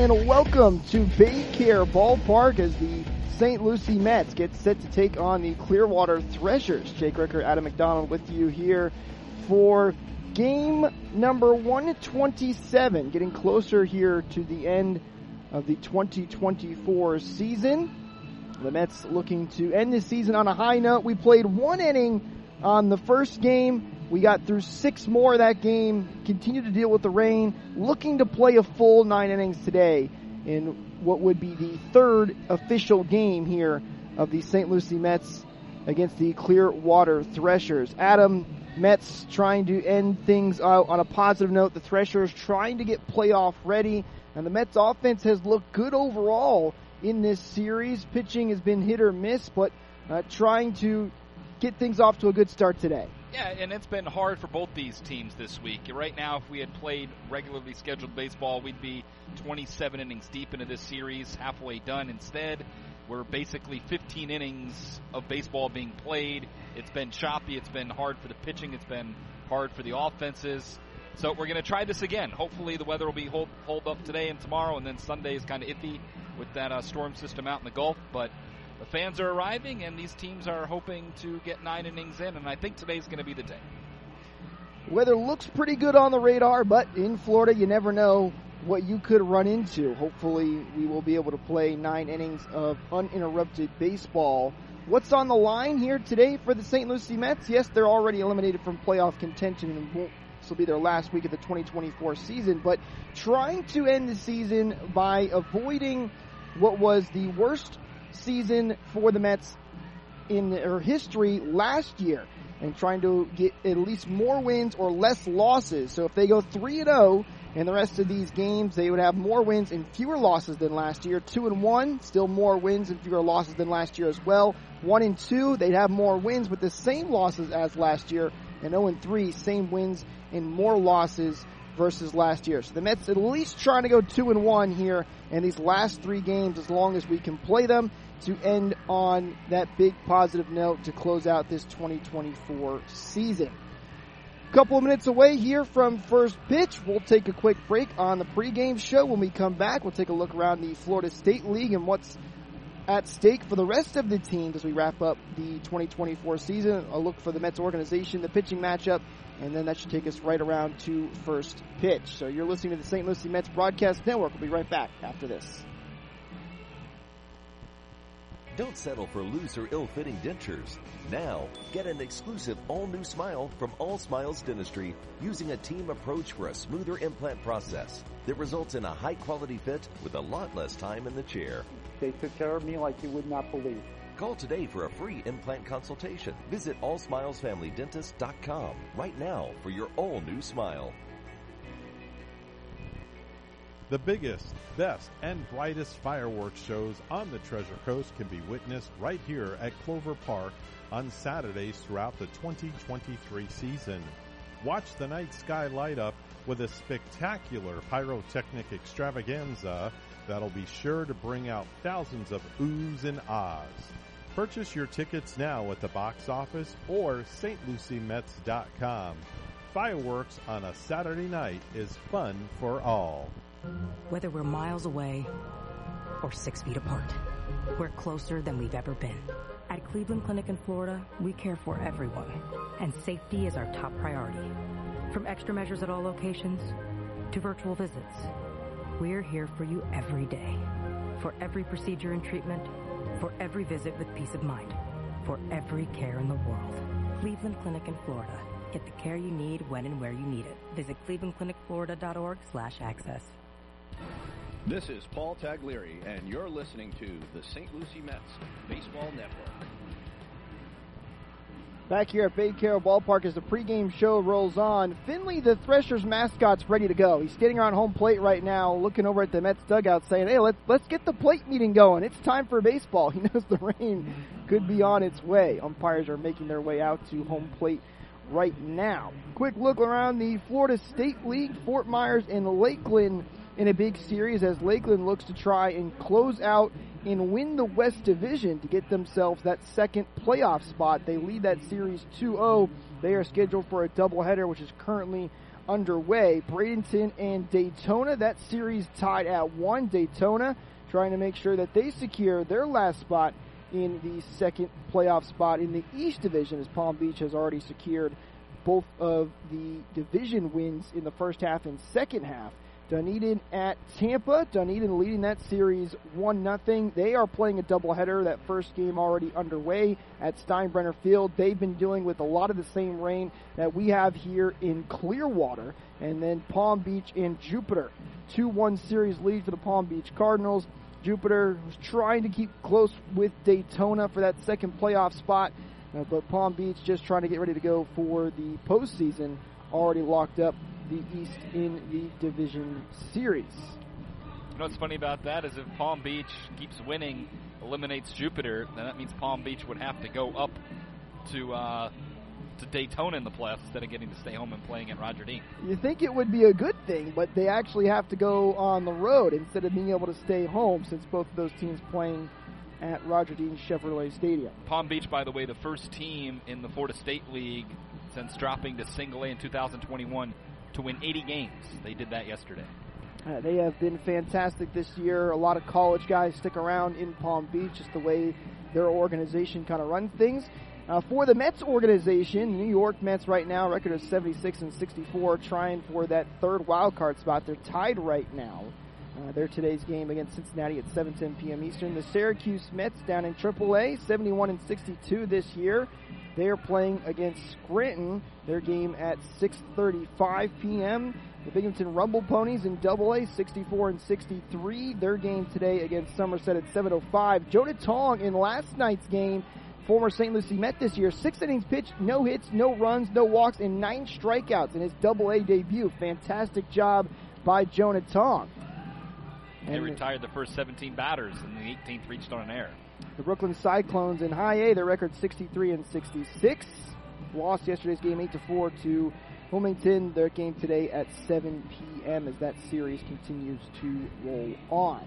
and welcome to Baycare Ballpark as the St. Lucie Mets get set to take on the Clearwater Threshers. Jake Ricker, Adam McDonald with you here for game number 127, getting closer here to the end of the 2024 season. The Mets looking to end the season on a high note. We played one inning on the first game. We got through 6 more of that game, continued to deal with the rain, looking to play a full 9 innings today in what would be the third official game here of the St. Lucie Mets against the Clearwater Threshers. Adam, Mets trying to end things out on a positive note. The Threshers trying to get playoff ready, and the Mets offense has looked good overall in this series. Pitching has been hit or miss, but trying to get things off to a good start today. Yeah, and it's been hard for both these teams this week. Right now, if we had played regularly scheduled baseball, we'd be 27 innings deep into this series, halfway done. Instead, we're basically 15 innings of baseball being played. It's been choppy. It's been hard for the pitching. It's been hard for the offenses. So we're going to try this again. Hopefully the weather will be hold up today and tomorrow, and then Sunday is kind of iffy with that storm system out in the Gulf. But the fans are arriving, and these teams are hoping to get 9 innings in, and I think today's going to be the day. Weather looks pretty good on the radar, but in Florida, you never know what you could run into. Hopefully, we will be able to play 9 innings of uninterrupted baseball. What's on the line here today for the St. Lucie Mets? Yes, they're already eliminated from playoff contention and won't. This will be their last week of the 2024 season, but trying to end the season by avoiding what was the worst season for the Mets in their history last year, and trying to get at least more wins or less losses. So if they go 3-0 in the rest of these games, they would have more wins and fewer losses than last year. 2-1, still more wins and fewer losses than last year as well. 1-2, they'd have more wins with the same losses as last year. And 0-3, same wins and more losses versus last year. So the Mets at least trying to go 2-1 here in these last 3 games, as long as we can play them, to end on that big positive note to close out this 2024 season. A couple of minutes away here from first pitch. We'll take a quick break on the pregame show. When we come back, we'll take a look around the Florida State League and what's at stake for the rest of the teams as we wrap up the 2024 season. A look for the Mets organization, the pitching matchup, and then that should take us right around to first pitch. So you're listening to the St. Lucie Mets Broadcast Network. We'll be right back after this. Don't settle for loose or ill-fitting dentures. Now, get an exclusive all-new smile from All Smiles Dentistry using a team approach for a smoother implant process that results in a high-quality fit with a lot less time in the chair. They took care of me like you would not believe. Call today for a free implant consultation. Visit allsmilesfamilydentist.com right now for your all-new smile. The biggest, best, and brightest fireworks shows on the Treasure Coast can be witnessed right here at Clover Park on Saturdays throughout the 2023 season. Watch the night sky light up with a spectacular pyrotechnic extravaganza that'll be sure to bring out thousands of oohs and ahs. Purchase your tickets now at the box office or stluciemets.com. Fireworks on a Saturday night is fun for all. Whether we're miles away or 6 feet apart, we're closer than we've ever been. At Cleveland Clinic in Florida, we care for everyone, and safety is our top priority. From extra measures at all locations to virtual visits, we're here for you every day. For every procedure and treatment, for every visit with peace of mind, for every care in the world. Cleveland Clinic in Florida. Get the care you need when and where you need it. Visit clevelandclinicflorida.org/access. This is Paul Taglieri, and you're listening to the St. Lucie Mets Baseball Network. Back here at Baycare Ballpark as the pregame show rolls on. Finley, the Threshers mascot's ready to go. He's standing around home plate right now, looking over at the Mets dugout saying, hey, let's get the plate meeting going. It's time for baseball. He knows the rain could be on its way. Umpires are making their way out to home plate right now. Quick look around the Florida State League. Fort Myers and Lakeland in a big series as Lakeland looks to try and close out and win the West Division to get themselves that second playoff spot. They lead that series 2-0. They are scheduled for a doubleheader, which is currently underway. Bradenton and Daytona, that series tied at 1. Daytona trying to make sure that they secure their last spot in the second playoff spot in the East Division, as Palm Beach has already secured both of the division wins in the first half and second half. Dunedin at Tampa. Dunedin leading that series 1-0. They are playing a doubleheader. That first game already underway at Steinbrenner Field. They've been dealing with a lot of the same rain that we have here in Clearwater. And then Palm Beach and Jupiter. 2-1 series lead for the Palm Beach Cardinals. Jupiter was trying to keep close with Daytona for that second playoff spot. But Palm Beach just trying to get ready to go for the postseason. Already locked up the East in the division series. You know what's funny about that is if Palm Beach keeps winning, eliminates Jupiter, then that means Palm Beach would have to go up to Daytona in the playoffs instead of getting to stay home and playing at Roger Dean. You think it would be a good thing, but they actually have to go on the road instead of being able to stay home, since both of those teams playing at Roger Dean Chevrolet Stadium. Palm Beach, by the way, the first team in the Florida State League since dropping to single A in 2021 to win 80 games. They did that yesterday. They have been fantastic this year. A lot of college guys stick around in Palm Beach, just the way their organization kind of runs things. For the Mets organization, New York Mets right now, record of 76-64, trying for that third wild card spot. They're tied right now. Their today's game against Cincinnati at 7:10 p.m. Eastern. The Syracuse Mets down in AAA, 71-62 this year. They are playing against Scranton. Their game at 6:35 p.m. The Binghamton Rumble Ponies in AA, 64-63. Their game today against Somerset at 7:05. Jonah Tong in last night's game, former St. Lucie Met this year, 6 innings pitched, no hits, no runs, no walks, and 9 strikeouts in his AA debut. Fantastic job by Jonah Tong. They retired the first 17 batters, and the 18th reached on an error. The Brooklyn Cyclones in High A, their record 63-66. Lost yesterday's game 8-4 to Wilmington. Their game today at 7 p.m. as that series continues to roll on.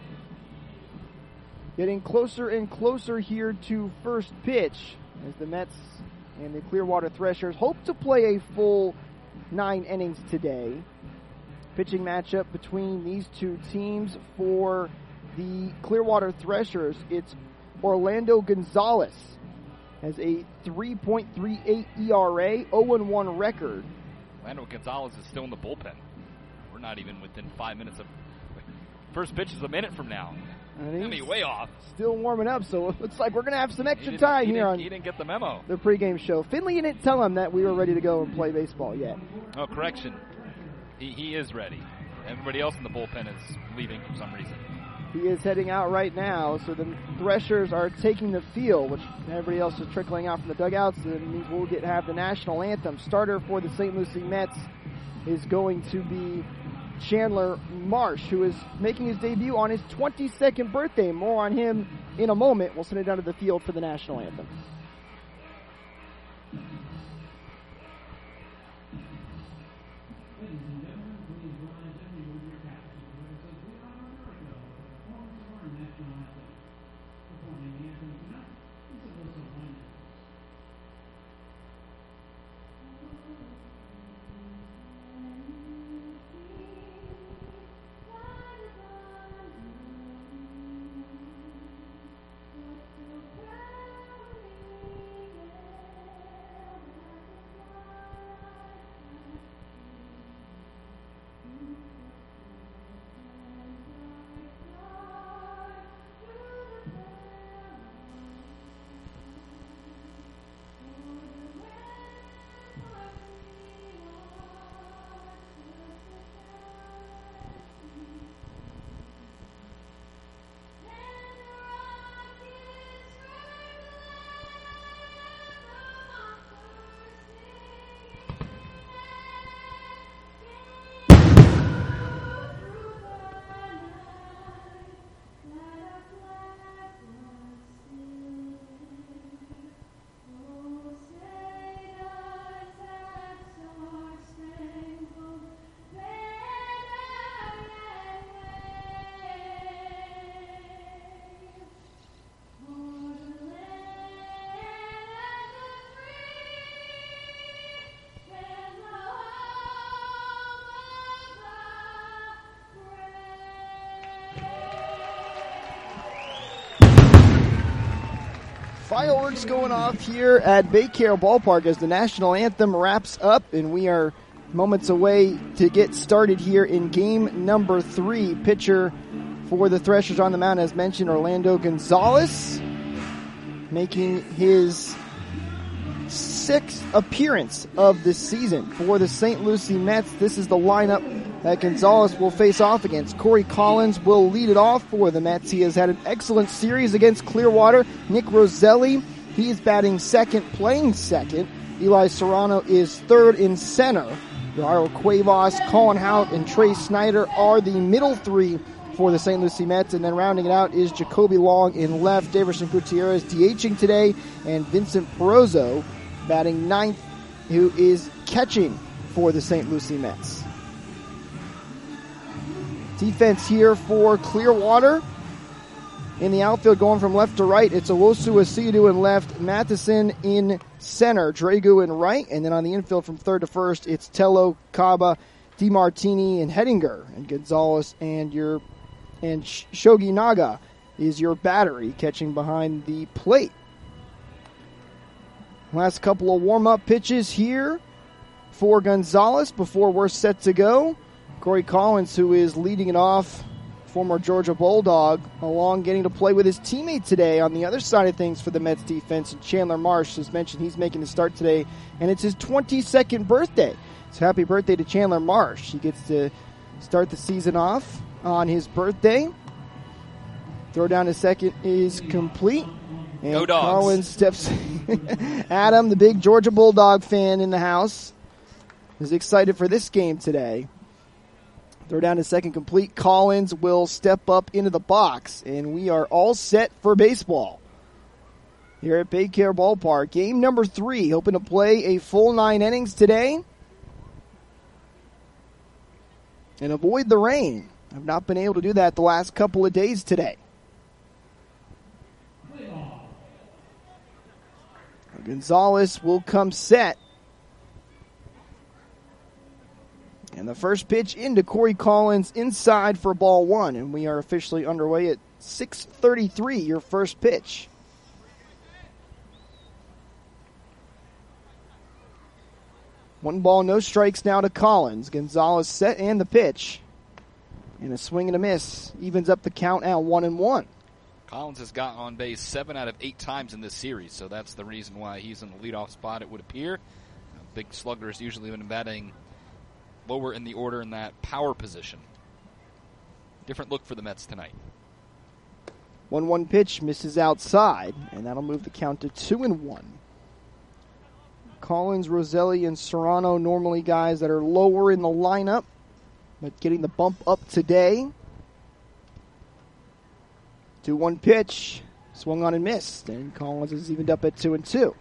Getting closer and closer here to first pitch as the Mets and the Clearwater Threshers hope to play a full 9 innings today. Pitching matchup between these two teams for the Clearwater Threshers. It's Orlando Gonzalez has a 3.38 ERA, 0-1 record. Orlando Gonzalez is still in the bullpen. We're not even within 5 minutes of first pitch is a minute from now. I mean, way off. Still warming up, so it looks like we're going to have some extra time here on he didn't get the memo. The pregame show. Finley didn't tell him that we were ready to go and play baseball yet. Oh, correction. He is ready. Everybody else in the bullpen is leaving for some reason. He is heading out right now, so the Threshers are taking the field, which everybody else is trickling out from the dugouts. So that means we'll have the national anthem. Starter for the St. Lucie Mets is going to be Chandler Marsh, who is making his debut on his 22nd birthday. More on him in a moment. We'll send it down to the field for the national anthem. Fireworks going off here at Baycare Ballpark as the national anthem wraps up, and we are moments away to get started here in game number 3. Pitcher for the Threshers on the mound, as mentioned, Orlando Gonzalez, making his 6th appearance of the season for the St. Lucie Mets. This is the lineup that Gonzalez will face off against. Corey Collins will lead it off for the Mets. He has had an excellent series against Clearwater. Nick Roselli, he is batting second, playing second. Eli Serrano is third in center. Jairo Cuevas, Colin Houck, and Trey Snyder are the middle 3 for the St. Lucie Mets. And then rounding it out is Jacoby Long in left, Daverson Gutierrez DHing today, and Vincent Perozzo batting 9th, who is catching for the St. Lucie Mets. Defense here for Clearwater. In the outfield, going from left to right, it's Owosu Asidu in left, Matheson in center, Dragu in right, and then on the infield from third to first, it's Tello, Kaba, DiMartini, and Hettinger, and Gonzalez and Shogi Naga is your battery catching behind the plate. Last couple of warm-up pitches here for Gonzalez before we're set to go. Corey Collins, who is leading it off, former Georgia Bulldog, along getting to play with his teammate today on the other side of things for the Mets defense. And Chandler Marsh, as mentioned, he's making the start today, and it's his 22nd birthday. So happy birthday to Chandler Marsh. He gets to start the season off on his birthday. Throw down to second is complete. And Go Dogs. Collins steps. Adam, the big Georgia Bulldog fan in the house, is excited for this game today. Throw down to second complete. Collins will step up into the box, and we are all set for baseball here at Baycare Ballpark. Game number 3, hoping to play a full 9 innings today and avoid the rain. I've not been able to do that the last couple of days today. Gonzalez will come set. And the first pitch into Corey Collins inside for ball 1. And we are officially underway at 6:33, your first pitch. One ball, no strikes now to Collins. Gonzalez set and the pitch. And a swing and a miss evens up the count at 1-1. Collins has gotten on base 7 out of 8 times in this series, so that's the reason why he's in the leadoff spot, it would appear. Big sluggers usually been batting lower in the order in that power position. Different look for the Mets tonight. 1-1 pitch misses outside, and that'll move the count to 2-1. Collins, Roselli, and Serrano, normally guys that are lower in the lineup, but getting the bump up today. 2-1 pitch, swung on and missed, and Collins is evened up at 2-2.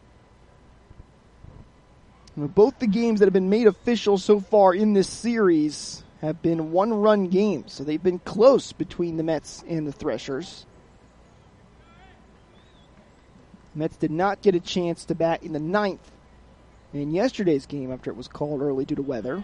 Both the games that have been made official so far in this series have been 1-run games, so they've been close between the Mets and the Threshers. Mets did not get a chance to bat in the 9th in yesterday's game after it was called early due to weather.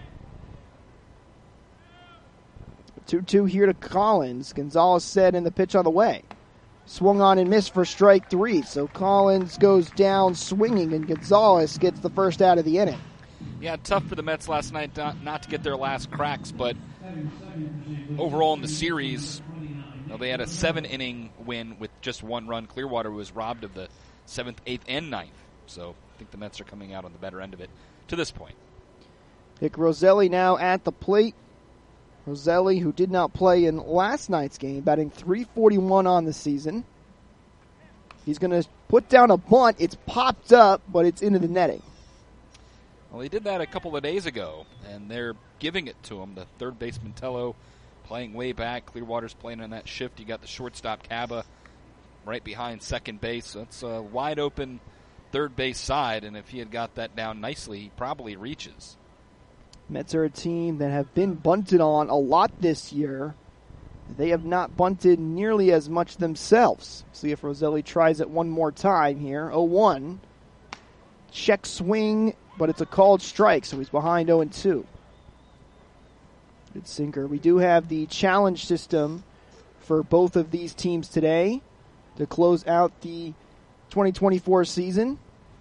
2-2 here to Collins. Gonzalez set in the pitch on the way. Swung on and missed for strike 3. So Collins goes down swinging, and Gonzalez gets the first out of the inning. Yeah, tough for the Mets last night not to get their last cracks, but overall in the series, they had a 7-inning win with just 1 run. Clearwater was robbed of the 7th, 8th, and 9th. So I think the Mets are coming out on the better end of it to this point. Nick Roselli now at the plate. Roselli, who did not play in last night's game, batting .341 on the season. He's going to put down a bunt. It's popped up, but it's into the netting. Well, he did that a couple of days ago, and they're giving it to him. The third baseman, Tello, playing way back. Clearwater's playing on that shift. You got the shortstop, Kaba, right behind second base. So it's a wide-open third base side, and if he had got that down nicely, he probably reaches. Mets are a team that have been bunted on a lot this year. They have not bunted nearly as much themselves. See if Roselli tries it one more time here. 0-1. Check swing, but it's a called strike, so he's behind 0-2. Good sinker. We do have the challenge system for both of these teams today to close out the 2024 season.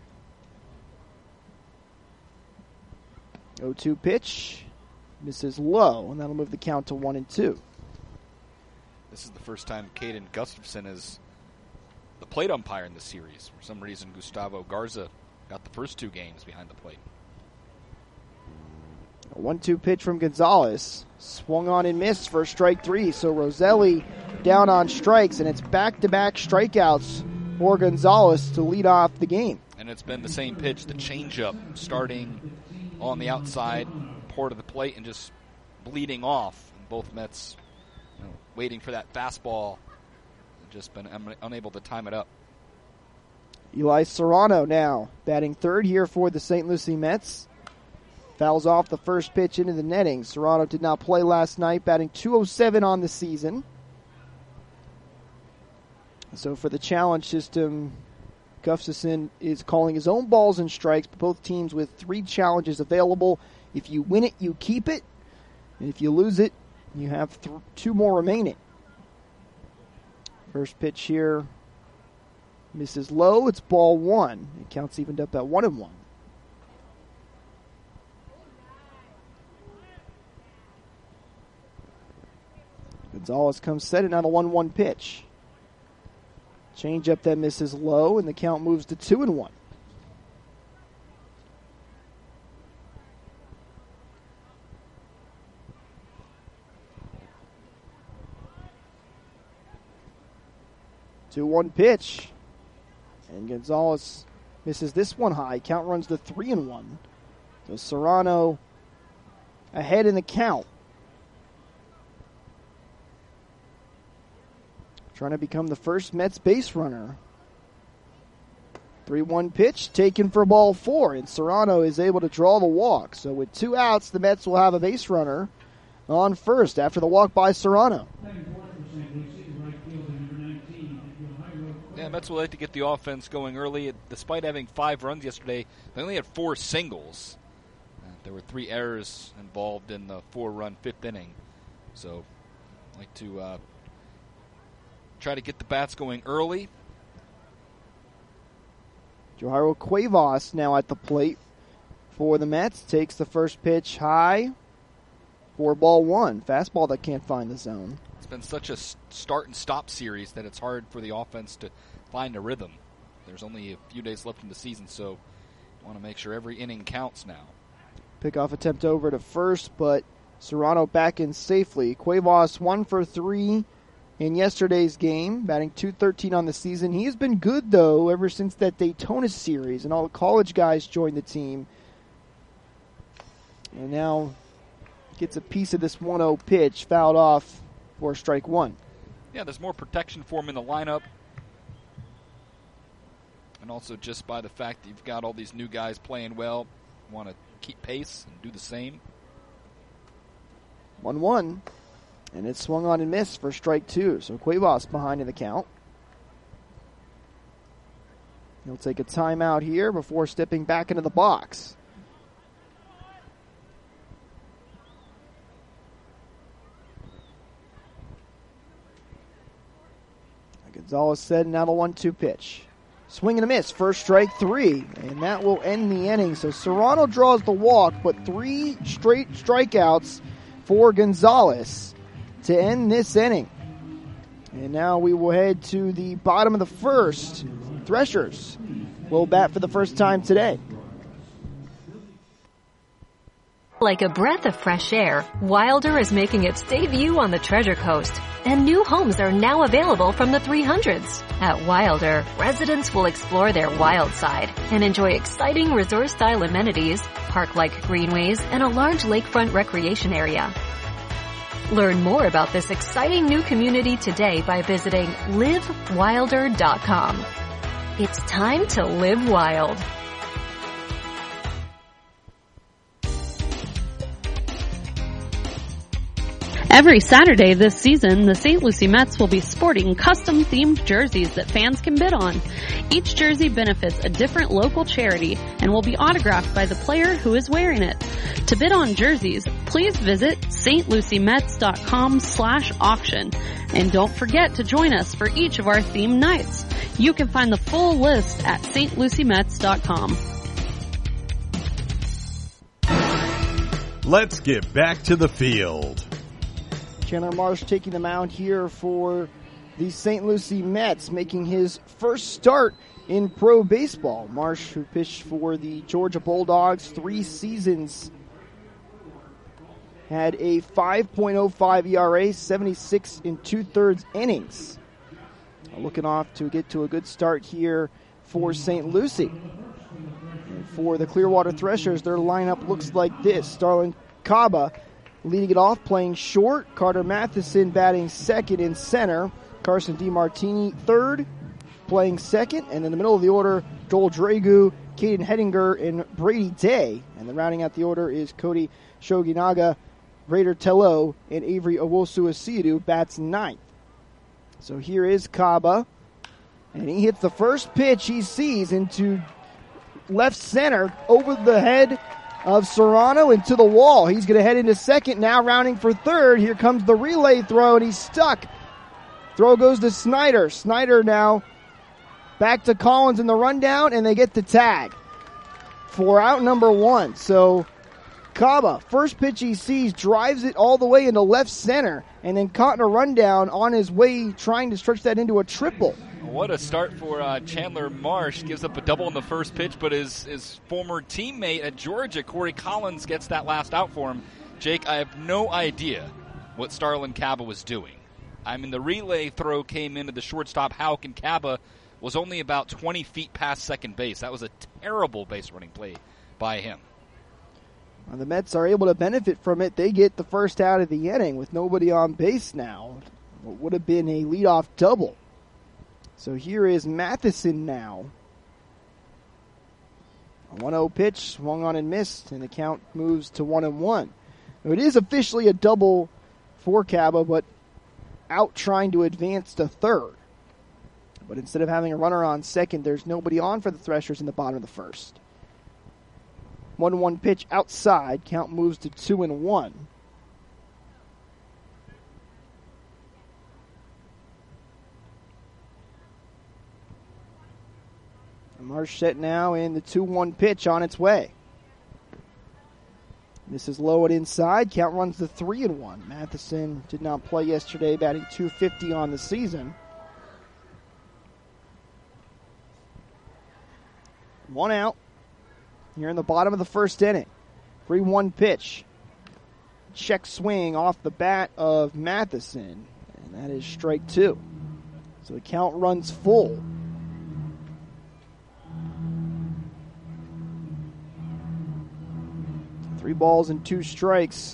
0-2 pitch. Misses low, and that'll move the count to 1-2. This is the first time Caden Gustafson is the plate umpire in the series. For some reason, Gustavo Garza got the first 2 games behind the plate. A 1-2 pitch from Gonzalez. Swung on and missed for strike 3. So Roselli down on strikes, and it's back-to-back strikeouts for Gonzalez to lead off the game. And it's been the same pitch, the changeup, starting on the outside port of the plate and just bleeding off. And both Mets waiting for that fastball, just been unable to time it up. Eli Serrano now batting third here for the St. Lucie Mets. Fouls off the first pitch into the netting. Serrano did not play last night, batting .207 on the season. So for the challenge system, Gustafson is calling his own balls and strikes, but both teams with 3 challenges available. If you win it, you keep it. And if you lose it, you have 2 more remaining. First pitch here misses low. It's ball 1. It counts evened up at 1-1. Gonzalez comes set, and now the 1-1 pitch. Changeup that misses low, and the count moves to 2-1. Two-one pitch, and Gonzalez misses this one high. Count runs to 3-1. So Serrano ahead in the count. Trying to become the first Mets base runner. 3-1 pitch taken for ball 4, and Serrano is able to draw the walk. So with 2 outs, the Mets will have a base runner on first after the walk by Serrano. Yeah, Mets would like to get the offense going early. Despite having 5 runs yesterday, they only had 4 singles. There were 3 errors involved in the 4-run 5th inning. So I'd like to try to get the bats going early. Johairo Cuevas now at the plate for the Mets. Takes the first pitch high for ball 1. Fastball that can't find the zone. It's been such a start and stop series that it's hard for the offense to find a rhythm. There's only a few days left in the season, so you want to make sure every inning counts now. Pickoff attempt over to first, but Serrano back in safely. Cuevas 1 for 3 in yesterday's game, batting .213 on the season. He has been good, though, ever since that Daytona series, and all the college guys joined the team. And now gets a piece of this 1-0 pitch, fouled off for strike 1. Yeah, there's more protection for him in the lineup. And also just by the fact that you've got all these new guys playing well, you want to keep pace and do the same. 1-1. And it's swung on and missed for strike 2. So Cuevas behind in the count. He'll take a timeout here before stepping back into the box. Gonzalez said, now the 1-2 pitch. Swing and a miss, first strike 3, and that will end the inning. So Serrano draws the walk, but 3 straight strikeouts for Gonzalez to end this inning. And now we will head to the bottom of the first. Threshers will bat for the first time today. Like a breath of fresh air, Wilder is making its debut on the Treasure Coast. And new homes are now available from the 300s. At Wilder, residents will explore their wild side and enjoy exciting resort-style amenities, park-like greenways, and a large lakefront recreation area. Learn more about this exciting new community today by visiting livewilder.com. It's time to live wild. Every Saturday this season, the St. Lucie Mets will be sporting custom-themed jerseys that fans can bid on. Each jersey benefits a different local charity and will be autographed by the player who is wearing it. To bid on jerseys, please visit stluciemets.com/auction. And don't forget to join us for each of our themed nights. You can find the full list at stluciemets.com. Let's get back to the field. Chandler Marsh taking the mound here for the St. Lucie Mets, making his first start in pro baseball. Marsh, who pitched for the Georgia Bulldogs 3 seasons, had a 5.05 ERA, 76 2/3 innings. Looking off to get to a good start here for St. Lucie. And for the Clearwater Threshers, their lineup looks like this. Starlin Caba leading it off, playing short. Carter Matheson batting second in center. Carson DiMartini third, playing second. And in the middle of the order, Joel Dragu, Caden Hedinger, and Brady Day. And then rounding out the order is Cody Shoginaga, Raider Tello, and Avery Owosu-Asiedu bats ninth. So here is Caba, and he hits the first pitch he sees into left center over the head of Serrano into the wall. He's going to head into second now, rounding for third. Here comes the relay throw, and he's stuck. Throw goes to Snyder. Snyder now back to Collins in the rundown, and they get the tag for out number 1. So Caba, first pitch he sees, drives it all the way into left center, and then caught in a rundown on his way trying to stretch that into a triple. What a start for Chandler Marsh. Gives up a double in the first pitch, but his former teammate at Georgia, Corey Collins, gets that last out for him. Jake, I have no idea what Starlin Caba was doing. I mean, the relay throw came into the shortstop, Houck, and Caba was only about 20 feet past second base. That was a terrible base running play by him. Well, the Mets are able to benefit from it. They get the first out of the inning with nobody on base now. What would have been a leadoff double. So here is Matheson now. A 1-0 pitch, swung on and missed, and the count moves to 1-1. Now, it is officially a double for Caba, but out trying to advance to third. But instead of having a runner on second, there's nobody on for the Threshers in the bottom of the first. 1-1 pitch outside, count moves to 2-1. Marsh set now in the 2-1 pitch on its way. This is low and inside. Count runs to 3-1. Matheson did not play yesterday, batting .250 on the season. 1 out here in the bottom of the first inning. 3-1 pitch. Check swing off the bat of Matheson, and that is strike 2. So the count runs full. Three balls and 2 strikes.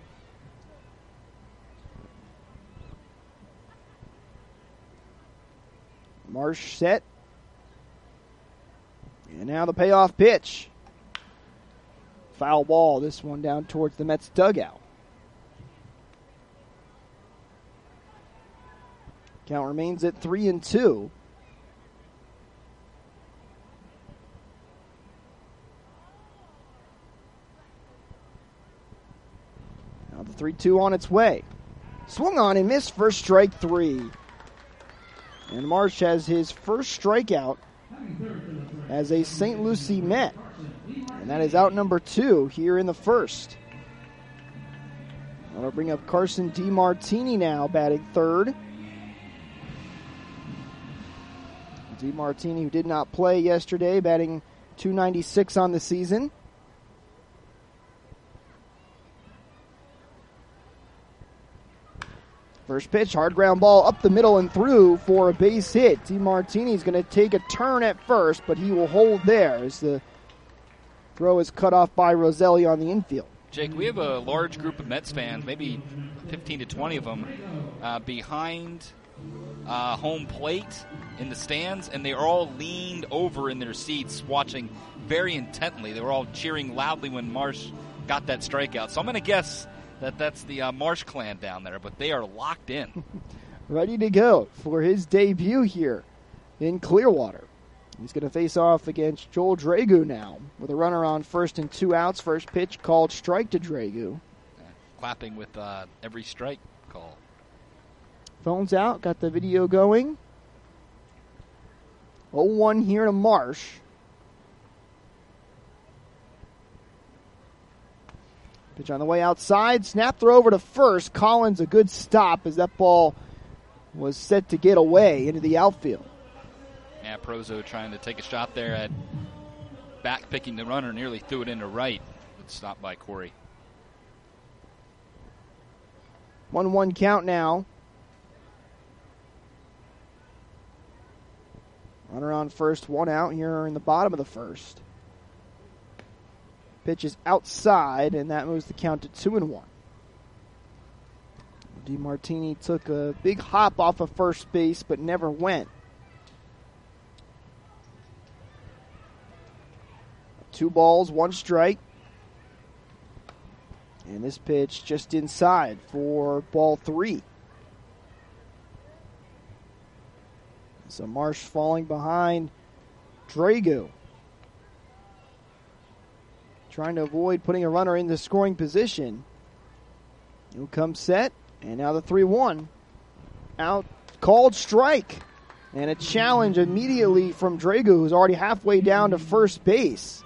Marsh set. And now the payoff pitch. Foul ball, this one down towards the Mets dugout. Count remains at 3-2. Now the 3-2 on its way. Swung on and missed for strike 3. And Marsh has his first strikeout as a St. Lucie Met. And that is out number 2 here in the first. That'll bring up Carson DiMartini now, batting third. DiMartini, who did not play yesterday, batting .296 on the season. First pitch, hard ground ball up the middle and through for a base hit. DiMartini's going to take a turn at first, but he will hold there as the throw is cut off by Roselli on the infield. Jake, we have a large group of Mets fans, maybe 15 to 20 of them, behind home plate in the stands, and they are all leaned over in their seats watching very intently. They were all cheering loudly when Marsh got that strikeout. So I'm going to guess That's the Marsh clan down there, but they are locked in. Ready to go for his debut here in Clearwater. He's going to face off against Joel Dragu now with a runner on first and 2 outs. First pitch called strike to Dragu. Clapping with every strike call. Phone's out, got the video going. 0-1 here to Marsh. Pitch on the way outside. Snap throw over to first. Collins, a good stop as that ball was set to get away into the outfield. Yeah, Prozo trying to take a shot there at back picking the runner, nearly threw it into right. Good stop by Corey. 1-1 count now. Runner on first, 1 out here in the bottom of the first. Pitch is outside, and that moves the count to 2-1. DeMartini took a big hop off of first base, but never went. 2 balls, 1 strike. And this pitch just inside for ball 3. So Marsh falling behind Dragu. Trying to avoid putting a runner in the scoring position. He'll come set. And now the 3-1. Out, called strike. And a challenge immediately from Dragu, who's already halfway down to first base.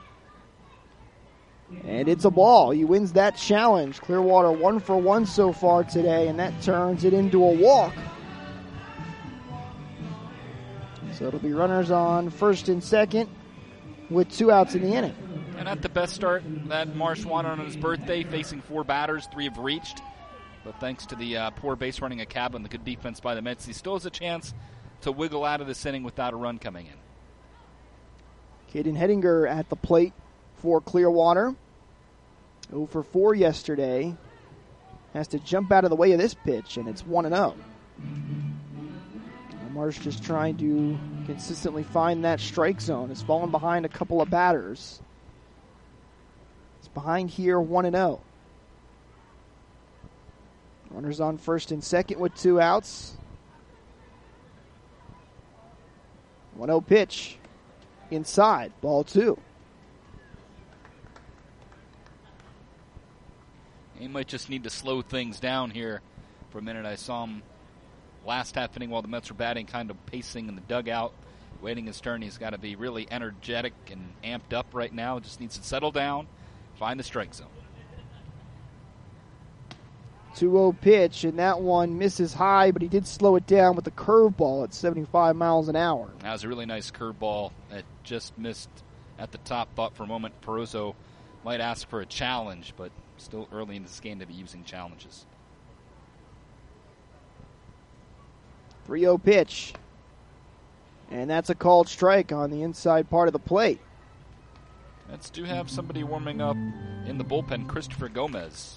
And it's a ball. He wins that challenge. Clearwater 1 for 1 so far today, and that turns it into a walk. So it'll be runners on first and second with 2 outs in the inning. And not the best start that Marsh wanted on his birthday, facing 4 batters, 3 have reached. But thanks to the poor base running of Cabot and the good defense by the Mets, he still has a chance to wiggle out of this inning without a run coming in. Caden Hettinger at the plate for Clearwater. 0 for 4 yesterday. Has to jump out of the way of this pitch, and it's 1-0. Marsh just trying to consistently find that strike zone. Has fallen behind a couple of batters. It's behind here 1-0. Runners on first and second with 2 outs. 1-0 pitch. Inside. Ball 2. He might just need to slow things down here for a minute. I saw him last half inning while the Mets were batting, kind of pacing in the dugout, waiting his turn. He's got to be really energetic and amped up right now. Just needs to settle down, find the strike zone. 2-0 pitch, and that one misses high, but he did slow it down with the curveball at 75 miles an hour. That was a really nice curveball that just missed at the top. Thought for a moment Perozo might ask for a challenge, but still early in this game to be using challenges. 3-0 pitch, and that's a called strike on the inside part of the plate. Mets do have somebody warming up in the bullpen, Christopher Gomez.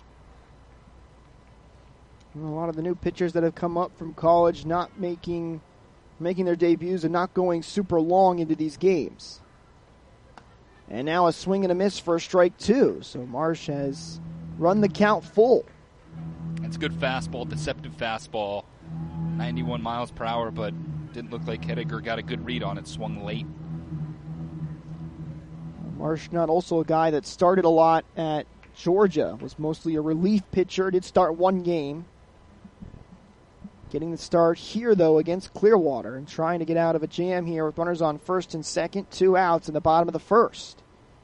A lot of the new pitchers that have come up from college not making their debuts and not going super long into these games. And now a swing and a miss for a strike 2. So Marsh has run the count full. That's a good fastball, deceptive fastball. 91 miles per hour, but didn't look like Hettinger got a good read on it. Swung late. Marsh, not also a guy that started a lot at Georgia, was mostly a relief pitcher. Did start 1 game. Getting the start here, though, against Clearwater and trying to get out of a jam here with runners on first and second, 2 outs in the bottom of the first.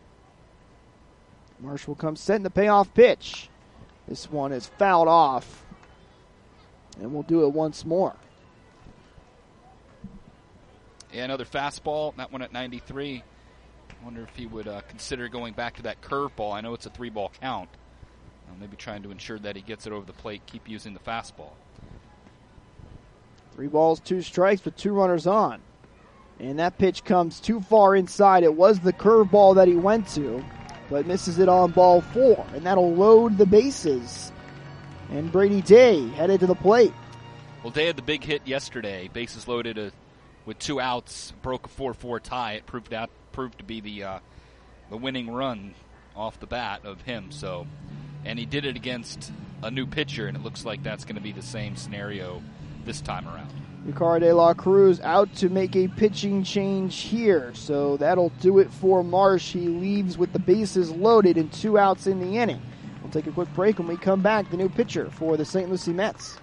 Marsh will come set in the payoff pitch. This one is fouled off, and we'll do it once more. Yeah, another fastball, that one at 93. I wonder if he would consider going back to that curveball. I know it's a 3-ball count. Maybe trying to ensure that he gets it over the plate, keep using the fastball. 3 balls, 2 strikes with 2 runners on. And that pitch comes too far inside. It was the curveball that he went to, but misses it on ball 4. And that'll load the bases. And Brady Day headed to the plate. Well, Day had the big hit yesterday. Bases loaded with 2 outs, broke a 4-4 tie. It proved to be the winning run off the bat of him. So, and he did it against a new pitcher, and it looks like that's going to be the same scenario this time around. Ricardo De La Cruz out to make a pitching change here, so that'll do it for Marsh. He leaves with the bases loaded and 2 outs in the inning. We'll take a quick break. When we come back, the new pitcher for the St. Lucie Mets.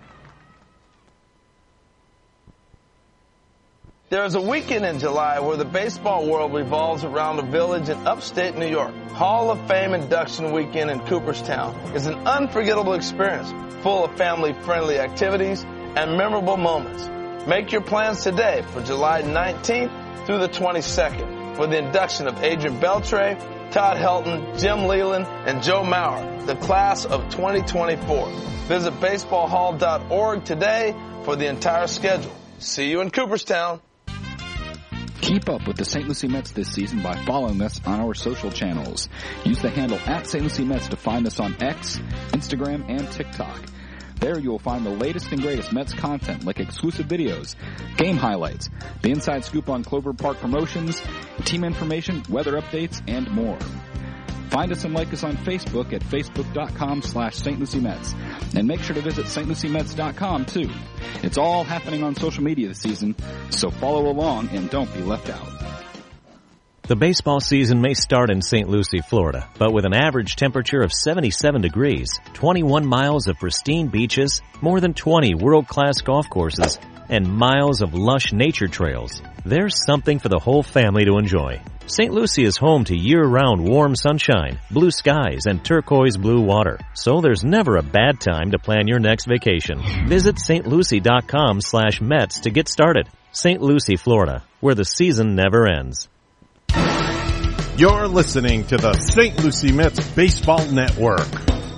There is a weekend in July where the baseball world revolves around a village in upstate New York. Hall of Fame Induction Weekend in Cooperstown is an unforgettable experience, full of family-friendly activities and memorable moments. Make your plans today for July 19th through the 22nd for the induction of Adrian Beltre, Todd Helton, Jim Leland, and Joe Mauer, the class of 2024. Visit baseballhall.org today for the entire schedule. See you in Cooperstown. Keep up with the St. Lucie Mets this season by following us on our social channels. Use the handle @StLucieMets to find us on X, Instagram, and TikTok. There you will find the latest and greatest Mets content like exclusive videos, game highlights, the inside scoop on Clover Park promotions, team information, weather updates, and more. Find us and like us on Facebook at facebook.com/St. Lucie Mets. And make sure to visit stluciemets.com too. It's all happening on social media this season, so follow along and don't be left out. The baseball season may start in St. Lucie, Florida, but with an average temperature of 77 degrees, 21 miles of pristine beaches, more than 20 world-class golf courses, and miles of lush nature trails, there's something for the whole family to enjoy. St. Lucie is home to year-round warm sunshine, blue skies, and turquoise blue water, so there's never a bad time to plan your next vacation. Visit stlucie.com/Mets to get started. St. Lucie, Florida, where the season never ends. You're listening to the St. Lucie Mets Baseball Network.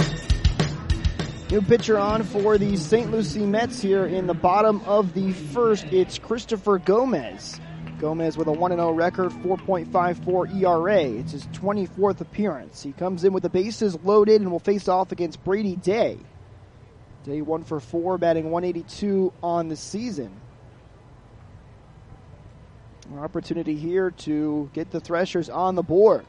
New pitcher on for the St. Lucie Mets here in the bottom of the first. It's Christopher Gomez. Gomez with a 1-0 record, 4.54 ERA. It's his 24th appearance. He comes in with the bases loaded and will face off against Brady Day. Day 1 for 4, batting 182 on the season. An opportunity here to get the Threshers on the board.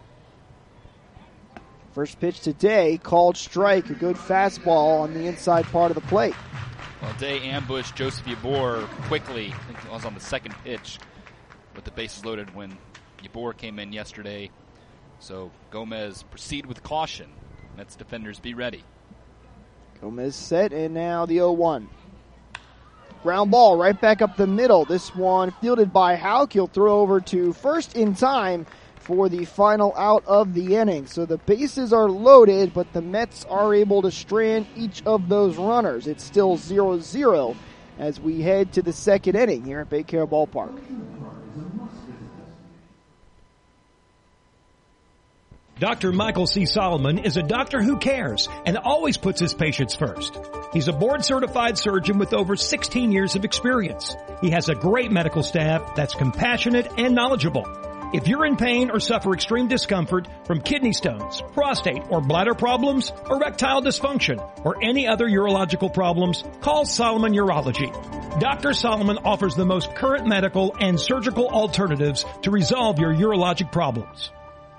First pitch today, called strike, a good fastball on the inside part of the plate. Well, Day ambushed Joseph Yabor quickly. I think it was on the second pitch with the bases loaded when Yabor came in yesterday. So Gomez proceed with caution. Mets defenders be ready. Gomez set, and now the 0-1. Ground ball right back up the middle. This one fielded by Houck. He'll throw over to first in time for the final out of the inning. So the bases are loaded, but the Mets are able to strand each of those runners. It's still 0-0 as we head to the second inning here at Baycare Ballpark. Dr. Michael C. Solomon is a doctor who cares and always puts his patients first. He's a board-certified surgeon with over 16 years of experience. He has a great medical staff that's compassionate and knowledgeable. If you're in pain or suffer extreme discomfort from kidney stones, prostate or bladder problems, erectile dysfunction, or any other urological problems, call Solomon Urology. Dr. Solomon offers the most current medical and surgical alternatives to resolve your urologic problems.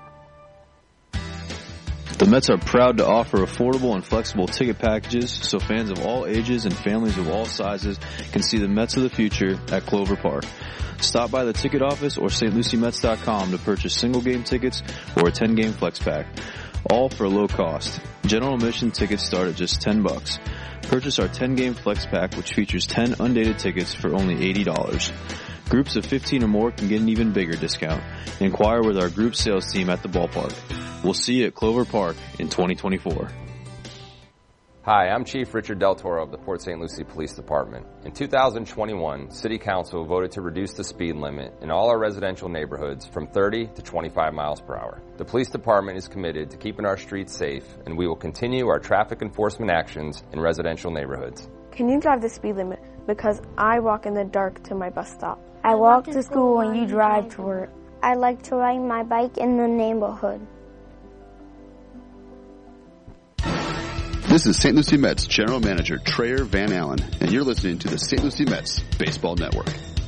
The Mets are proud to offer affordable and flexible ticket packages so fans of all ages and families of all sizes can see the Mets of the future at Clover Park. Stop by the ticket office or stluciemets.com to purchase single-game tickets or a 10-game flex pack, all for a low cost. General admission tickets start at just $10. Purchase our 10-game flex pack, which features 10 undated tickets for only $80. Groups of 15 or more can get an even bigger discount. Inquire with our group sales team at the ballpark. We'll see you at Clover Park in 2024. Hi, I'm Chief Richard Del Toro of the Port St. Lucie Police Department. In 2021, City Council voted to reduce the speed limit in all our residential neighborhoods from 30 to 25 miles per hour. The Police Department is committed to keeping our streets safe, and we will continue our traffic enforcement actions in residential neighborhoods. Can you drive the speed limit? Because I walk in the dark to my bus stop. I walk to school and you drive to work. I like to ride my bike in the neighborhood. This is St. Lucie Mets General Manager Trayer Van Allen, and you're listening to the St. Lucie Mets Baseball Network.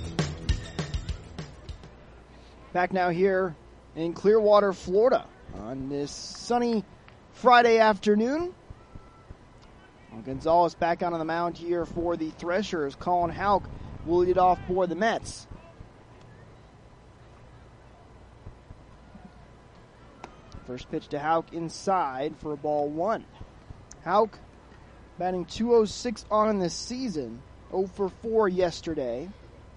Back now here in Clearwater, Florida on this sunny Friday afternoon. Well, Gonzalez back out on the mound here for the Threshers. Colin Houck will lead off for the Mets. First pitch to Houck inside for ball 1. Houck batting .206 on this season, 0 for 4 yesterday.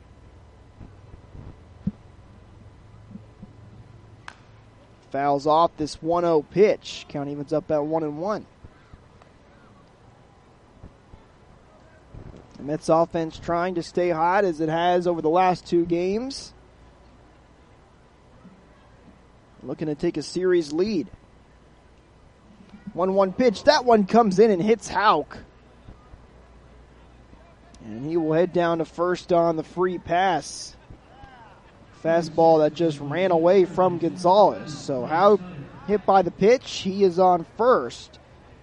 Fouls off this 1-0 pitch. Count evens up at 1-1. The Mets offense trying to stay hot as it has over the last 2 games. Looking to take a series lead. 1-1 pitch. That one comes in and hits Houck. And he will head down to first on the free pass. Fastball that just ran away from Gonzalez. So Houck hit by the pitch. He is on first.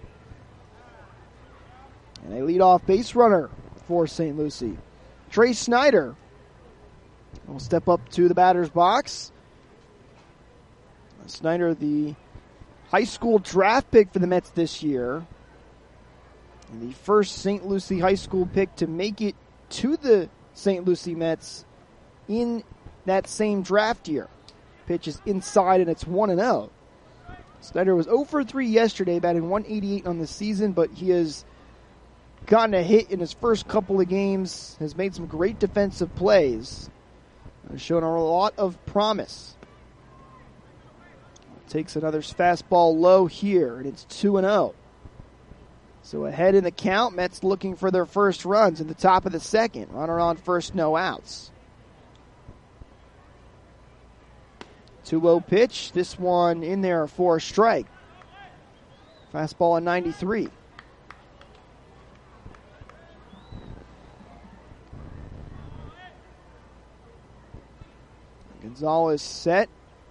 And a leadoff base runner for St. Lucie. Trey Snyder will step up to the batter's box. Snyder, the high school draft pick for the Mets this year. And the first St. Lucie high school pick to make it to the St. Lucie Mets in that same draft year. Pitch is inside and it's 1-0. Snyder was 0 for 3 yesterday, batting .188 on the season, but he has gotten a hit in his first couple of games, has made some great defensive plays, has shown a lot of promise. Takes another fastball low here, and it's 2-0. So ahead in the count, Mets looking for their first runs in the top of the second. Runner on first, no outs. 2-0 pitch. This one in there for a strike. Fastball at 93. Gonzalez set.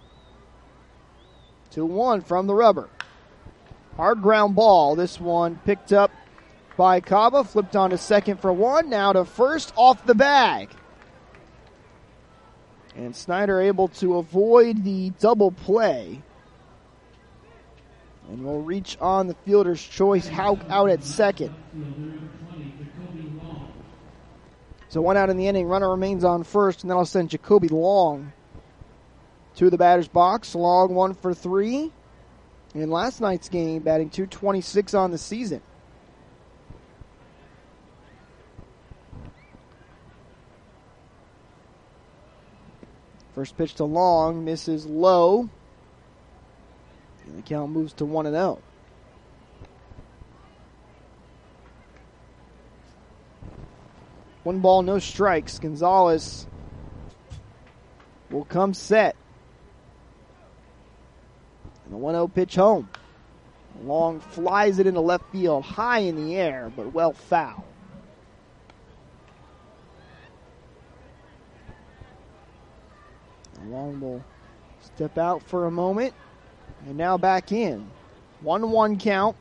2-1 from the rubber. Hard ground ball. This one picked up by Caba. Flipped on to second for 1. Now to first off the bag. And Snyder able to avoid the double play. And will reach on the fielder's choice. Houck out at second. So 1 out in the inning. Runner remains on first. And then I'll send Jacoby Long to the batter's box. Long 1 for 3 in last night's game, batting .226 on the season. First pitch to Long, misses low. And the count moves to 1-0. One ball, no strikes. Gonzalez will come set. And the 1-0 pitch home. Long flies it into left field, high in the air, but well foul. Long will step out for a moment, and now back in. 1-1 count.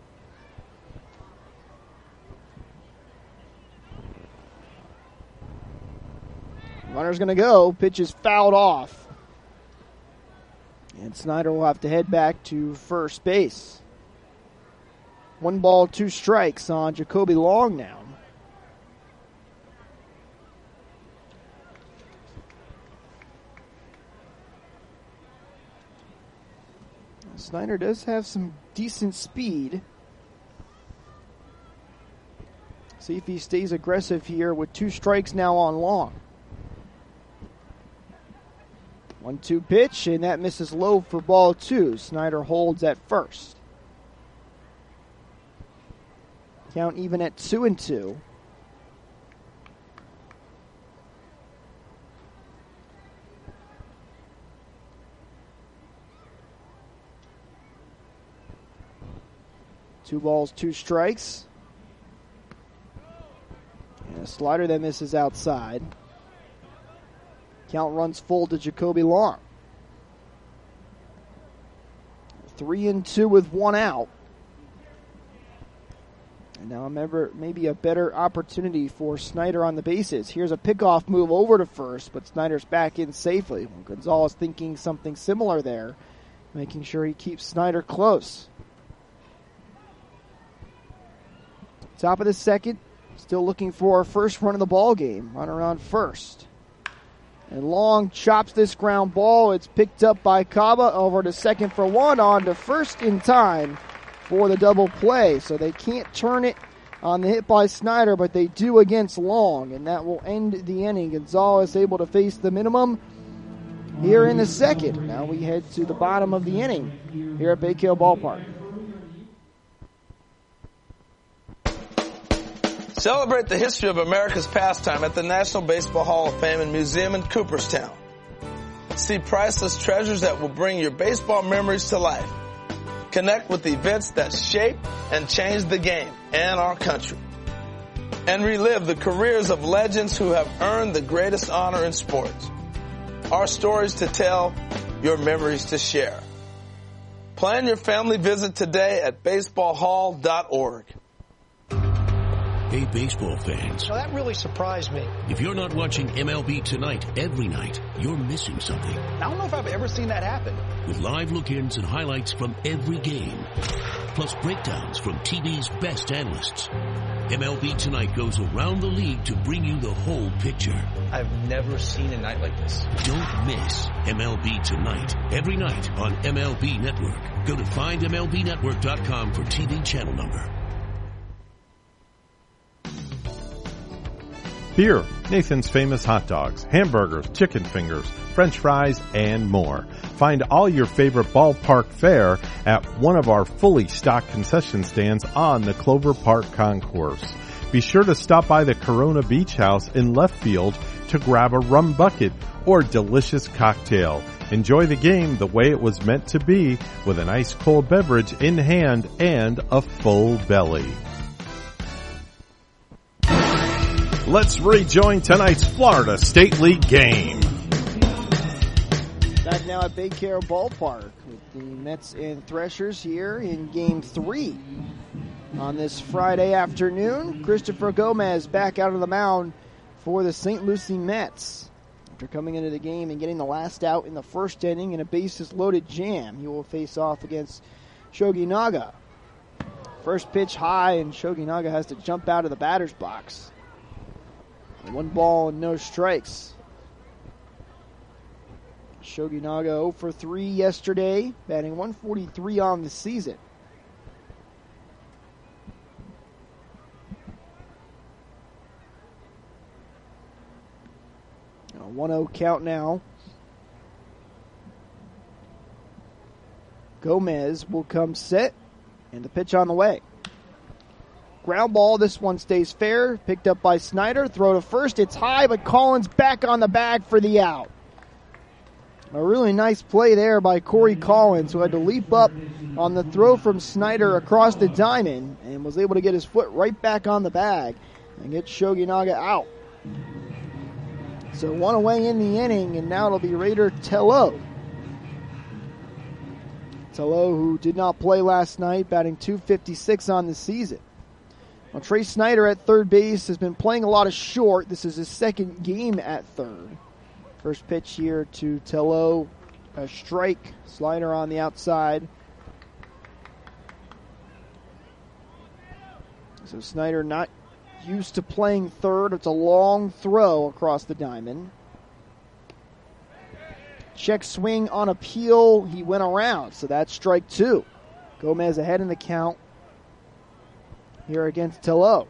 Runner's going to go. Pitch is fouled off. And Snyder will have to head back to first base. 1 ball, 2 strikes on Jacoby Long now. Snyder does have some decent speed. See if he stays aggressive here with 2 strikes now on Long. 1-2 pitch, and that misses low for ball 2. Snyder holds at first. Count even at 2-2. Two balls, 2 strikes. And a slider that misses outside. Count runs full to Jacoby Long. 3-2 with 1 out. And now maybe a better opportunity for Snyder on the bases. Here's a pickoff move over to first, but Snyder's back in safely. Well, Gonzalez thinking something similar there, making sure he keeps Snyder close. Top of the second, still looking for our first run of the ball game. Runner on first. And Long chops this ground ball. It's picked up by Kaba over to second for one, on to first in time for the double play. So they can't turn it on the hit by Snyder, but they do against Long, and that will end the inning. Gonzalez able to face the minimum here in the second. Now we head to the bottom of the inning here at Baykale Ballpark. Celebrate the history of America's pastime at the National Baseball Hall of Fame and Museum in Cooperstown. See priceless treasures that will bring your baseball memories to life. Connect with events that shape and change the game and our country. And relive the careers of legends who have earned the greatest honor in sports. Our stories to tell, your memories to share. Plan your family visit today at baseballhall.org. Hey, baseball fans. Now, that really surprised me. If you're not watching MLB Tonight every night, you're missing something. I don't know if I've ever seen that happen. With live look-ins and highlights from every game, plus breakdowns from TV's best analysts. MLB Tonight goes around the league to bring you the whole picture. I've never seen a night like this. Don't miss MLB Tonight every night on MLB Network. Go to findmlbnetwork.com for TV channel number. Here, Nathan's Famous Hot Dogs, hamburgers, chicken fingers, French fries, and more. Find all your favorite ballpark fare at one of our fully stocked concession stands on the Clover Park Concourse. Be sure to stop by the Corona Beach House in left field to grab a rum bucket or delicious cocktail. Enjoy the game the way it was meant to be, with an ice cold beverage in hand and a full belly. Let's rejoin tonight's Florida State League game. Back now at Baykale Ballpark with the Mets and Threshers here in Game 3. On this Friday afternoon, Christopher Gomez back out of the mound for the St. Lucie Mets. After coming into the game and getting the last out in the first inning in a bases-loaded jam, he will face off against Shogi Naga. First pitch high, and Shogi Naga has to jump out of the batter's box. 1 ball and no strikes. Shogi Naga 0 for 3 yesterday, batting 143 on the season. A 1-0 count now. Gomez will come set, and the pitch on the way. Ground ball, this one stays fair. Picked up by Snyder. Throw to first. It's high, but Collins back on the bag for the out. A really nice play there by Corey Collins, who had to leap up on the throw from Snyder across the diamond and was able to get his foot right back on the bag and get Shogi Naga out. So 1 away in the inning, and now it'll be Raider Tello. Tello, who did not play last night, batting .256 on the season. Well, Trey Snyder at third base has been playing a lot of short. This is his second game at third. First pitch here to Tello. A strike. Slider on the outside. So Snyder not used to playing third. It's a long throw across the diamond. Check swing on appeal. He went around, so that's strike 2. Gomez ahead in the count here against Tello.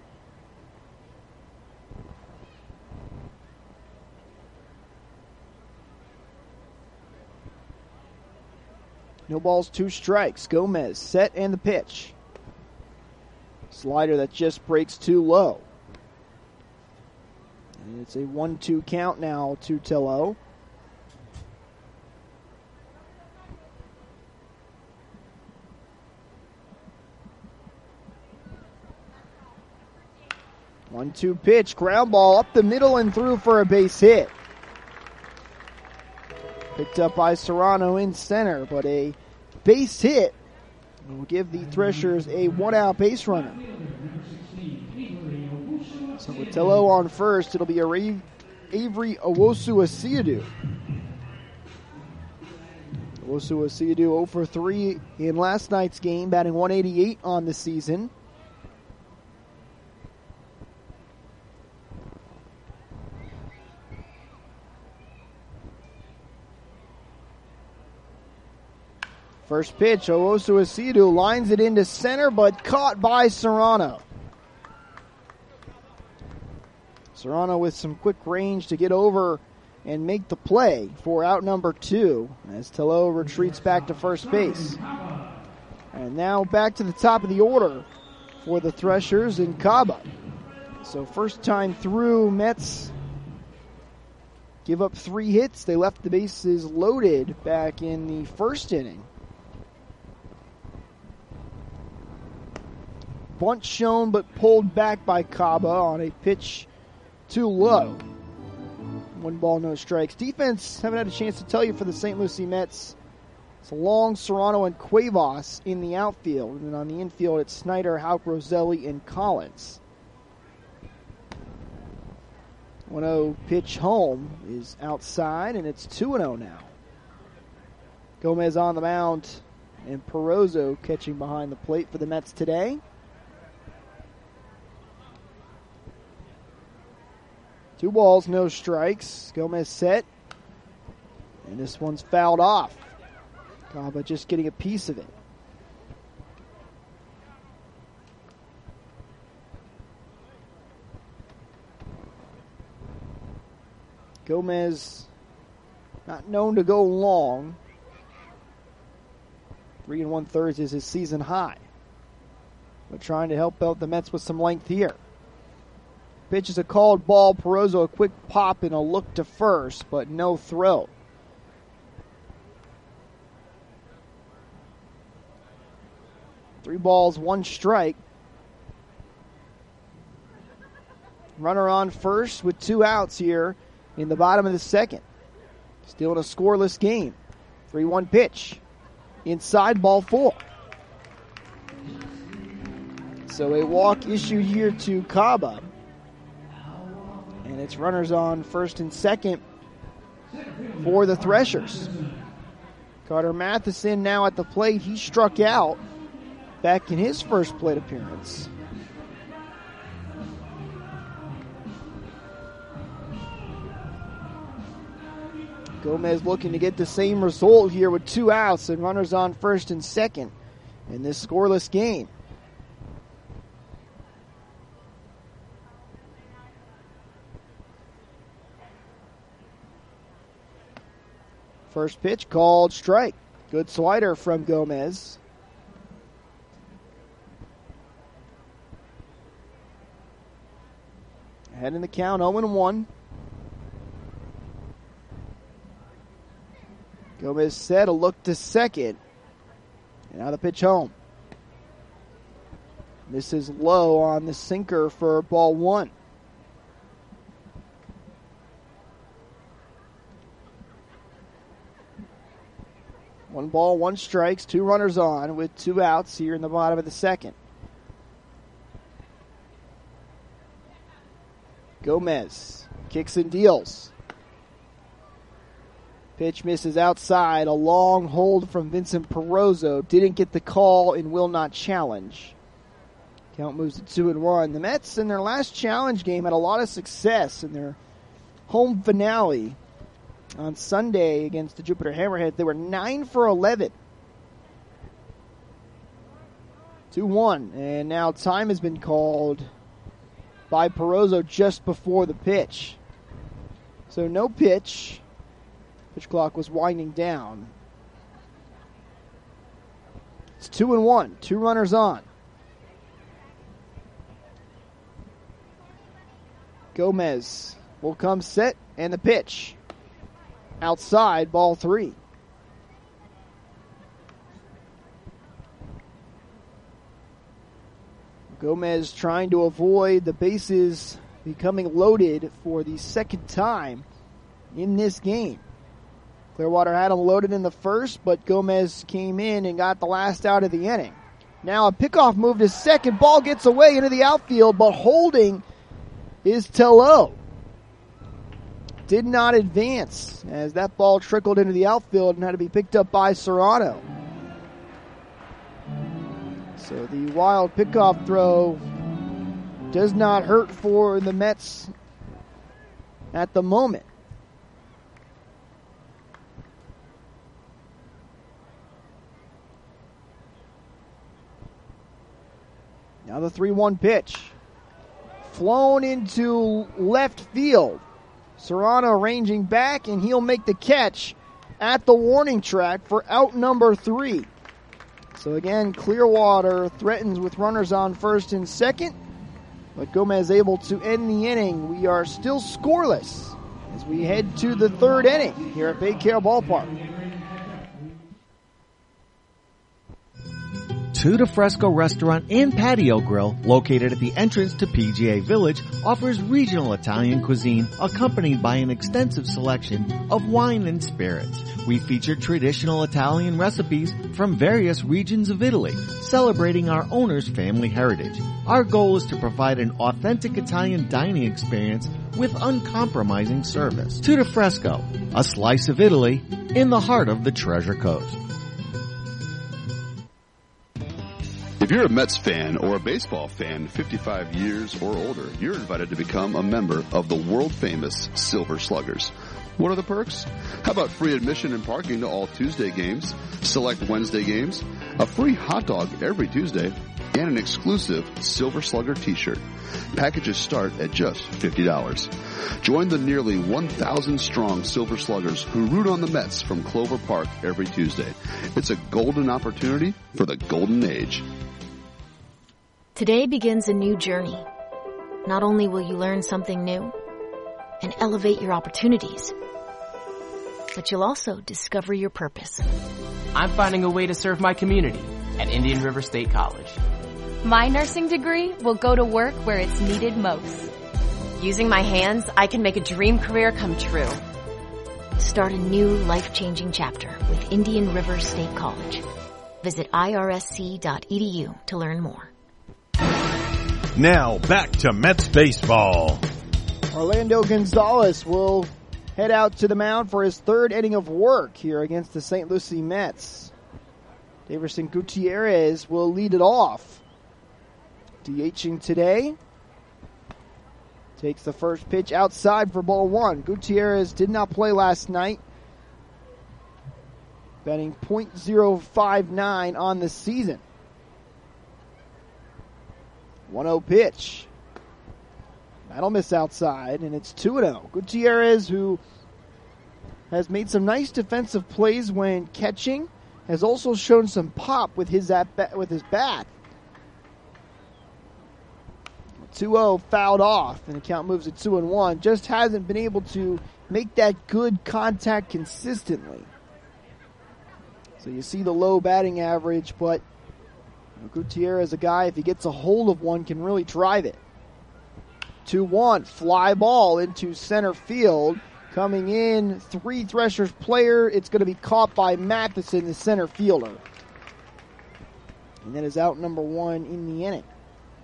No balls, 2 strikes. Gomez set and the pitch. Slider that just breaks too low. And it's a 1-2 count now to Tello. One-two pitch, ground ball up the middle and through for a base hit. Picked up by Serrano in center, but a base hit will give the Threshers a 1-out base runner. So with Tello on first, it'll be Avery Owusu-Asiadu. Owusu-Asiadu 0 for 3 in last night's game, batting 188 on the season. First pitch, Owosu Asidu lines it into center, but caught by Serrano. Serrano with some quick range to get over and make the play for out number 2 as Tello retreats back to first base. And now back to the top of the order for the Threshers in Kaba. So first time through, Mets give up 3 hits. They left the bases loaded back in the first inning. Bunt shown but pulled back by Kaba on a pitch too low. 1 ball, no strikes. Defense, haven't had a chance to tell you for the St. Lucie Mets. It's Long, Serrano, and Cuevas in the outfield. And on the infield, it's Snyder, Houck, Roselli, and Collins. 1-0 pitch home is outside, and it's 2-0 now. Gomez on the mound, and Perozzo catching behind the plate for the Mets today. 2 balls, no strikes. Gomez set. And this one's fouled off. Kaba just getting a piece of it. Gomez not known to go long. 3 1/3 is his season high. But trying to help out the Mets with some length here. Pitch is a called ball. Perozzo a quick pop and a look to first, but no throw. Three balls, 1 strike. Runner on first with 2 outs here in the bottom of the second. Still in a scoreless game. 3-1 pitch. Inside, ball 4. So a walk issued here to Kaba. And it's runners on first and second for the Threshers. Carter Matheson now at the plate. He struck out back in his first plate appearance. Gomez looking to get the same result here with 2 outs and runners on first and second in this scoreless game. First pitch called strike. Good slider from Gomez. Ahead in the count, 0-1. Gomez set, a look to second. And now the pitch home. This is low on the sinker for ball 1. One ball, 1 strikes, 2 runners on with 2 outs here in the bottom of the second. Gomez kicks and deals. Pitch misses outside. A long hold from Vincent Perozzo. Didn't get the call and will not challenge. Count moves to 2-1. The Mets in their last challenge game had a lot of success in their home finale on Sunday against the Jupiter Hammerheads. They were 9 for 11. 2-1. And now time has been called by Perozzo just before the pitch. So no pitch. Pitch clock was winding down. It's 2-1. 2 runners on. Gomez will come set and the pitch. Outside, ball 3. Gomez trying to avoid the bases becoming loaded for the second time in this game. Clearwater had him loaded in the first, but Gomez came in and got the last out of the inning. Now a pickoff move to second. Ball gets away into the outfield, but holding is Tello. Did not advance as that ball trickled into the outfield and had to be picked up by Serrano. So the wild pickoff throw does not hurt for the Mets at the moment. Now the 3-1 pitch. Flown into left field. Serrano ranging back, and he'll make the catch at the warning track for out number 3. So again, Clearwater threatens with runners on first and second, but Gomez able to end the inning. We are still scoreless as we head to the 3rd inning here at Baycare Ballpark. Tuda Fresco Restaurant and Patio Grill, located at the entrance to PGA Village, offers regional Italian cuisine accompanied by an extensive selection of wine and spirits. We feature traditional Italian recipes from various regions of Italy, celebrating our owner's family heritage. Our goal is to provide an authentic Italian dining experience with uncompromising service. Tuda Fresco, a slice of Italy in the heart of the Treasure Coast. If you're a Mets fan or a baseball fan 55 years or older, you're invited to become a member of the world-famous Silver Sluggers. What are the perks? How about free admission and parking to all Tuesday games, select Wednesday games, a free hot dog every Tuesday, and an exclusive Silver Slugger t-shirt. Packages start at just $50. Join the nearly 1,000-strong Silver Sluggers who root on the Mets from Clover Park every Tuesday. It's a golden opportunity for the golden age. Today begins a new journey. Not only will you learn something new and elevate your opportunities, but you'll also discover your purpose. I'm finding a way to serve my community at Indian River State College. My nursing degree will go to work where it's needed most. Using my hands, I can make a dream career come true. Start a new life-changing chapter with Indian River State College. Visit irsc.edu to learn more. Now back to Mets baseball. Orlando Gonzalez will head out to the mound for his 3rd inning of work here against the St. Lucie Mets. Daverson Gutierrez will lead it off. DHing today. Takes the first pitch outside for ball 1. Gutierrez did not play last night. Batting .059 on the season. 1-0 pitch. That'll miss outside, and it's 2-0. Gutierrez, who has made some nice defensive plays when catching, has also shown some pop with his bat. 2-0 fouled off, and the count moves at 2-1. Just hasn't been able to make that good contact consistently. So you see the low batting average, but Gutierrez, a guy, if he gets a hold of one, can really drive it. 2-1, fly ball into center field. Coming in, 3 Threshers player. It's going to be caught by Matheson, the center fielder. And that is out number 1 in the inning.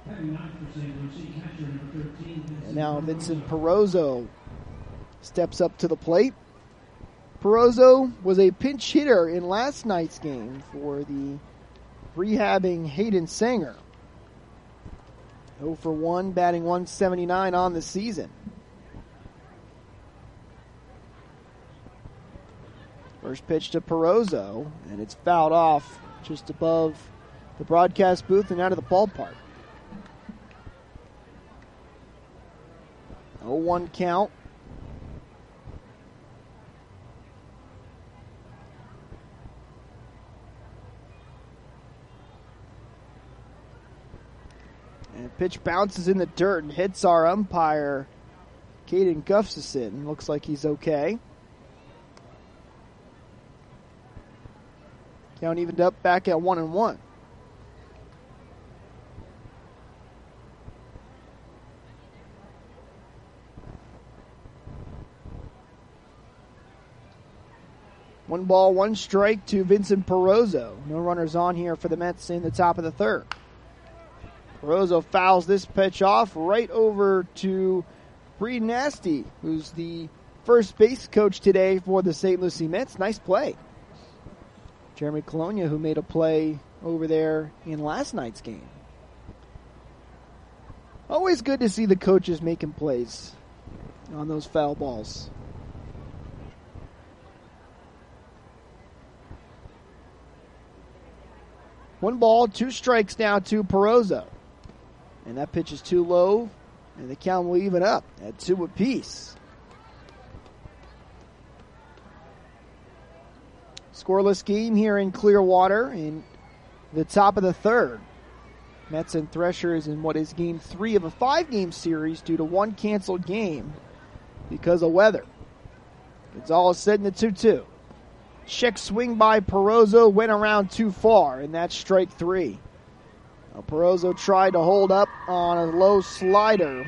And now Vincent Perozzo steps up to the plate. Perozzo was a pinch hitter in last night's game for the rehabbing Hayden Sanger. 0 for 1, batting .179 on the season. First pitch to Perozzo, and it's fouled off just above the broadcast booth and out of the ballpark. 0-1 count. And pitch bounces in the dirt and hits our umpire, Caden Gustafson. Looks like he's okay. Count evened up back at 1-1. One ball, 1 strike to Vincent Perozzo. No runners on here for the Mets in the top of the 3rd. Perozzo fouls this pitch off right over to Bree Nasty, who's the first base coach today for the St. Lucie Mets. Nice play. Jeremy Colonia, who made a play over there in last night's game. Always good to see the coaches making plays on those foul balls. One ball, 2 strikes now to Perozzo. And that pitch is too low, and the count will even up at 2 apiece. Scoreless game here in Clearwater in the top of the third. Mets and Threshers in what is game 3 of a 5-game series due to one canceled game because of weather. Gonzalez setting the 2-2. Check swing by Perozzo went around too far, and that's strike 3. Now Perozzo tried to hold up on a low slider,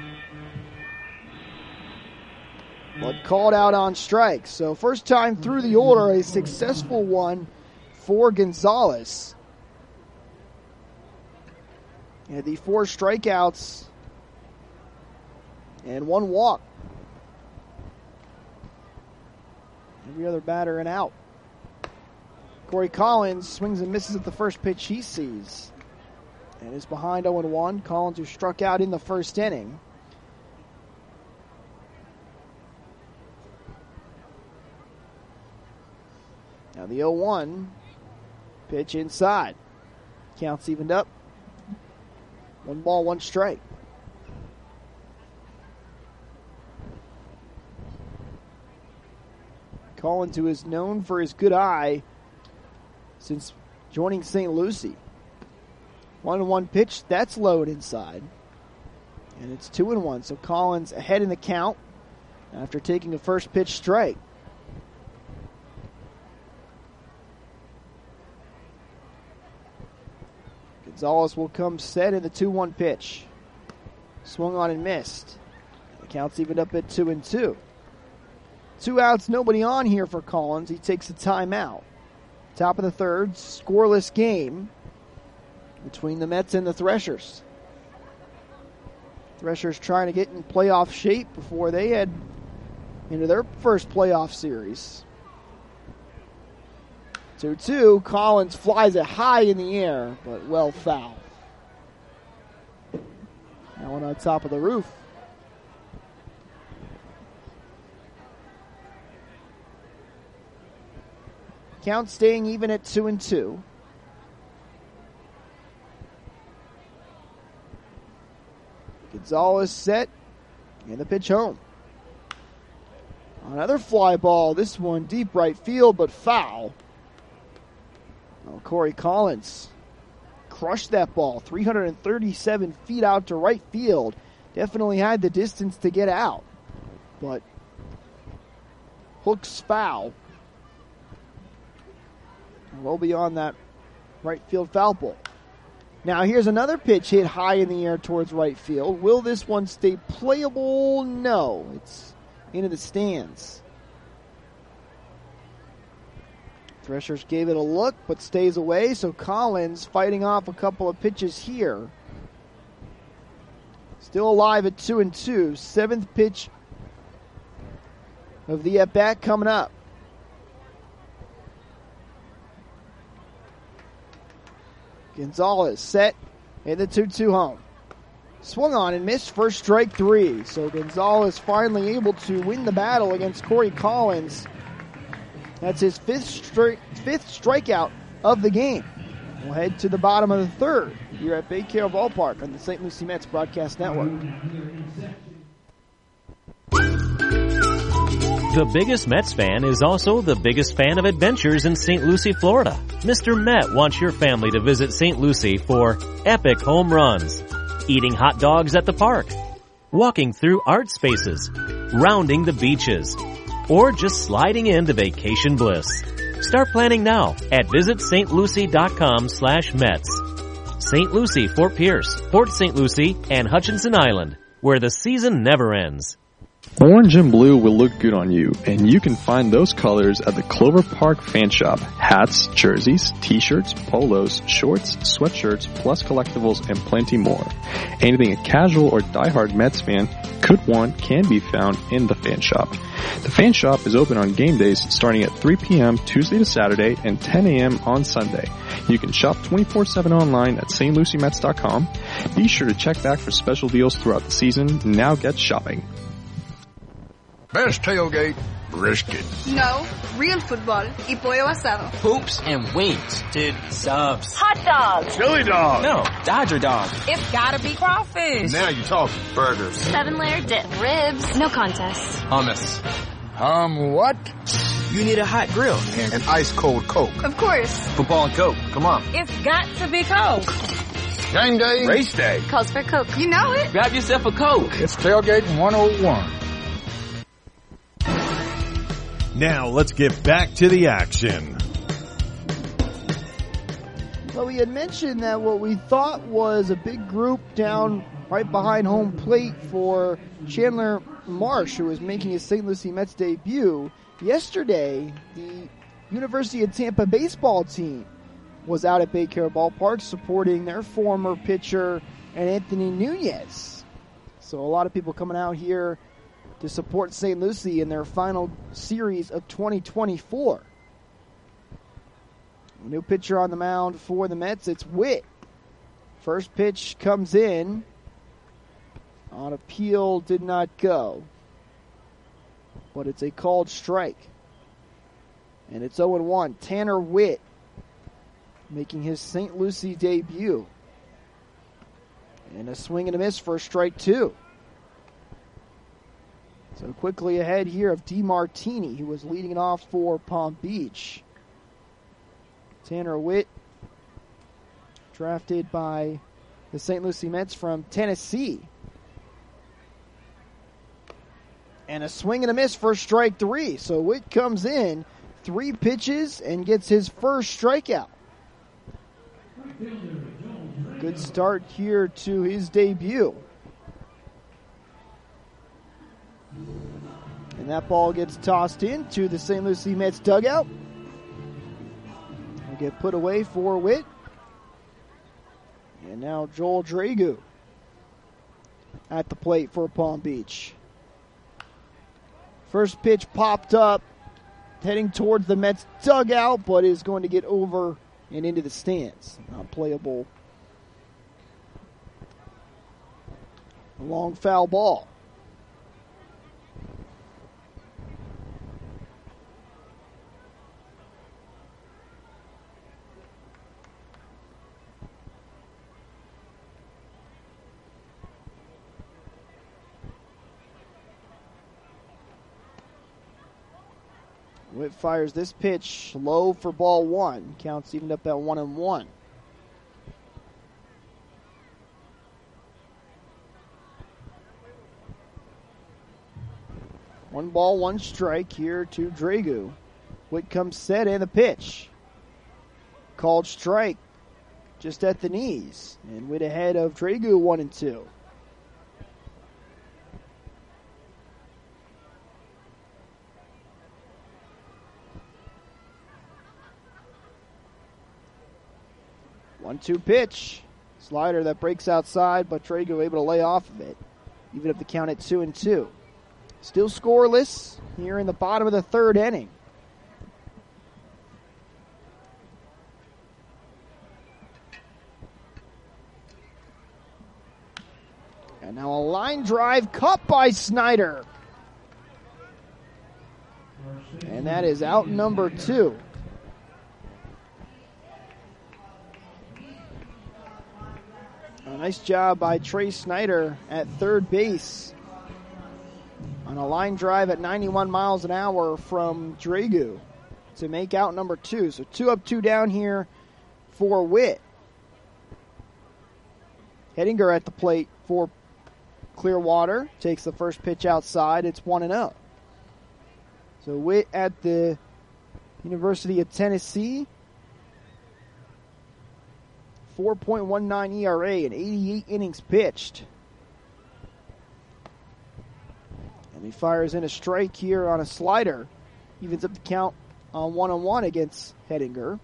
but called out on strikes. So first time through the order, a successful one for Gonzalez. And the 4 strikeouts and 1 walk. Every other batter and out. Corey Collins swings and misses at the first pitch he sees. And is behind 0-1. Collins, who struck out in the first inning. Now the 0-1 pitch inside. Counts evened up. 1 ball, 1 strike. Collins, who is known for his good eye since joining St. Lucie. 1-1 pitch, that's low and inside. And it's 2-1, so Collins ahead in the count after taking a first pitch strike. Gonzalez will come set in the 2-1 pitch. Swung on and missed. The count's evened up at 2-2. 2 outs, nobody on here for Collins. He takes a timeout. Top of the third, scoreless game between the Mets and the Threshers. Threshers trying to get in playoff shape before they head into their first playoff series. 2-2, Collins flies it high in the air, but well foul. That one on top of the roof. Count staying even at 2-2. Gonzalez set, and the pitch home. Another fly ball, this one deep right field, but foul. Oh, Corey Collins crushed that ball, 337 feet out to right field. Definitely had the distance to get out, but hooks foul. Well beyond that right field foul ball. Now here's another pitch hit high in the air towards right field. Will this one stay playable? No. It's into the stands. Threshers gave it a look, but stays away, so Collins fighting off a couple of pitches here. Still alive at 2-2. 7th pitch of the at-bat coming up. Gonzalez set in the 2-2 home. Swung on and missed for strike 3. So Gonzalez finally able to win the battle against Corey Collins. That's his 5th strikeout of the game. We'll head to the bottom of the third here at Baycare Ballpark on the St. Lucie Mets Broadcast Network. The biggest Mets fan is also the biggest fan of adventures in St. Lucie, Florida. Mr. Met wants your family to visit St. Lucie for epic home runs, eating hot dogs at the park, walking through art spaces, rounding the beaches, or just sliding into vacation bliss. Start planning now at visitstlucie.com/Mets. St. Lucie, Fort Pierce, Port St. Lucie, and Hutchinson Island, where the season never ends. Orange and blue will look good on you, and you can find those colors at the Clover Park Fan Shop. Hats, jerseys, t-shirts, polos, shorts, sweatshirts, plus collectibles, and plenty more. Anything a casual or diehard Mets fan could want can be found in the Fan Shop. The Fan Shop is open on game days starting at 3 p.m. Tuesday to Saturday and 10 a.m. on Sunday. You can shop 24/7 online at stluciemets.com. Be sure to check back for special deals throughout the season. Now get shopping. Best tailgate, Brisket. No, real football y pollo asado. Hoops and wings. Dude, subs. Hot dogs. Chili dog. No, Dodger dog. It's gotta be crawfish. Now you're talking. Burgers. 7-layer dip. Ribs. No contest. Hummus. What? You need a hot grill. And an ice cold Coke. Of course. Football and Coke. Come on. It's got to be Coke. Game day. Race day. Calls for Coke. You know it. Grab yourself a Coke. It's Tailgating 101. Now let's get back to the action. Well, we had mentioned that what we thought was a big group down right behind home plate for Chandler Marsh, who was making his St. Lucie Mets debut. Yesterday, the University of Tampa baseball team was out at Baycare Ballpark supporting their former pitcher and Anthony Nunez. So a lot of people coming out here to support St. Lucie in their final series of 2024. A new pitcher on the mound for the Mets, it's Witt. First pitch comes in. On appeal, did not go. But it's a called strike. And it's 0-1. Tanner Witt making his St. Lucie debut. And a swing and a miss for strike two. So quickly ahead here of DeMartini, who was leading it off for Palm Beach. Tanner Witt, drafted by the St. Lucie Mets from Tennessee. And a swing and a miss for strike three. So Witt comes in, 3 pitches, and gets his first strikeout. Good start here to his debut. And that ball gets tossed into the St. Lucie Mets dugout. Will get put away for Witt. And now Joel Dragu at the plate for Palm Beach. First pitch popped up, heading towards the Mets dugout, but is going to get over and into the stands. Not playable. A long foul ball. Witt fires this pitch low for ball one. Counts evened up at 1-1. One ball, one strike here to Dragu. Witt comes set and the pitch. Called strike just at the knees. And Witt ahead of Dragu 1-2. One-two pitch. Slider that breaks outside, but Dragu able to lay off of it. Even up the count at 2-2. Still scoreless here in the bottom of the third inning. And now a line drive cut by Snyder. And that is out number 2. A nice job by Trey Snyder at third base on a line drive at 91 miles an hour from Dragu to make out number 2. So 2 up, 2 down here for Witt. Hettinger at the plate for Clearwater. Takes the first pitch outside. It's 1-0. So Witt at the University of Tennessee. 4.19 ERA and 88 innings pitched. And he fires in a strike here on a slider. Evens up the count on 1-1 against Hettinger.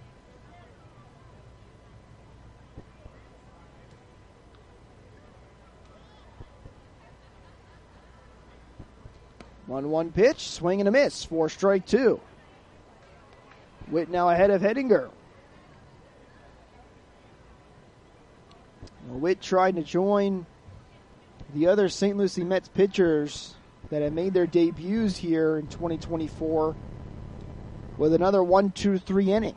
One pitch, swing and a miss for strike 2. Witt now ahead of Hettinger. Witt tried to join the other St. Lucie Mets pitchers that have made their debuts here in 2024 with another 1-2-3 inning.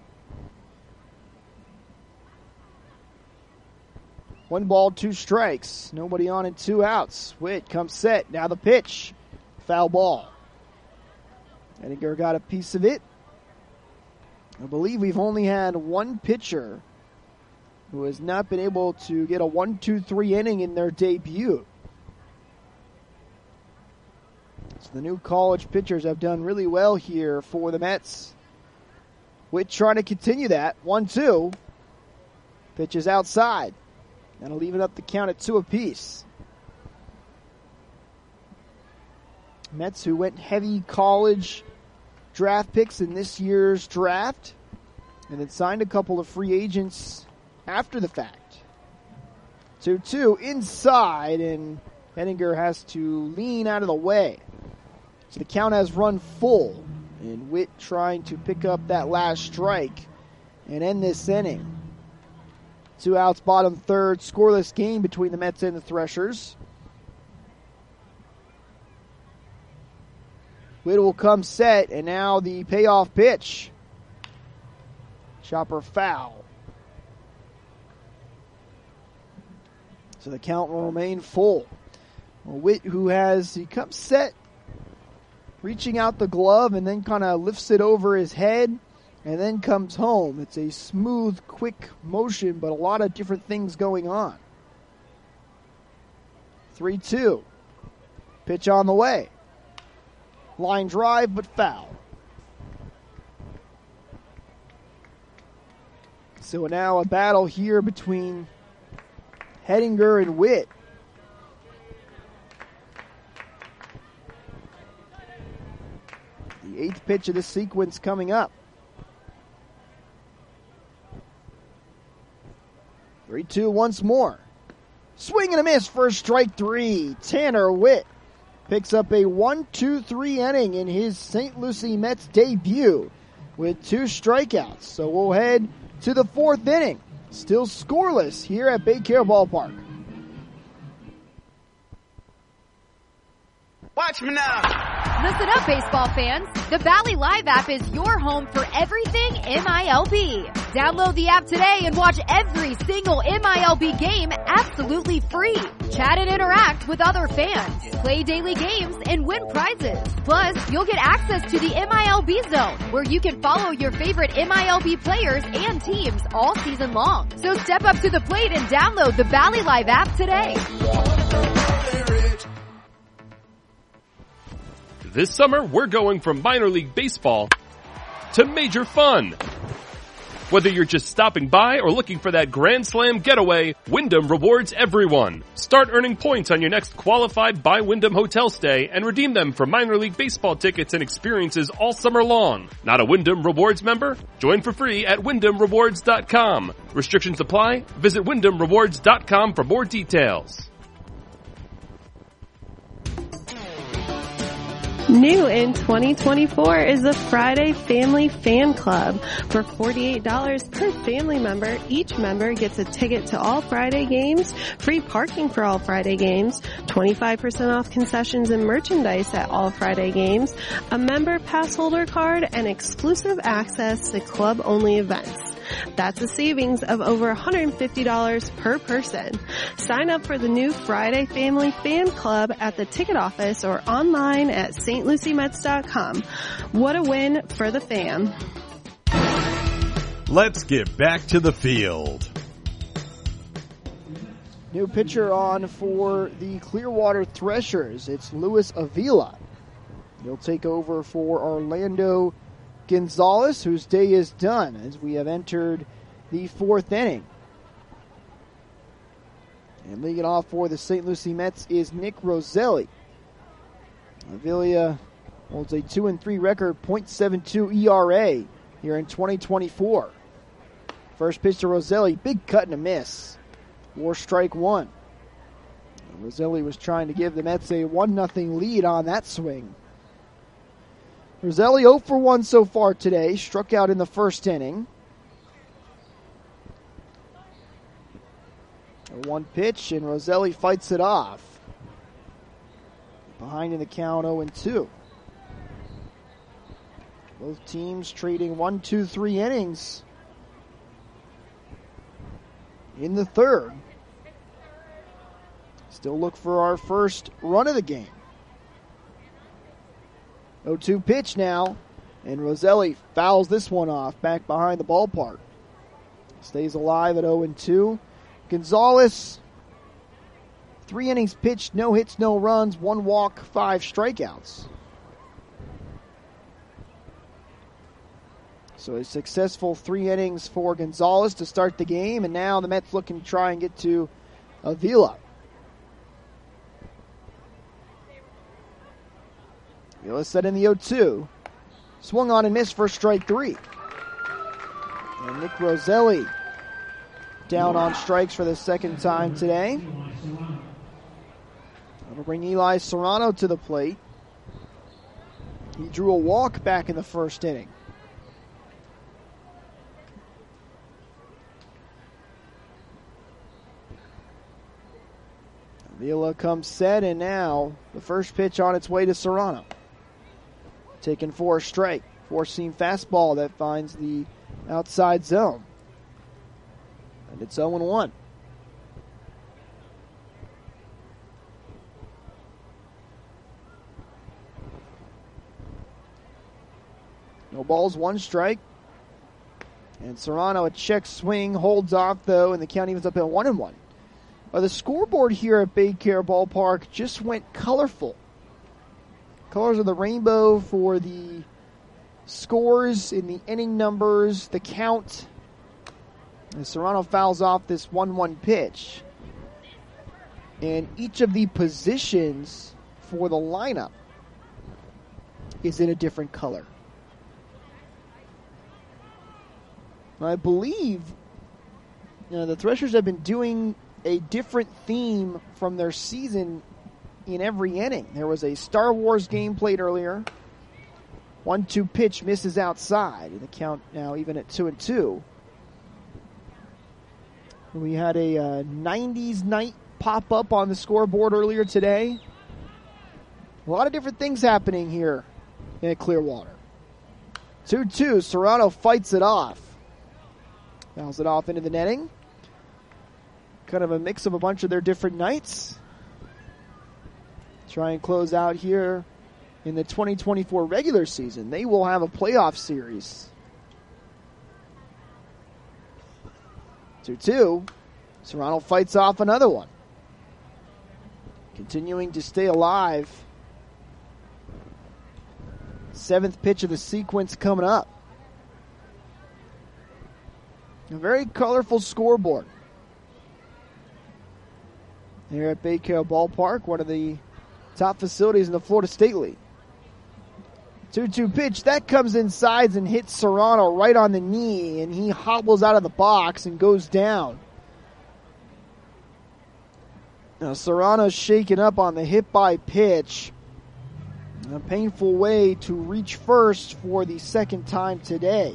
1 ball, 2 strikes. Nobody on and 2 outs. Witt comes set. Now the pitch. Foul ball. Henninger got a piece of it. I believe we've only had one pitcher who has not been able to get a 1-2-3 inning in their debut. So the new college pitchers have done really well here for the Mets. Witt trying to continue that. 1-2. Pitch is outside. That'll leave up the count at 2 apiece. Mets, who went heavy college draft picks in this year's draft, and then signed a couple of free agents after the fact. 2-2 inside, and Henninger has to lean out of the way. So the count has run full, and Witt trying to pick up that last strike and end this inning. 2 outs, bottom third, scoreless game between the Mets and the Threshers. Witt will come set, and now the payoff pitch. Chopper foul. So the count will remain full. Well, Witt, he comes set, reaching out the glove, and then kind of lifts it over his head, and then comes home. It's a smooth, quick motion, but a lot of different things going on. 3-2. Pitch on the way. Line drive, but foul. So now a battle here between Henninger and Witt. The 8th pitch of this sequence coming up. 3-2 once more. Swing and a miss for strike 3. Tanner Witt picks up a 1-2-3 inning in his St. Lucie Mets debut with 2 strikeouts. So we'll head to the 4th inning. Still scoreless here at Baycare Ballpark. Watch me now. Listen up, baseball fans. The Bally Live app is your home for everything MILB. Download the app today and watch every single MILB game absolutely free. Chat and interact with other fans. Play daily games and win prizes. Plus, you'll get access to the MILB Zone, where you can follow your favorite MILB players and teams all season long. So step up to the plate and download the Bally Live app today. This summer, we're going from minor league baseball to major fun. Whether you're just stopping by or looking for that Grand Slam getaway, Wyndham rewards everyone. Start earning points on your next qualified by Wyndham hotel stay and redeem them for minor league baseball tickets and experiences all summer long. Not a Wyndham Rewards member? Join for free at WyndhamRewards.com. Restrictions apply. Visit WyndhamRewards.com for more details. New in 2024 is the Friday Family Fan Club. For $48 per family member, each member gets a ticket to all Friday games, free parking for all Friday games, 25% off concessions and merchandise at all Friday games, a member pass holder card, and exclusive access to club-only events. That's a savings of over $150 per person. Sign up for the new Friday Family Fan Club at the ticket office or online at stluciemets.com. What a win for the fam. Let's get back to the field. New pitcher on for the Clearwater Threshers. It's Luis Avila. He'll take over for Orlando Gonzalez, whose day is done as we have entered the 4th inning. And leading off for the St. Lucie Mets is Nick Roselli. Avila holds a 2-3 record, .72 ERA here in 2024. First pitch to Roselli, big cut and a miss. War strike 1. Roselli was trying to give the Mets a 1-0 lead on that swing. Roselli 0 for 1 so far today. Struck out in the 1st inning. 1 pitch, and Roselli fights it off. behind in the count 0-2. Both teams trading 1, 2, 3 innings in the third. Still look for our first run of the game. 0-2 pitch now, and Roselli fouls this one off back behind the ballpark. Stays alive at 0-2. Gonzalez, 3 innings pitched, no hits, no runs, 1 walk, 5 strikeouts. So a successful 3 innings for Gonzalez to start the game, and now the Mets looking to try and get to Avila. Avila set in the 0-2. Swung on and missed for strike 3. And Nick Roselli down on strikes for the second time today. That'll bring Eli Serrano to the plate. He drew a walk back in the first inning. Avila comes set, and now the first pitch on its way to Serrano. Taken for a strike. 4-seam fastball that finds the outside zone. And it's 0-1. No balls, 1 strike. And Serrano, a check swing, holds off though, and the count evens up at 1-1. The scoreboard here at Baycare Ballpark just went colorful. Colors of the rainbow for the scores in the inning numbers, the count. And Serrano fouls off this 1-1 pitch. And each of the positions for the lineup is in a different color. I believe the Threshers have been doing a different theme from their season in every inning. There was a Star Wars game played earlier. 1-2 pitch misses outside. The count now even at 2-2. We had a 90s night pop up on the scoreboard earlier today. A lot of different things happening here in Clearwater. 2-2. Serrano fights it off. Fouls it off into the netting. Kind of a mix of a bunch of their different nights. Try and close out here in the 2024 regular season. They will have a playoff series. 2-2. Serrano fights off another one. Continuing to stay alive. 7th pitch of the sequence coming up. A very colorful scoreboard here at Baycare Ballpark, one of the top facilities in the Florida State League. 2-2 pitch, that comes inside and hits Serrano right on the knee, and he hobbles out of the box and goes down. Now Serrano's shaken up on the hit by pitch. A painful way to reach first for the second time today.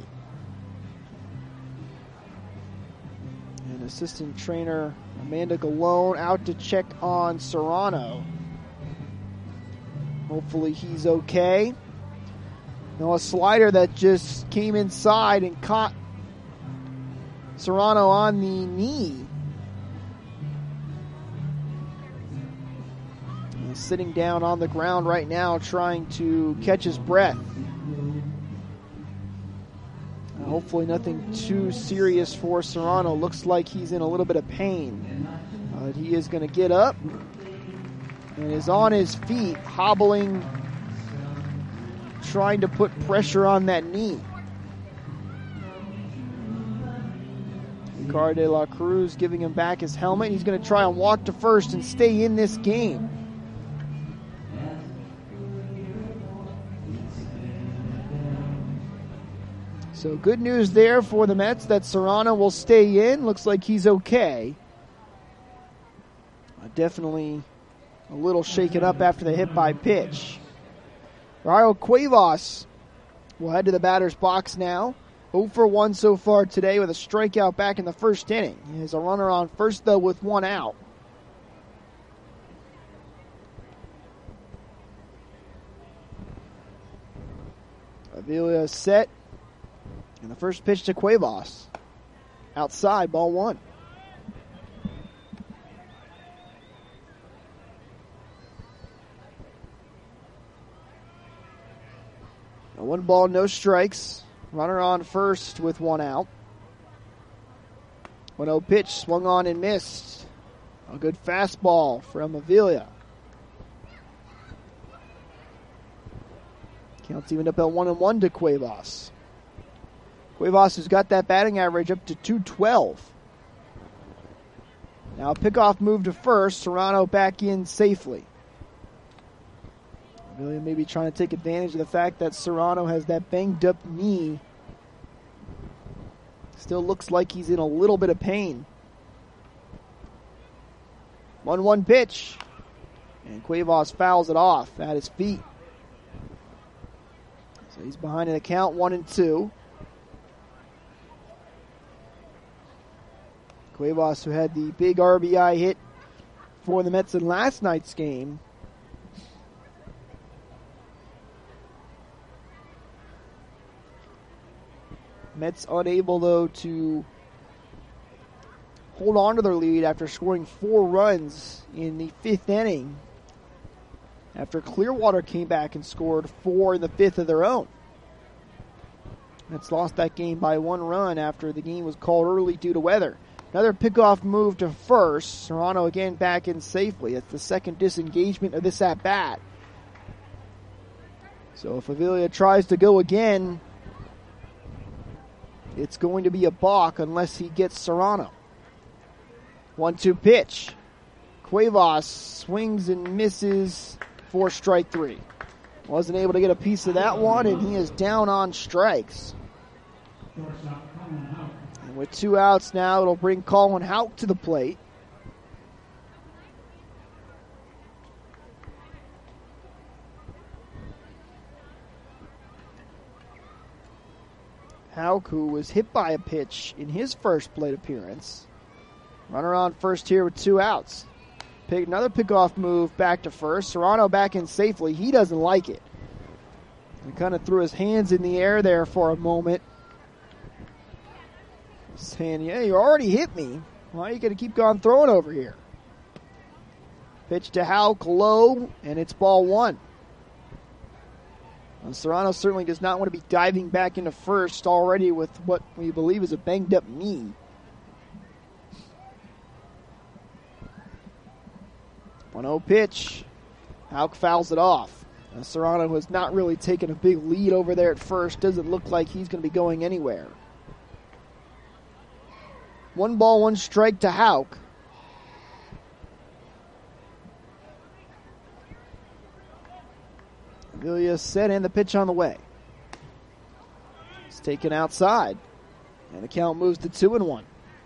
And assistant trainer Amanda Galone out to check on Serrano. Hopefully he's okay. Now a slider that just came inside and caught Serrano on the knee. He's sitting down on the ground right now trying to catch his breath. Hopefully nothing too serious for Serrano. Looks like he's in a little bit of pain. He is going to get up and is on his feet, hobbling, trying to put pressure on that knee. Ricardo de la Cruz giving him back his helmet. He's going to try and walk to first and stay in this game. So good news there for the Mets that Serrano will stay in. Looks like he's okay. Definitely a little shaken up after the hit by pitch. Raul Cuevas will head to the batter's box now. 0 for 1 so far today with a strikeout back in the first inning. He has a runner on first though with 1 out. Avila set. And the first pitch to Cuevas. Outside, ball 1. Now 1 ball, no strikes. Runner on first with 1 out. 1-0 pitch, swung on and missed. A good fastball from Avila. Count's evened up at 1-1 to Cuevas. Cuevas has got that batting average up to 212. Now a pickoff move to first. Serrano back in safely. Avila maybe trying to take advantage of the fact that Serrano has that banged up knee. Still looks like he's in a little bit of pain. 1-1 pitch. And Cuevas fouls it off at his feet. So he's behind in the count, 1-2. Cuevas, who had the big RBI hit for the Mets in last night's game. Mets unable, though, to hold on to their lead after scoring 4 runs in the 5th inning. After Clearwater came back and scored 4 in the 5th of their own. Mets lost that game by 1 run after the game was called early due to weather. Another pickoff move to first. Serrano again back in safely. That's the second disengagement of this at-bat. So if Avila tries to go again, it's going to be a balk unless he gets Serrano. 1-2 pitch. Cuevas swings and misses for strike 3. Wasn't able to get a piece of that one, and he is down on strikes. And with 2 outs now, it'll bring Colin Houck to the plate. Houck, who was hit by a pitch in his first plate appearance. Runner on first here with 2 outs. Another pickoff move back to first. Serrano back in safely. He doesn't like it. He kind of threw his hands in the air there for a moment, saying, yeah, you already hit me. Why are you going to keep on throwing over here? Pitch to Houck, low, and it's ball 1. And Serrano certainly does not want to be diving back into first already with what we believe is a banged up knee. 1-0 pitch. Houck fouls it off. And Serrano has not really taken a big lead over there at first. Doesn't look like he's going to be going anywhere. 1 ball, 1 strike to Houck. Avila set and the pitch on the way. It's taken outside. And the count moves to 2-1.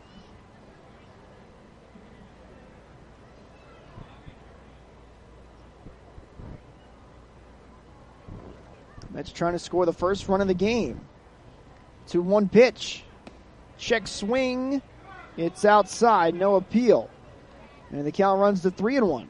Mets trying to score the first run of the game. 2-1 pitch. Check swing. It's outside. No appeal. And the count runs to 3-1.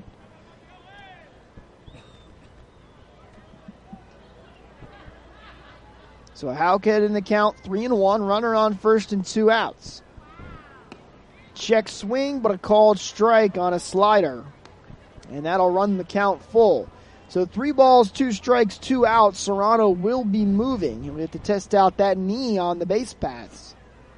So Houck in the count, 3-1. Runner on first and 2 outs. Check swing, but a called strike on a slider. And that'll run the count full. So 3 balls, 2 strikes, 2 outs. Serrano will be moving. He'll have to test out that knee on the base paths.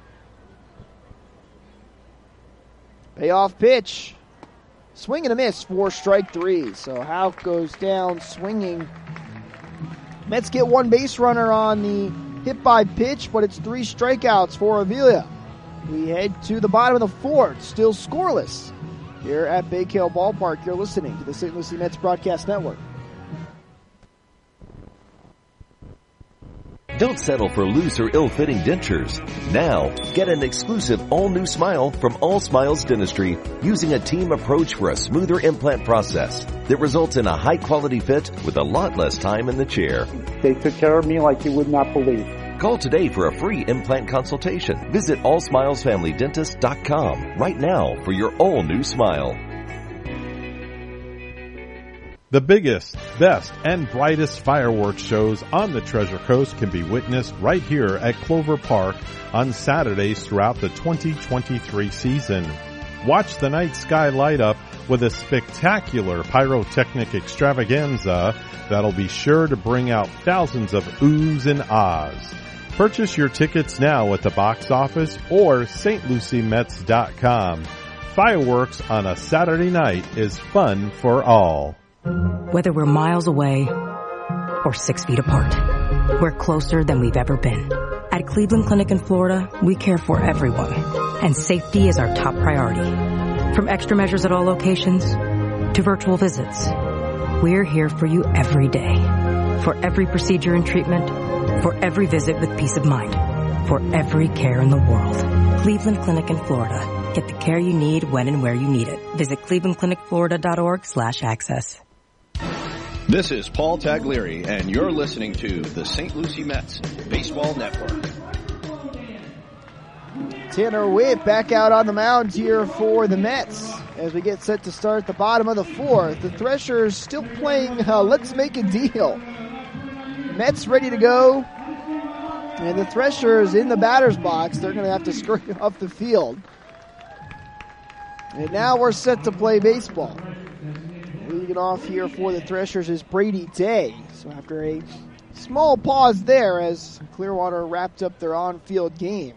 Payoff pitch. Swing and a miss for strike 3. So Houck goes down swinging. Mets get 1 base runner on the hit by pitch, but it's 3 strikeouts for Avila. We head to the bottom of the 4th, still scoreless. Here at Baykale Ballpark, you're listening to the St. Lucie Mets Broadcast Network. Don't settle for loose or ill-fitting dentures. Now, get an exclusive all-new smile from All Smiles Dentistry using a team approach for a smoother implant process that results in a high-quality fit with a lot less time in the chair. They took care of me like you would not believe. Call today for a free implant consultation. Visit allsmilesfamilydentist.com right now for your all-new smile. The biggest, best, and brightest fireworks shows on the Treasure Coast can be witnessed right here at Clover Park on Saturdays throughout the 2023 season. Watch the night sky light up with a spectacular pyrotechnic extravaganza that'll be sure to bring out thousands of oohs and ahs. Purchase your tickets now at the box office or stluciemets.com. Fireworks on a Saturday night is fun for all. Whether we're miles away or 6 feet apart, we're closer than we've ever been. At Cleveland Clinic in Florida, we care for everyone, and safety is our top priority. From extra measures at all locations to virtual visits, we're here for you every day. For every procedure and treatment, for every visit with peace of mind, for every care in the world. Cleveland Clinic in Florida. Get the care you need when and where you need it. Visit clevelandclinicflorida.org/access. This is Paul Taglieri, and you're listening to the St. Lucie Mets Baseball Network. Tanner Witt back out on the mound here for the Mets as we get set to start the bottom of the fourth. The Threshers still playing let's make a deal. Mets ready to go, and the Threshers in the batter's box. They're going to have to scurry off the field. And now we're set to play baseball. Leading off here for the Threshers is Brady Day. So after a small pause there as Clearwater wrapped up their on-field game.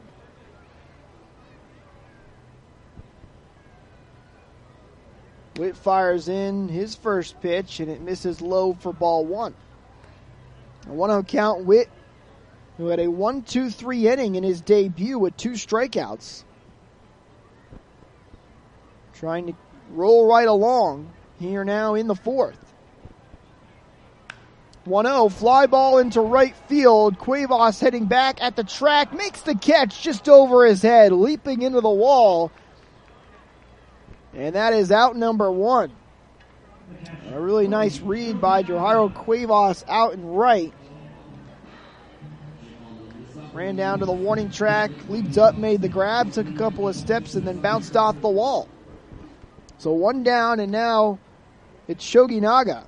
Witt fires in his first pitch, and it misses low for ball one. A 1-0 count. Witt, who had a 1-2-3 inning in his debut with 2 strikeouts. Trying to roll right along here now in the fourth. 1-0, fly ball into right field. Cuevas heading back at the track, makes the catch just over his head, leaping into the wall. And that is out number 1. A really nice read by Jairo Cuevas out and right. Ran down to the warning track, leaped up, made the grab, took a couple of steps, and then bounced off the wall. So 1 down, and now it's Shogi Naga.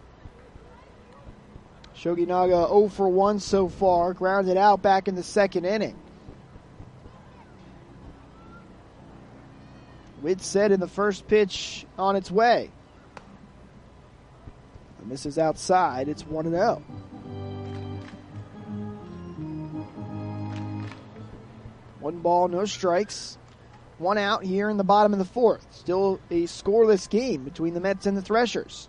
Shogi Naga 0 for 1 so far, grounded out back in the second inning. Witt said in the first pitch on its way. And this is outside. It's 1-0. One ball, no strikes. 1 out here in the bottom of the fourth. Still a scoreless game between the Mets and the Threshers.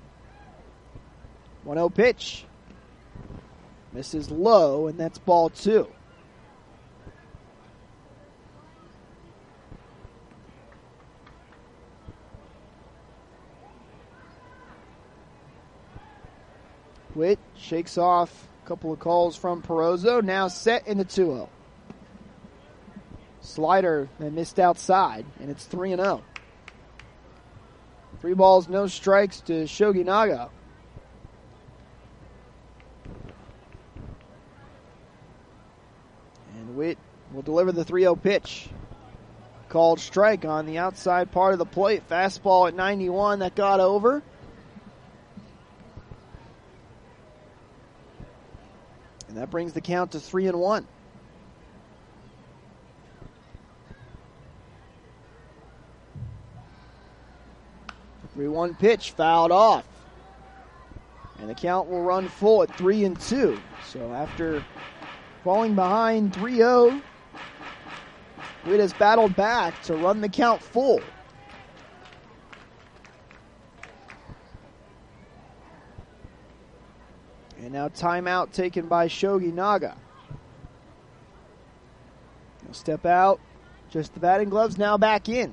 1-0 pitch. Misses low, and that's ball 2. Witt shakes off a couple of calls from Perozzo. Now set in the 2-0. Slider that missed outside, and it's 3-0. 3 balls, no strikes to Shogi Naga. And Witt will deliver the 3-0 pitch. Called strike on the outside part of the plate. Fastball at 91 that got over. And that brings the count to 3-1. 3-1 pitch, fouled off. And the count will run full at 3-2. So after falling behind 3-0, Witt has battled back to run the count full. And now timeout taken by Shogi Naga. He'll step out. Just the batting gloves now back in.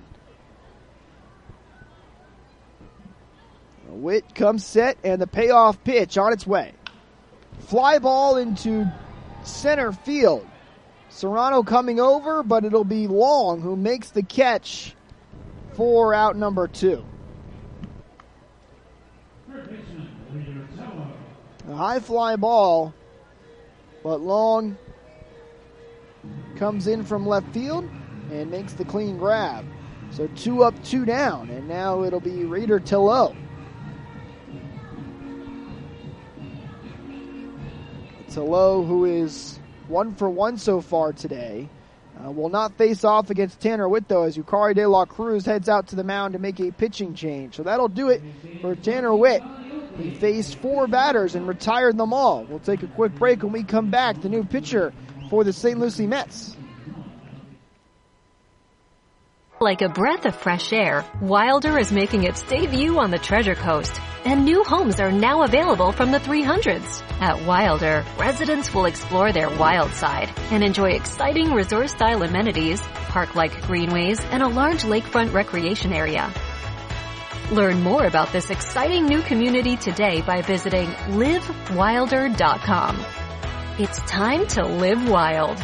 Witt comes set, and the payoff pitch on its way. Fly ball into center field. Serrano coming over, but it'll be Long who makes the catch for out number 2. A high fly ball, but Long comes in from left field and makes the clean grab. So 2 up, 2 down, and now it'll be Raider Tillo. Telo, who is 1 for 1 so far today, will not face off against Tanner Witt, though, as Yukari De La Cruz heads out to the mound to make a pitching change. So that'll do it for Tanner Witt. He faced 4 batters and retired them all. We'll take a quick break. When we come back, the new pitcher for the St. Lucie Mets. Like a breath of fresh air, Wilder is making its debut on the Treasure Coast. And new homes are now available from the 300s. At Wilder, residents will explore their wild side and enjoy exciting resort-style amenities, park-like greenways, and a large lakefront recreation area. Learn more about this exciting new community today by visiting livewilder.com. It's time to live wild.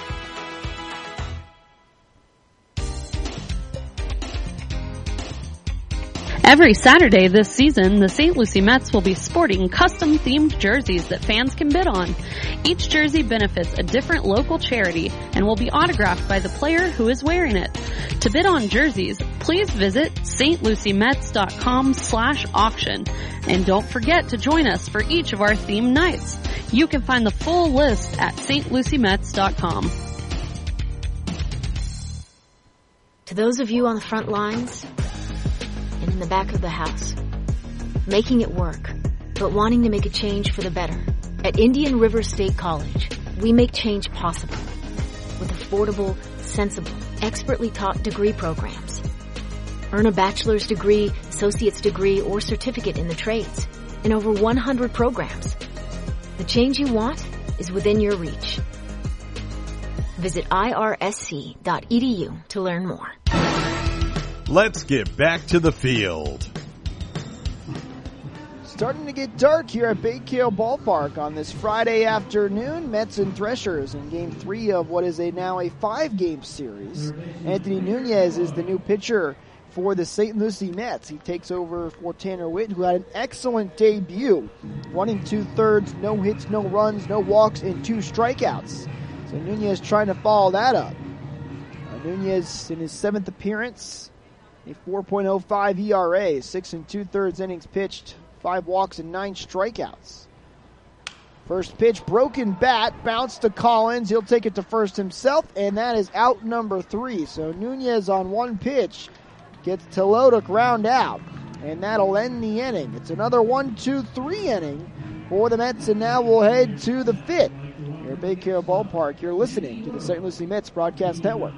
Every Saturday this season, the St. Lucie Mets will be sporting custom-themed jerseys that fans can bid on. Each jersey benefits a different local charity and will be autographed by the player who is wearing it. To bid on jerseys, please visit stluciemets.com/auction. And don't forget to join us for each of our themed nights. You can find the full list at stluciemets.com. To those of you on the front lines and in the back of the house, making it work, but wanting to make a change for the better. At Indian River State College, we make change possible with affordable, sensible, expertly taught degree programs. Earn a bachelor's degree, associate's degree, or certificate in the trades in over 100 programs. The change you want is within your reach. Visit irsc.edu to learn more. Let's get back to the field. Starting to get dark here at Baycale Ballpark on this Friday afternoon. Mets and Threshers in Game 3 of what is now a 5-game series. Anthony Nunez is the new pitcher for the St. Lucie Mets. He takes over for Tanner Witt, who had an excellent debut. 1 2/3, no hits, no runs, no walks, and 2 strikeouts. So Nunez trying to follow that up. Nunez in his 7th appearance, a 4.05 ERA, 6 2/3 innings pitched, 5 walks and 9 strikeouts. First pitch, broken bat, bounce to Collins. He'll take it to first himself, and that is out number 3. So Nunez on 1 pitch gets Telo to ground out, and that'll end the inning. It's another 1-2-3 inning for the Mets, and now we'll head to the 5th. Here at Baycare Ballpark, you're listening to the St. Lucie Mets Broadcast Network.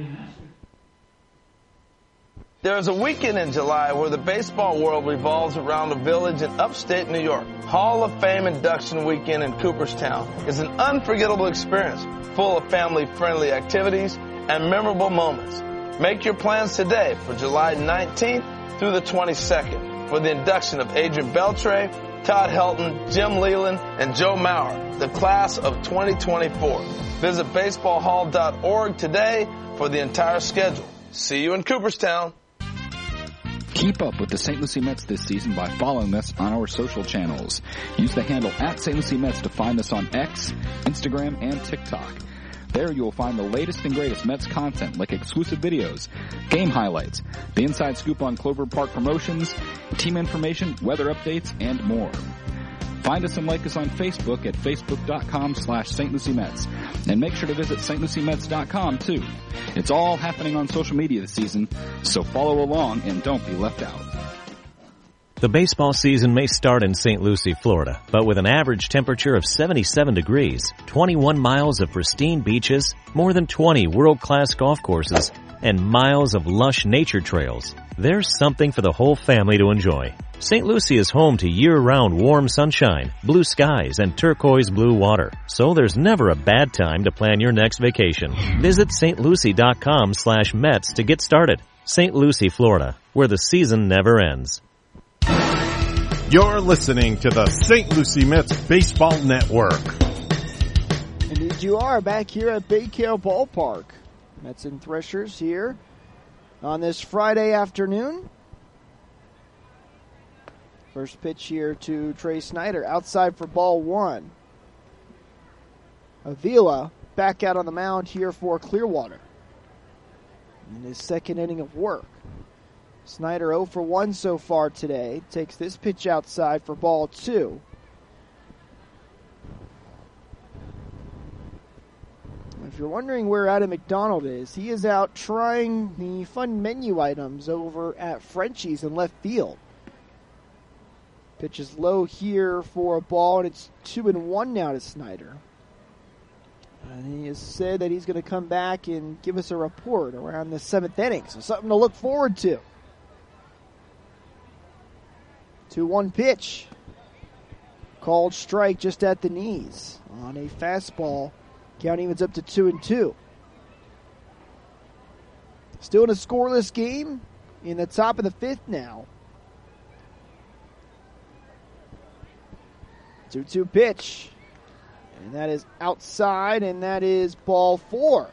There's a weekend in July where the baseball world revolves around a village in upstate New York. Hall of Fame Induction Weekend in Cooperstown is an unforgettable experience full of family-friendly activities and memorable moments. Make your plans today for July 19th through the 22nd for the induction of Adrian Beltre, Todd Helton, Jim Leland, and Joe Mauer, the class of 2024. Visit baseballhall.org today for the entire schedule. See you in Cooperstown. Keep up with the St. Lucie Mets this season by following us on our social channels. Use the handle @St. Lucie Mets to find us on X, Instagram, and TikTok. There you will find the latest and greatest Mets content like exclusive videos, game highlights, the inside scoop on Clover Park promotions, team information, weather updates, and more. Find us and like us on Facebook at facebook.com/St. Lucie Mets. And make sure to visit stluciemets.com too. It's all happening on social media this season, so follow along and don't be left out. The baseball season may start in St. Lucie, Florida, but with an average temperature of 77 degrees, 21 miles of pristine beaches, more than 20 world-class golf courses, and miles of lush nature trails, there's something for the whole family to enjoy. St. Lucie is home to year-round warm sunshine, blue skies, and turquoise blue water, so there's never a bad time to plan your next vacation. Visit stlucie.com/Mets to get started. St. Lucie, Florida, where the season never ends. You're listening to the St. Lucie Mets Baseball Network. Indeed you are, back here at Baycale Ballpark. Mets and Threshers here on this Friday afternoon. First pitch here to Trey Snyder, outside for ball 1. Avila back out on the mound here for Clearwater in his 2nd inning of work. Snyder 0 for 1 so far today. Takes this pitch outside for ball 2. If you're wondering where Adam McDonald is, he is out trying the fun menu items over at Frenchie's in left field. Pitch is low here for a ball, and it's 2-1 now to Snyder. And he has said that he's going to come back and give us a report around the 7th inning, so something to look forward to. 2-1 pitch. Called strike just at the knees on a fastball. Count evens up to 2-2. Still in a scoreless game in the top of the 5th now. 2-2 pitch. And that is outside, and that is ball 4.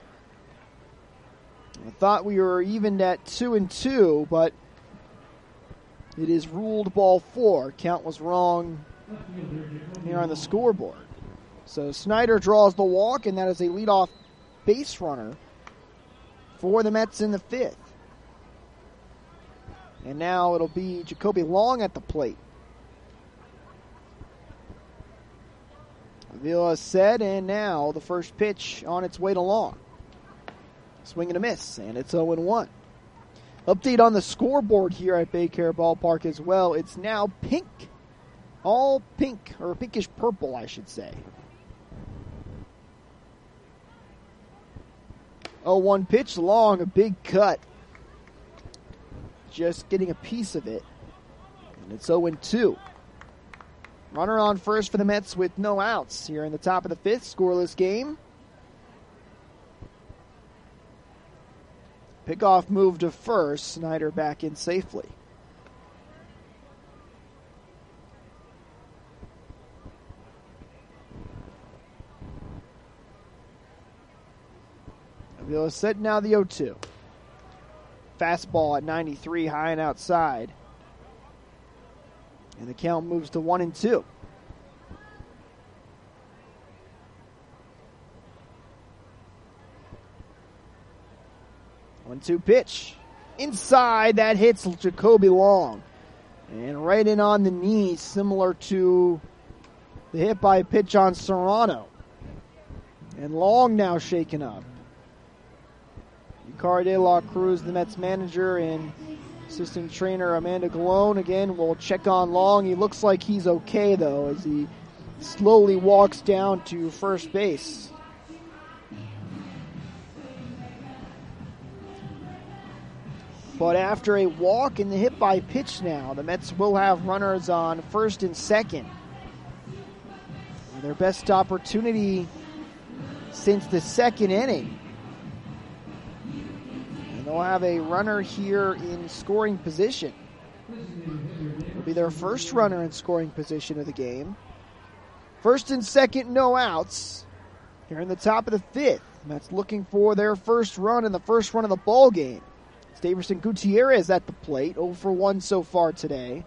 I thought we were evened at 2-2, but it is ruled ball 4. Count was wrong here on the scoreboard. So Snyder draws the walk, and that is a leadoff base runner for the Mets in the 5th. And now it'll be Jacoby Long at the plate. Avila set, and now the first pitch on its way to Long. Swing and a miss, and it's 0-1. Update on the scoreboard here at Baycare Ballpark as well. It's now pink. All pink, or pinkish purple, I should say. 0-1 pitch, Long, a big cut. Just getting a piece of it. And it's 0-2. Runner on first for the Mets with no outs here in the top of the 5th. Scoreless game. Pickoff move to first. Snyder back in safely. Avila set, now the 0-2. Fastball at 93, high and outside. And the count moves to 1-2. One-two pitch. Inside, that hits Jacoby Long. And right in on the knee, similar to the hit by pitch on Serrano. And Long now shaken up. Yukari De La Cruz, the Mets manager, and assistant trainer Amanda Galone again will check on Long. He looks like he's okay, though, as he slowly walks down to first base. But after a walk and the hit by pitch now, the Mets will have runners on first and second. Their best opportunity since the 2nd inning. They'll have a runner here in scoring position. It'll be their first runner in scoring position of the game. First and second, no outs. Here in the top of the 5th. Mets looking for their first run and the first run of the ball game. It's Daverson Gutierrez at the plate, 0 for 1 so far today.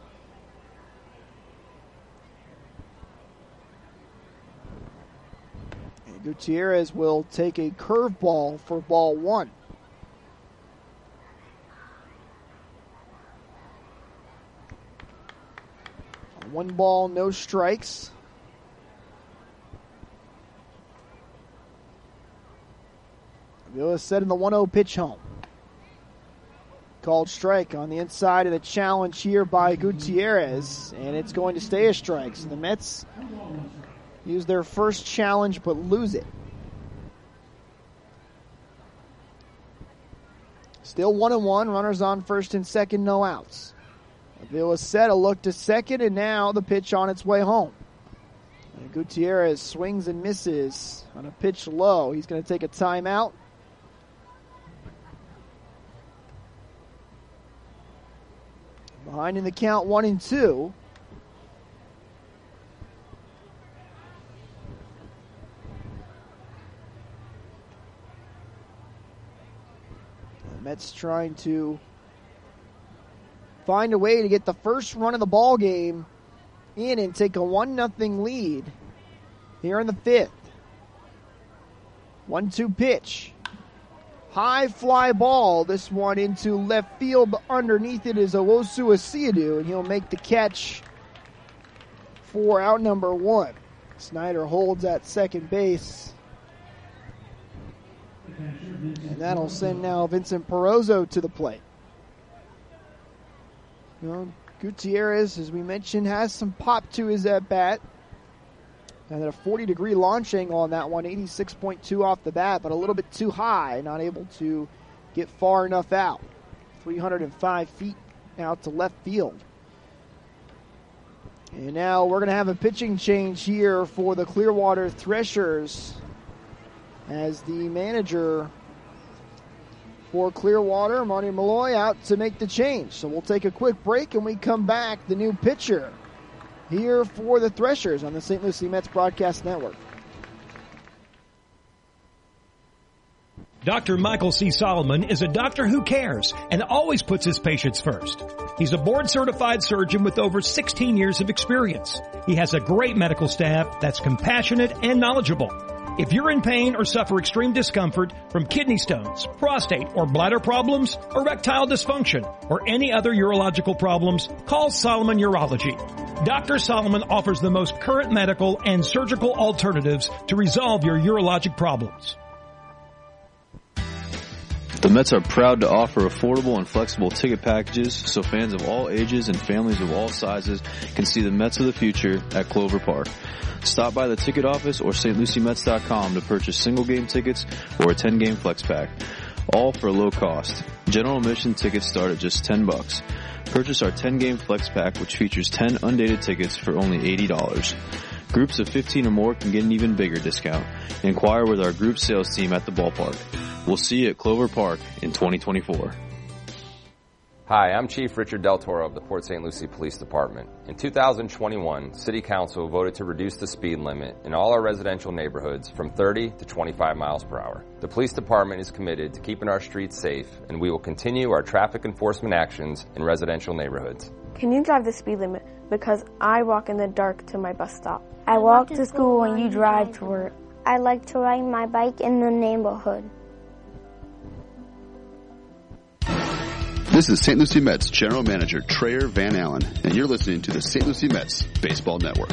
And Gutierrez will take a curveball for ball 1. 1 ball, no strikes. Avila set in the 1-0 pitch home. Called strike on the inside of the challenge here by Gutierrez, and it's going to stay a strike. So the Mets use their first challenge but lose it. Still 1-1, runners on first and second, no outs. Avila set, a look to second, and now the pitch on its way home. And Gutierrez swings and misses on a pitch low. He's going to take a timeout. Behind in the count, 1-2. The Mets trying to find a way to get the first run of the ball game in and take a 1-0 lead here in the 5th. 1-2 pitch. High fly ball. This one into left field. Underneath it is Owosu Asiadu, and he'll make the catch for out number 1. Snyder holds at second base. And that'll send now Vincent Perozzo to the plate. Gutierrez, as we mentioned, has some pop to his at-bat. And a 40-degree launch angle on that one, 86.2 off the bat, but a little bit too high, not able to get far enough out. 305 feet out to left field. And now we're going to have a pitching change here for the Clearwater Threshers as the manager for Clearwater, Marty Malloy, out to make the change. So we'll take a quick break and we come back. The new pitcher here for the Threshers on the St. Lucie Mets Broadcast Network. Dr. Michael C. Solomon is a doctor who cares and always puts his patients first. He's a board-certified surgeon with over 16 years of experience. He has a great medical staff that's compassionate and knowledgeable. If you're in pain or suffer extreme discomfort from kidney stones, prostate or bladder problems, erectile dysfunction, or any other urological problems, call Solomon Urology. Dr. Solomon offers the most current medical and surgical alternatives to resolve your urologic problems. The Mets are proud to offer affordable and flexible ticket packages so fans of all ages and families of all sizes can see the Mets of the future at Clover Park. Stop by the ticket office or stluciemets.com to purchase single game tickets or a 10-game flex pack, all for a low cost. General admission tickets start at just $10. Purchase our 10-game flex pack, which features 10 undated tickets for only $80. Groups of 15 or more can get an even bigger discount. Inquire with our group sales team at the ballpark. We'll see you at Clover Park in 2024. Hi, I'm Chief Richard Del Toro of the Port St. Lucie Police Department. In 2021, City Council voted to reduce the speed limit in all our residential neighborhoods from 30 to 25 miles per hour. The Police Department is committed to keeping our streets safe, and we will continue our traffic enforcement actions in residential neighborhoods. Can you drive the speed limit? Because I walk in the dark to my bus stop. I walk to school and you drive to work. I like to ride my bike in the neighborhood. This is St. Lucie Mets General Manager Trayer Van Allen, and you're listening to the St. Lucie Mets Baseball Network.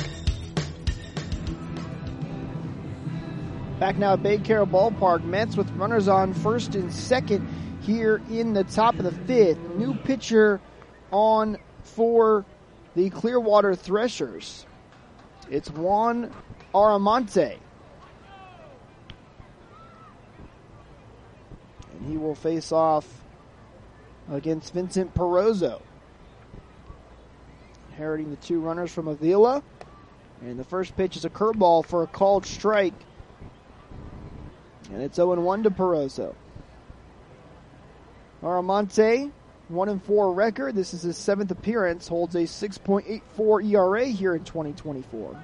Back now at Bay Carroll Ballpark, Mets with runners on first and second here in the top of the fifth. New pitcher on for the Clearwater Threshers. It's Juan Aramonte. And he will face off against Vincent Perozzo. Inheriting the two runners from Avila. And the first pitch is a curveball for a called strike. And it's 0-1 to Perozzo. Aramonte, 1-4 record. This is his 7th appearance. Holds a 6.84 ERA here in 2024.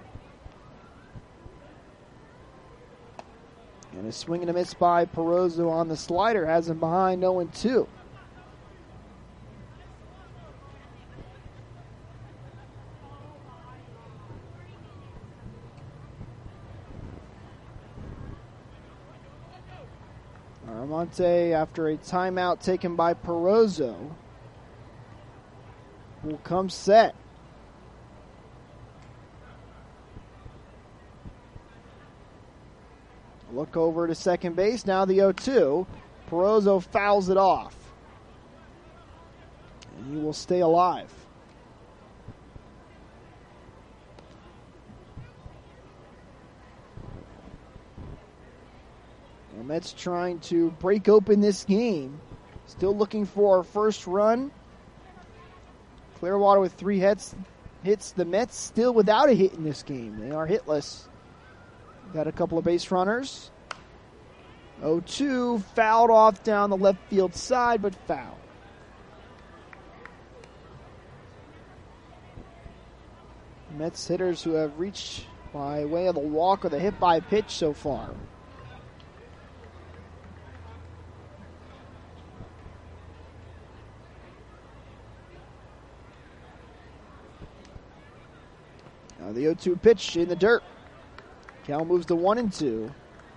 And a swing and a miss by Perozzo on the slider has him behind 0-2. Aramonte, after a timeout taken by Perozzo, will come set. Look over to second base. Now the 0-2. Perozzo fouls it off. And he will stay alive. The Mets trying to break open this game. Still looking for our first run. Clearwater with 3 hits. The Mets still without a hit in this game. They are hitless. Got a couple of base runners. 0-2, fouled off down the left field side, but foul. Mets hitters who have reached by way of the walk or the hit by pitch so far. Now the 0-2 pitch in the dirt. Cal moves to 1-2.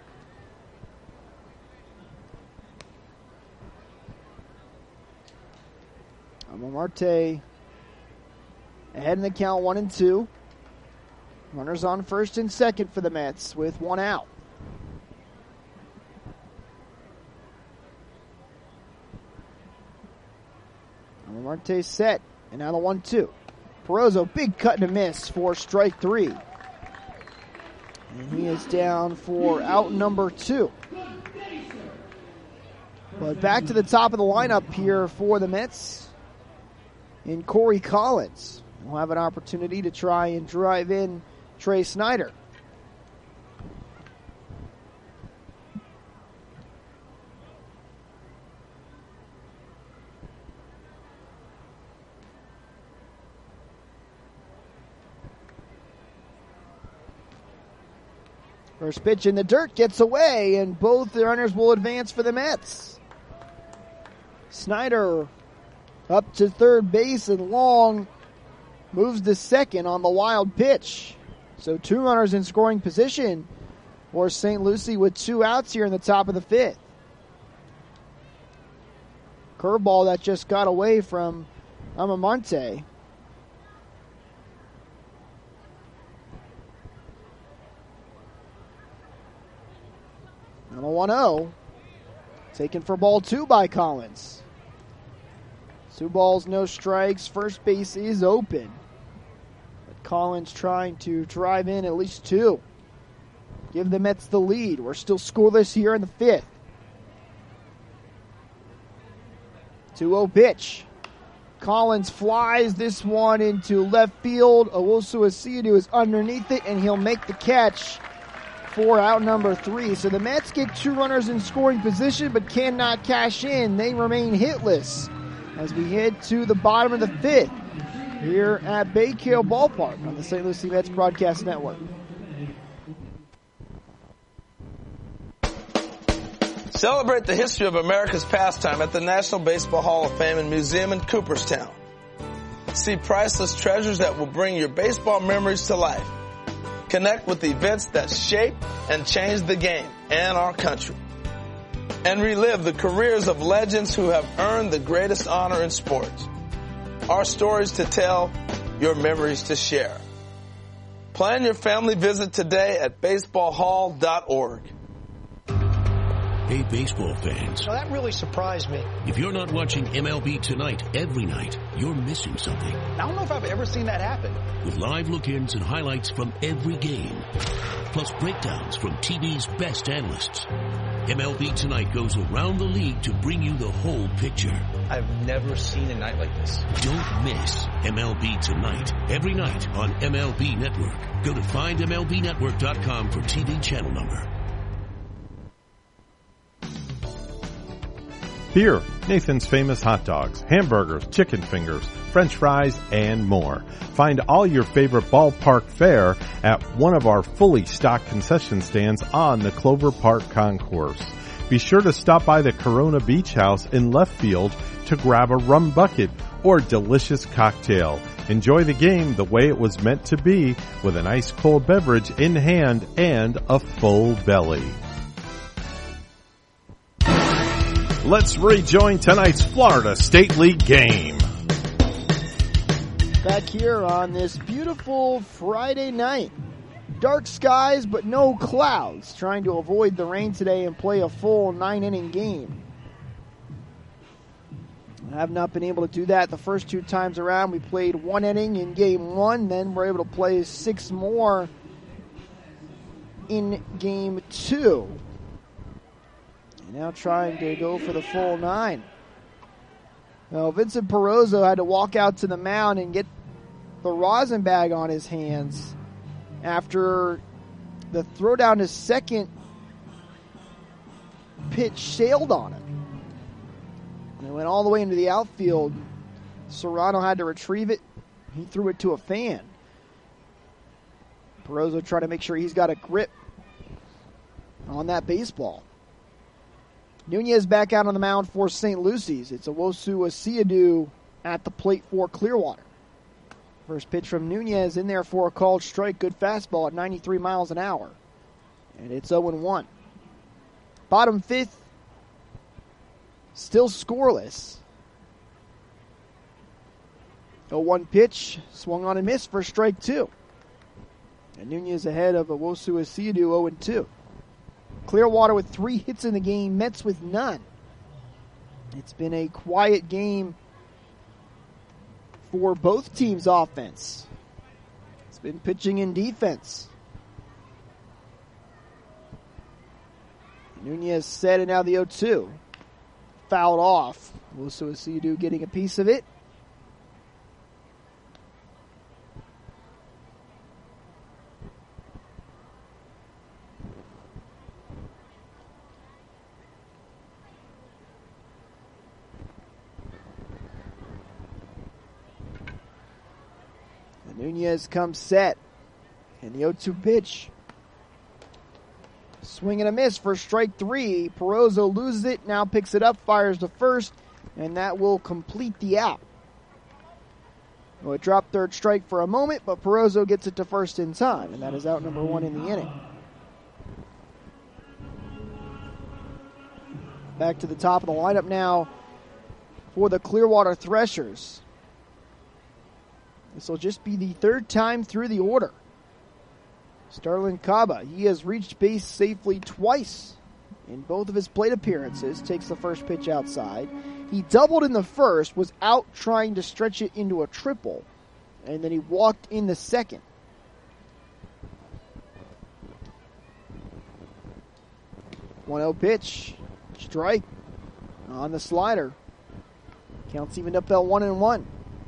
Marte ahead in the count, 1-2. Runners on first and second for the Mets with 1 out. Amarte's set. And now the 1-2. Perozo, big cut and a miss for strike 3. And he is down for out number 2. But back to the top of the lineup here for the Mets in Corey Collins. We'll have an opportunity to try and drive in Trey Snyder. First pitch in the dirt gets away, and both the runners will advance for the Mets. Snyder up to third base, and Long moves to second on the wild pitch. So 2 runners in scoring position for St. Lucie with 2 outs here in the top of the 5th. Curveball that just got away from Amamante. And a 1-0. Taken for ball 2 by Collins. 2 balls, no strikes. First base is open. But Collins trying to drive in at least 2. Give the Mets the lead. We're still scoreless here in the 5th. 2-0 pitch. Collins flies this one into left field. Owusu Asiadu is underneath it, and he'll make the catch for out number 3. So the Mets get 2 runners in scoring position but cannot cash in. They remain hitless as we head to the bottom of the 5th here at Baycale Ballpark on the St. Lucie Mets Broadcast Network. Celebrate the history of America's pastime at the National Baseball Hall of Fame and Museum in Cooperstown. See priceless treasures that will bring your baseball memories to life. Connect with the events that shape and change the game and our country. And relive the careers of legends who have earned the greatest honor in sports. Our stories to tell, your memories to share. Plan your family visit today at baseballhall.org. Hey, baseball fans. Now that really surprised me. If you're not watching MLB Tonight every night, you're missing something. I don't know if I've ever seen that happen. With live look-ins and highlights from every game, plus breakdowns from TV's best analysts. MLB Tonight goes around the league to bring you the whole picture. I've never seen a night like this. Don't miss MLB Tonight every night on MLB Network. Go to findmlbnetwork.com for TV channel number. Here, Nathan's Famous Hot Dogs, hamburgers, chicken fingers, French fries, and more. Find all your favorite ballpark fare at one of our fully stocked concession stands on the Clover Park Concourse. Be sure to stop by the Corona Beach House in left field to grab a rum bucket or delicious cocktail. Enjoy the game the way it was meant to be with an ice cold beverage in hand and a full belly. Let's rejoin tonight's Florida State League game. Back here on this beautiful Friday night. Dark skies but no clouds. Trying to avoid the rain today and play a full 9-inning game. I have not been able to do that the first 2 times around. We played 1 inning in game 1, then we're able to play 6 more in game 2. Now trying to go for the full 9. Well, Vincent Perozo had to walk out to the mound and get the rosin bag on his hands after the throw down to second pitch sailed on him. And it went all the way into the outfield. Serrano had to retrieve it. He threw it to a fan. Perozo trying to make sure he's got a grip on that baseball. Nunez back out on the mound for St. Lucie's. It's Owusu Asiadu at the plate for Clearwater. First pitch from Nunez in there for a called strike. Good fastball at 93 miles an hour. And it's 0-1. Bottom 5th, still scoreless. 0-1 pitch, swung on and missed for strike 2. And Nunez ahead of Owusu Asiadu, 0-2. Clearwater with 3 hits in the game, Mets with none. It's been a quiet game for both teams' offense. It's been pitching and defense. Nunez set, and now the 0-2. Fouled off. Wusuasidu getting a piece of it. And Nunez comes set. And the 0-2 pitch. Swing and a miss for strike 3. Perozo loses it, now picks it up, fires to first, and that will complete the out. Well, it dropped third strike for a moment, but Perozo gets it to first in time, and that is out number 1 in the inning. Back to the top of the lineup now for the Clearwater Threshers. This will just be the third time through the order. Starlin Kaba, he has reached base safely twice in both of his plate appearances. Takes the first pitch outside. He doubled in the first, was out trying to stretch it into a triple, and then he walked in the second. One-0 pitch, strike on the slider. Counts evened up at 1-1.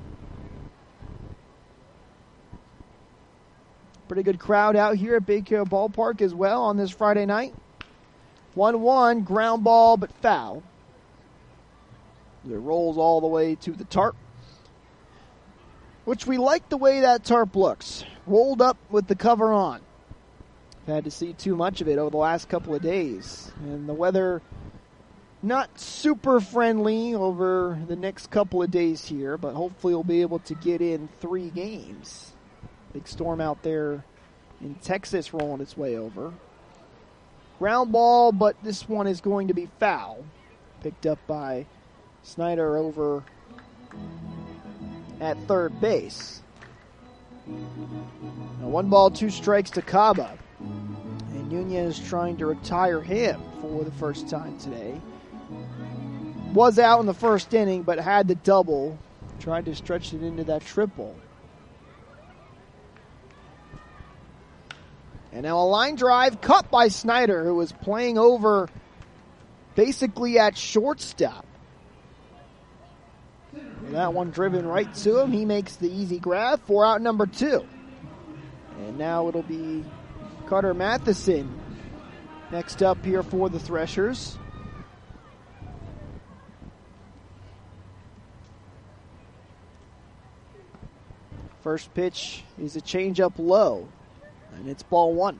Pretty good crowd out here at Big Care Ballpark as well on this Friday night. 1-1, ground ball, but foul. It rolls all the way to the tarp, which we like the way that tarp looks. Rolled up with the cover on. Had to see too much of it over the last couple of days. And the weather not super friendly over the next couple of days here, but hopefully we'll be able to get in 3 games. Big storm out there in Texas rolling its way over. Ground ball, but this one is going to be foul. Picked up by Snyder over at third base. Now 1 ball, 2 strikes to Kaba. And Nunez trying to retire him for the first time today. Was out in the first inning, but had the double. Tried to stretch it into that triple. And now a line drive cut by Snyder, who was playing over basically at shortstop. That one driven right to him. He makes the easy grab for out number 2. And now it'll be Carter Matheson next up here for the Threshers. First pitch is a changeup low. And it's ball 1.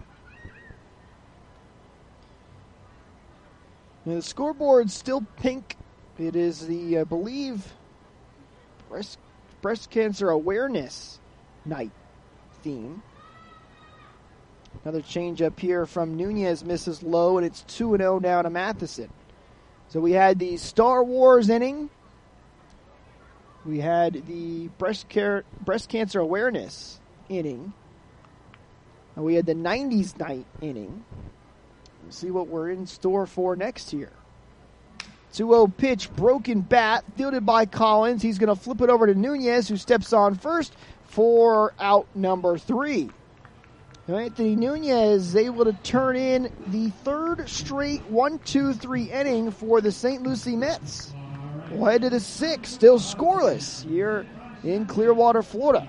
Now the scoreboard's still pink. It is the, I believe, breast cancer awareness night theme. Another change up here from Nunez, misses low, and it's 2-0 now to Matheson. So we had the Star Wars inning. We had the breast cancer awareness inning. And we had the 90s night inning. We'll see what we're in store for next year. 2-0 pitch, broken bat, fielded by Collins. He's going to flip it over to Nunez, who steps on first for out number 3. Now Anthony Nunez is able to turn in the third straight 1-2-3 inning for the St. Lucie Mets. We'll head to the 6th, still scoreless here in Clearwater, Florida.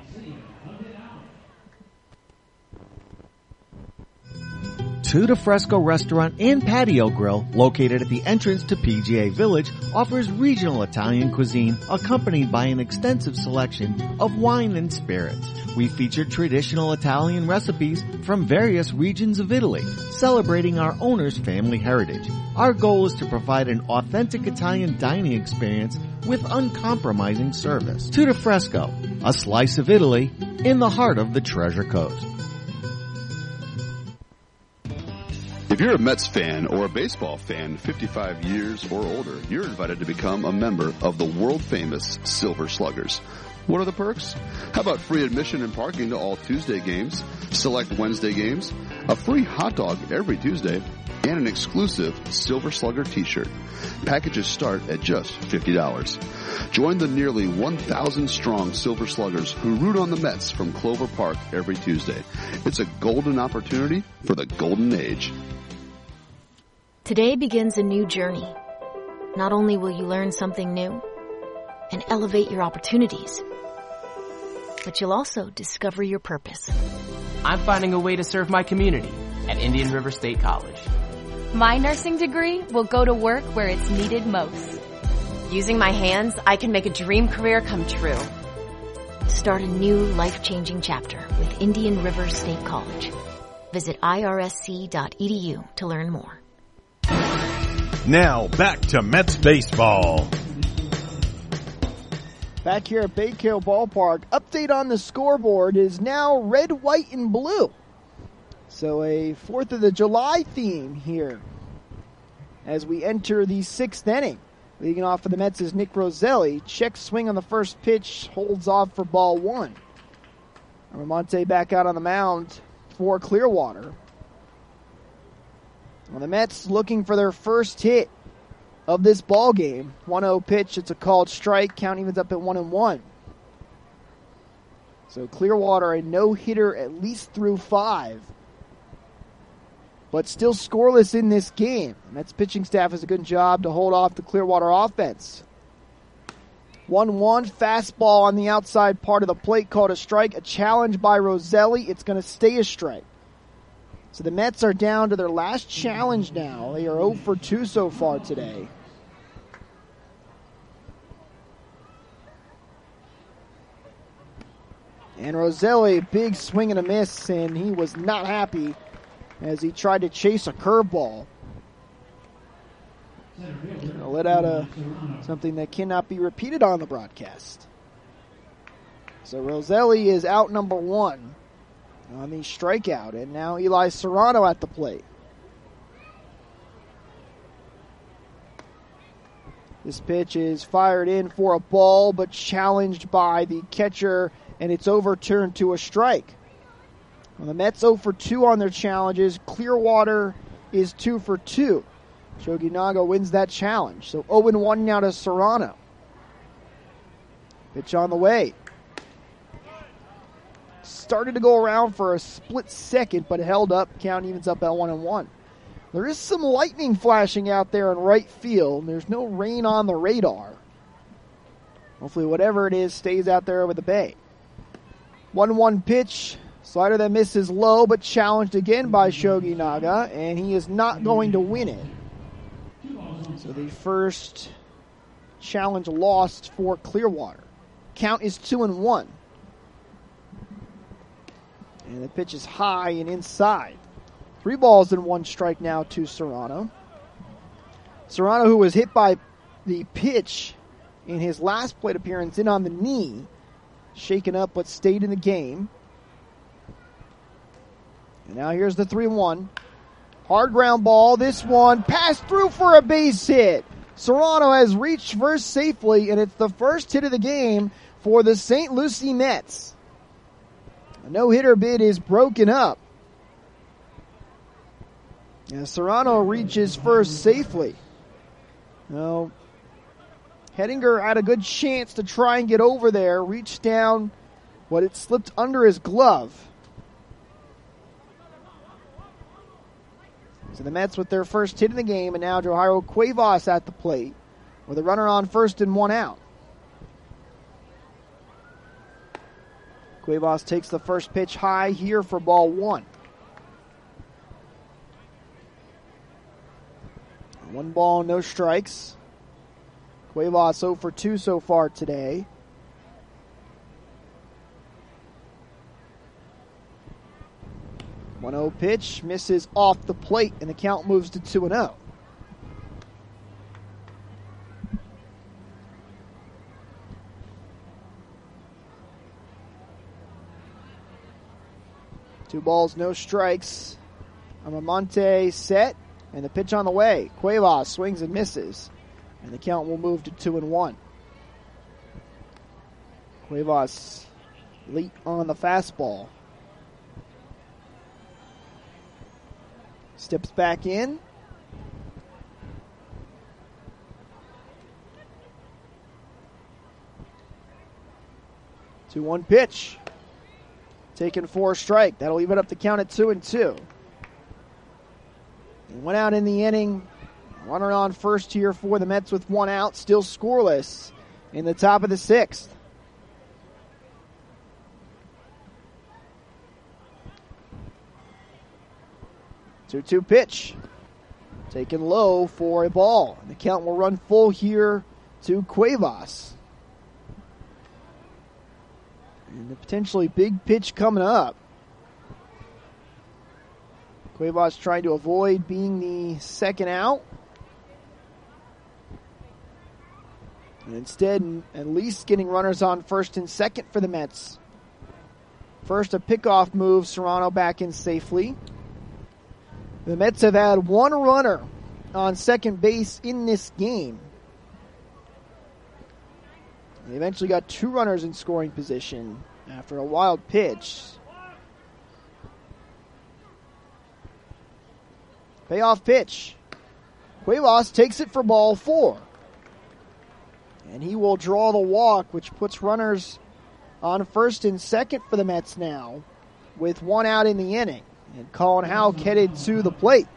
Two de Fresco Restaurant and Patio Grill, located at the entrance to PGA Village, offers regional Italian cuisine accompanied by an extensive selection of wine and spirits. We feature traditional Italian recipes from various regions of Italy, celebrating our owner's family heritage. Our goal is to provide an authentic Italian dining experience with uncompromising service. Two de Fresco, a slice of Italy in the heart of the Treasure Coast. If you're a Mets fan or a baseball fan 55 years or older, you're invited to become a member of the world-famous Silver Sluggers. What are the perks? How about free admission and parking to all Tuesday games, select Wednesday games, a free hot dog every Tuesday, and an exclusive Silver Slugger t-shirt. Packages start at just $50. Join the nearly 1,000 strong Silver Sluggers who root on the Mets from Clover Park every Tuesday. It's a golden opportunity for the golden age. Today begins a new journey. Not only will you learn something new and elevate your opportunities, but you'll also discover your purpose. I'm finding a way to serve my community at Indian River State College. My nursing degree will go to work where it's needed most. Using my hands, I can make a dream career come true. Start a new life-changing chapter with Indian River State College. Visit irsc.edu to learn more. Now, back to Mets baseball. Back here at Baycare Ballpark, update on the scoreboard is now red, white, and blue. So a 4th of July theme here as we enter the 6th inning. Leading off for the Mets is Nick Roselli. Check swing on the first pitch, holds off for ball 1. Ramonte back out on the mound for Clearwater. Well, the Mets looking for their first hit of this ball game. 1-0 pitch, it's a called strike. Count evens up at 1-1. So Clearwater a no-hitter at least through 5. But still scoreless in this game. The Mets pitching staff does a good job to hold off the Clearwater offense. 1-1, fastball on the outside part of the plate called a strike. A challenge by Roselli. It's going to stay a strike. So the Mets are down to their last challenge now. They are 0 for 2 so far today. And Roselli, big swing and a miss, and he was not happy as he tried to chase a curveball. Let out something that cannot be repeated on the broadcast. So Roselli is out number 1 on the strikeout, and now Eli Serrano at the plate. This pitch is fired in for a ball, but challenged by the catcher, and it's overturned to a strike. Well, the Mets 0 for 2 on their challenges. Clearwater is 2 for 2. Shogi Naga wins that challenge. So 0-1 now to Serrano. Pitch on the way. Started to go around for a split second, but held up. Count evens up at 1-1. There is some lightning flashing out there in right field. There's no rain on the radar. Hopefully whatever it is stays out there over the bay. 1-1 pitch. Slider that misses low, but challenged again by Shogi Naga, and he is not going to win it. So the first challenge lost for Clearwater. Count is 2-1. And the pitch is high and inside. 3 balls and 1 strike now to Serrano. Serrano, who was hit by the pitch in his last plate appearance in on the knee, shaken up but stayed in the game. And now here's the 3-1. Hard ground ball. This one passed through for a base hit. Serrano has reached first safely, and it's the first hit of the game for the St. Lucie Mets. A no-hitter bid is broken up. And Serrano reaches first safely. Now, Hettinger had a good chance to try and get over there, reached down, but it slipped under his glove. So the Mets with their first hit in the game, and now Johairo Cuevas at the plate with a runner on first and 1 out. Cuevas takes the first pitch high here for ball 1. 1 ball, no strikes. Cuevas 0 for 2 so far today. One 1-0 pitch, misses off the plate, and the count moves to 2-0. Two balls, no strikes. Amamonte set, and the pitch on the way. Cuevas swings and misses, and the count will move to 2-1. Cuevas late on the fastball. Steps back in, 2-1 pitch. Taken for a strike. That'll even up the count at 2-2. He went out in the inning. Runner on first here for the Mets with 1 out. Still scoreless in the top of the 6th. 2-2 pitch. Taken low for a ball. The count will run full here to Cuevas. And a potentially big pitch coming up. Cuevas trying to avoid being the second out. And instead, at least getting runners on first and second for the Mets. First, a pickoff move. Serrano back in safely. The Mets have had 1 runner on second base in this game. They eventually got 2 runners in scoring position after a wild pitch. Payoff pitch. Cuevas takes it for ball 4. And he will draw the walk, which puts runners on first and second for the Mets now, with 1 out in the inning. And Colin Houck headed to the plate.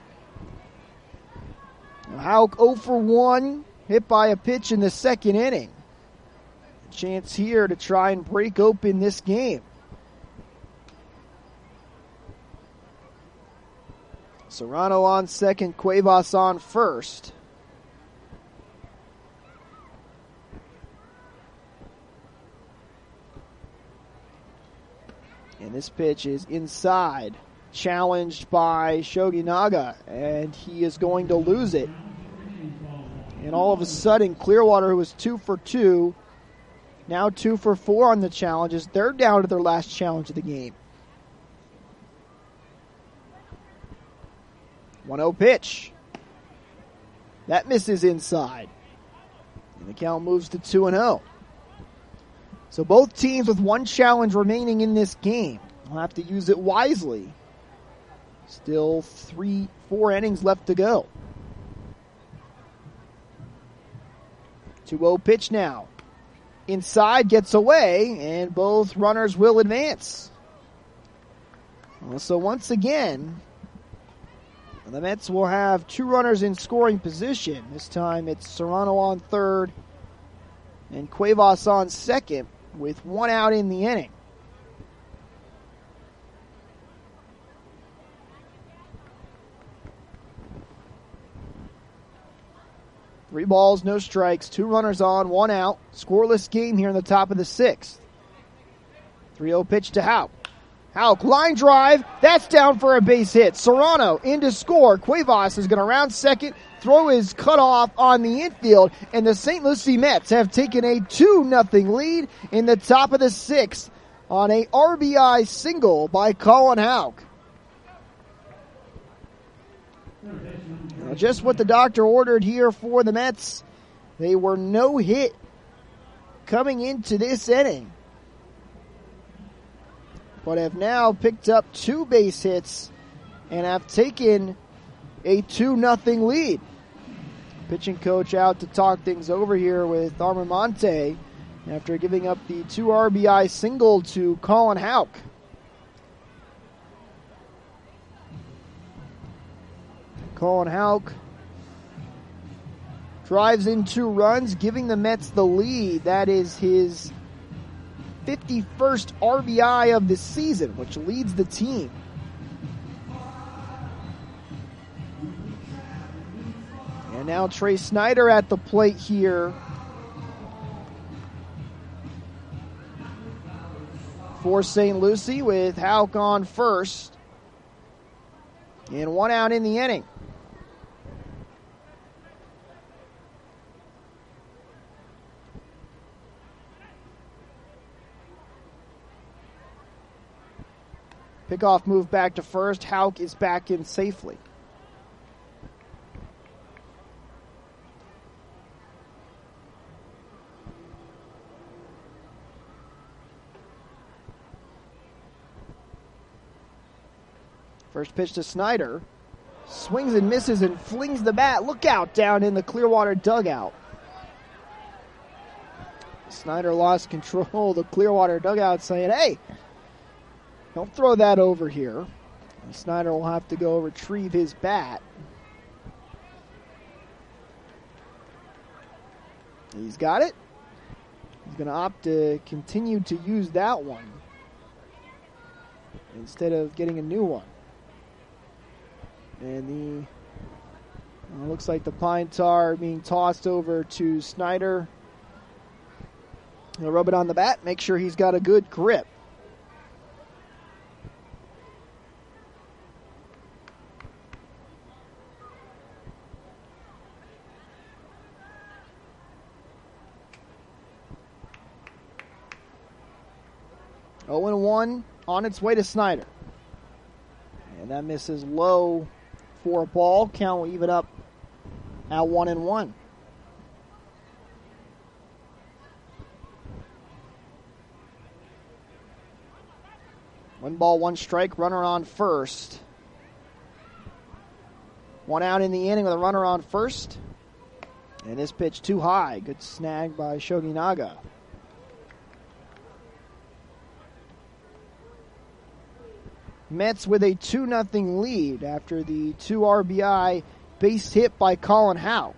Houck 0 for 1, hit by a pitch in the second inning. A chance here to try and break open this game. Serrano on second, Cuevas on first. And this pitch is inside. Challenged by Shogi Naga, and he is going to lose it. And all of a sudden, Clearwater, who was 2 for 2, now 2 for 4 on the challenges. They're down to their last challenge of the game. 1-0 pitch. That misses inside. And the count moves to 2-0. So both teams with 1 challenge remaining in this game will have to use it wisely. Still 4 innings left to go. 2-0 pitch now. Inside, gets away, and both runners will advance. So once again, the Mets will have 2 runners in scoring position. This time it's Serrano on third and Cuevas on second with 1 out in the inning. Three balls, no strikes, 2 runners on, 1 out. Scoreless game here in the top of the 6th. 3-0 pitch to Houck. Houck, line drive, that's down for a base hit. Serrano in to score. Cuevas is going to round second, throw his cutoff on the infield, and the St. Lucie Mets have taken a 2-0 lead in the top of the 6th on a RBI single by Colin Houck. Just what the doctor ordered here for the Mets. They were no hit coming into this inning, but have now picked up 2 base hits and have taken a 2-0 lead. Pitching coach out to talk things over here with Armamonte after giving up the 2 RBI single to Colin Houck. Colin Houck drives in 2 runs, giving the Mets the lead. That is his 51st RBI of the season, which leads the team. And now Trey Snyder at the plate here for St. Lucie, with Houck on first and 1 out in the inning. Pickoff move back to first. Houck is back in safely. First pitch to Snyder. Swings and misses and flings the bat. Look out down in the Clearwater dugout. Snyder lost control of the Clearwater dugout, saying, hey, don't throw that over here. And Snyder will have to go retrieve his bat. He's got it. He's going to opt to continue to use that one instead of getting a new one. And looks like the pine tar being tossed over to Snyder. He'll rub it on the bat, make sure he's got a good grip. Oh, 0-1 on its way to Snyder. And that misses low for a ball. Count will even up at 1-1. One ball, one strike, runner on first. One out in the inning with a runner on first. And this pitch too high. Good snag by Shogi Naga. Mets with a 2-0 lead after the 2 RBI base hit by Colin Houck.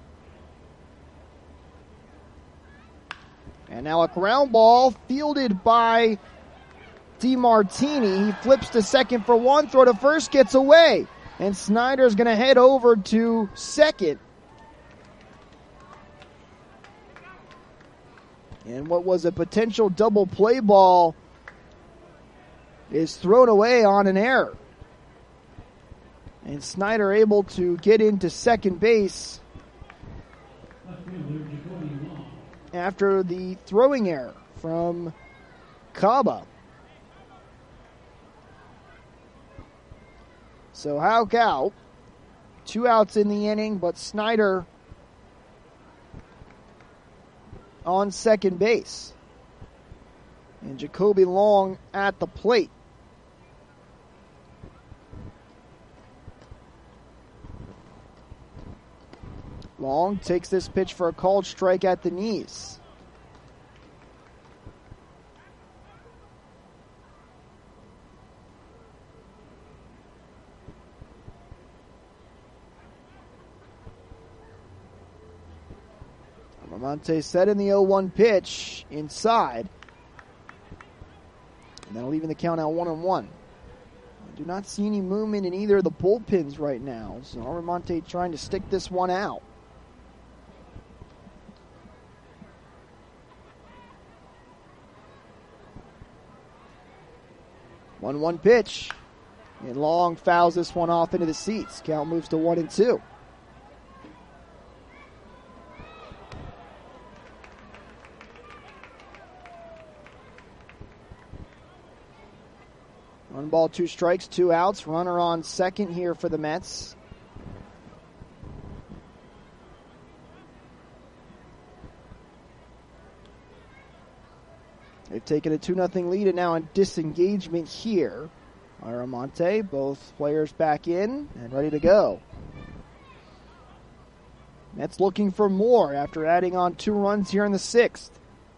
And now a ground ball fielded by DeMartini. He flips to second for one, throw to first, gets away. And Snyder's going to head over to second. And what was a potential double play ball is thrown away on an error. And Snyder able to get into second base after the throwing error from Kaba. So Houck out. 2 outs in the inning, but Snyder on second base. And Jacoby Long at the plate. Long takes this pitch for a called strike at the knees. Ramonte set in the 0-1 pitch inside. And that'll even the count out 1-1. I do not see any movement in either of the bullpens right now. So Ramonte trying to stick this one out. 1-1 pitch. And Long fouls this one off into the seats. Count moves to 1-2. One ball, 2 strikes, 2 outs. Runner on second here for the Mets. They've taken a 2-0 lead and now in disengagement here. Aramonte, both players back in and ready to go. Mets looking for more after adding on 2 runs here in the 6th.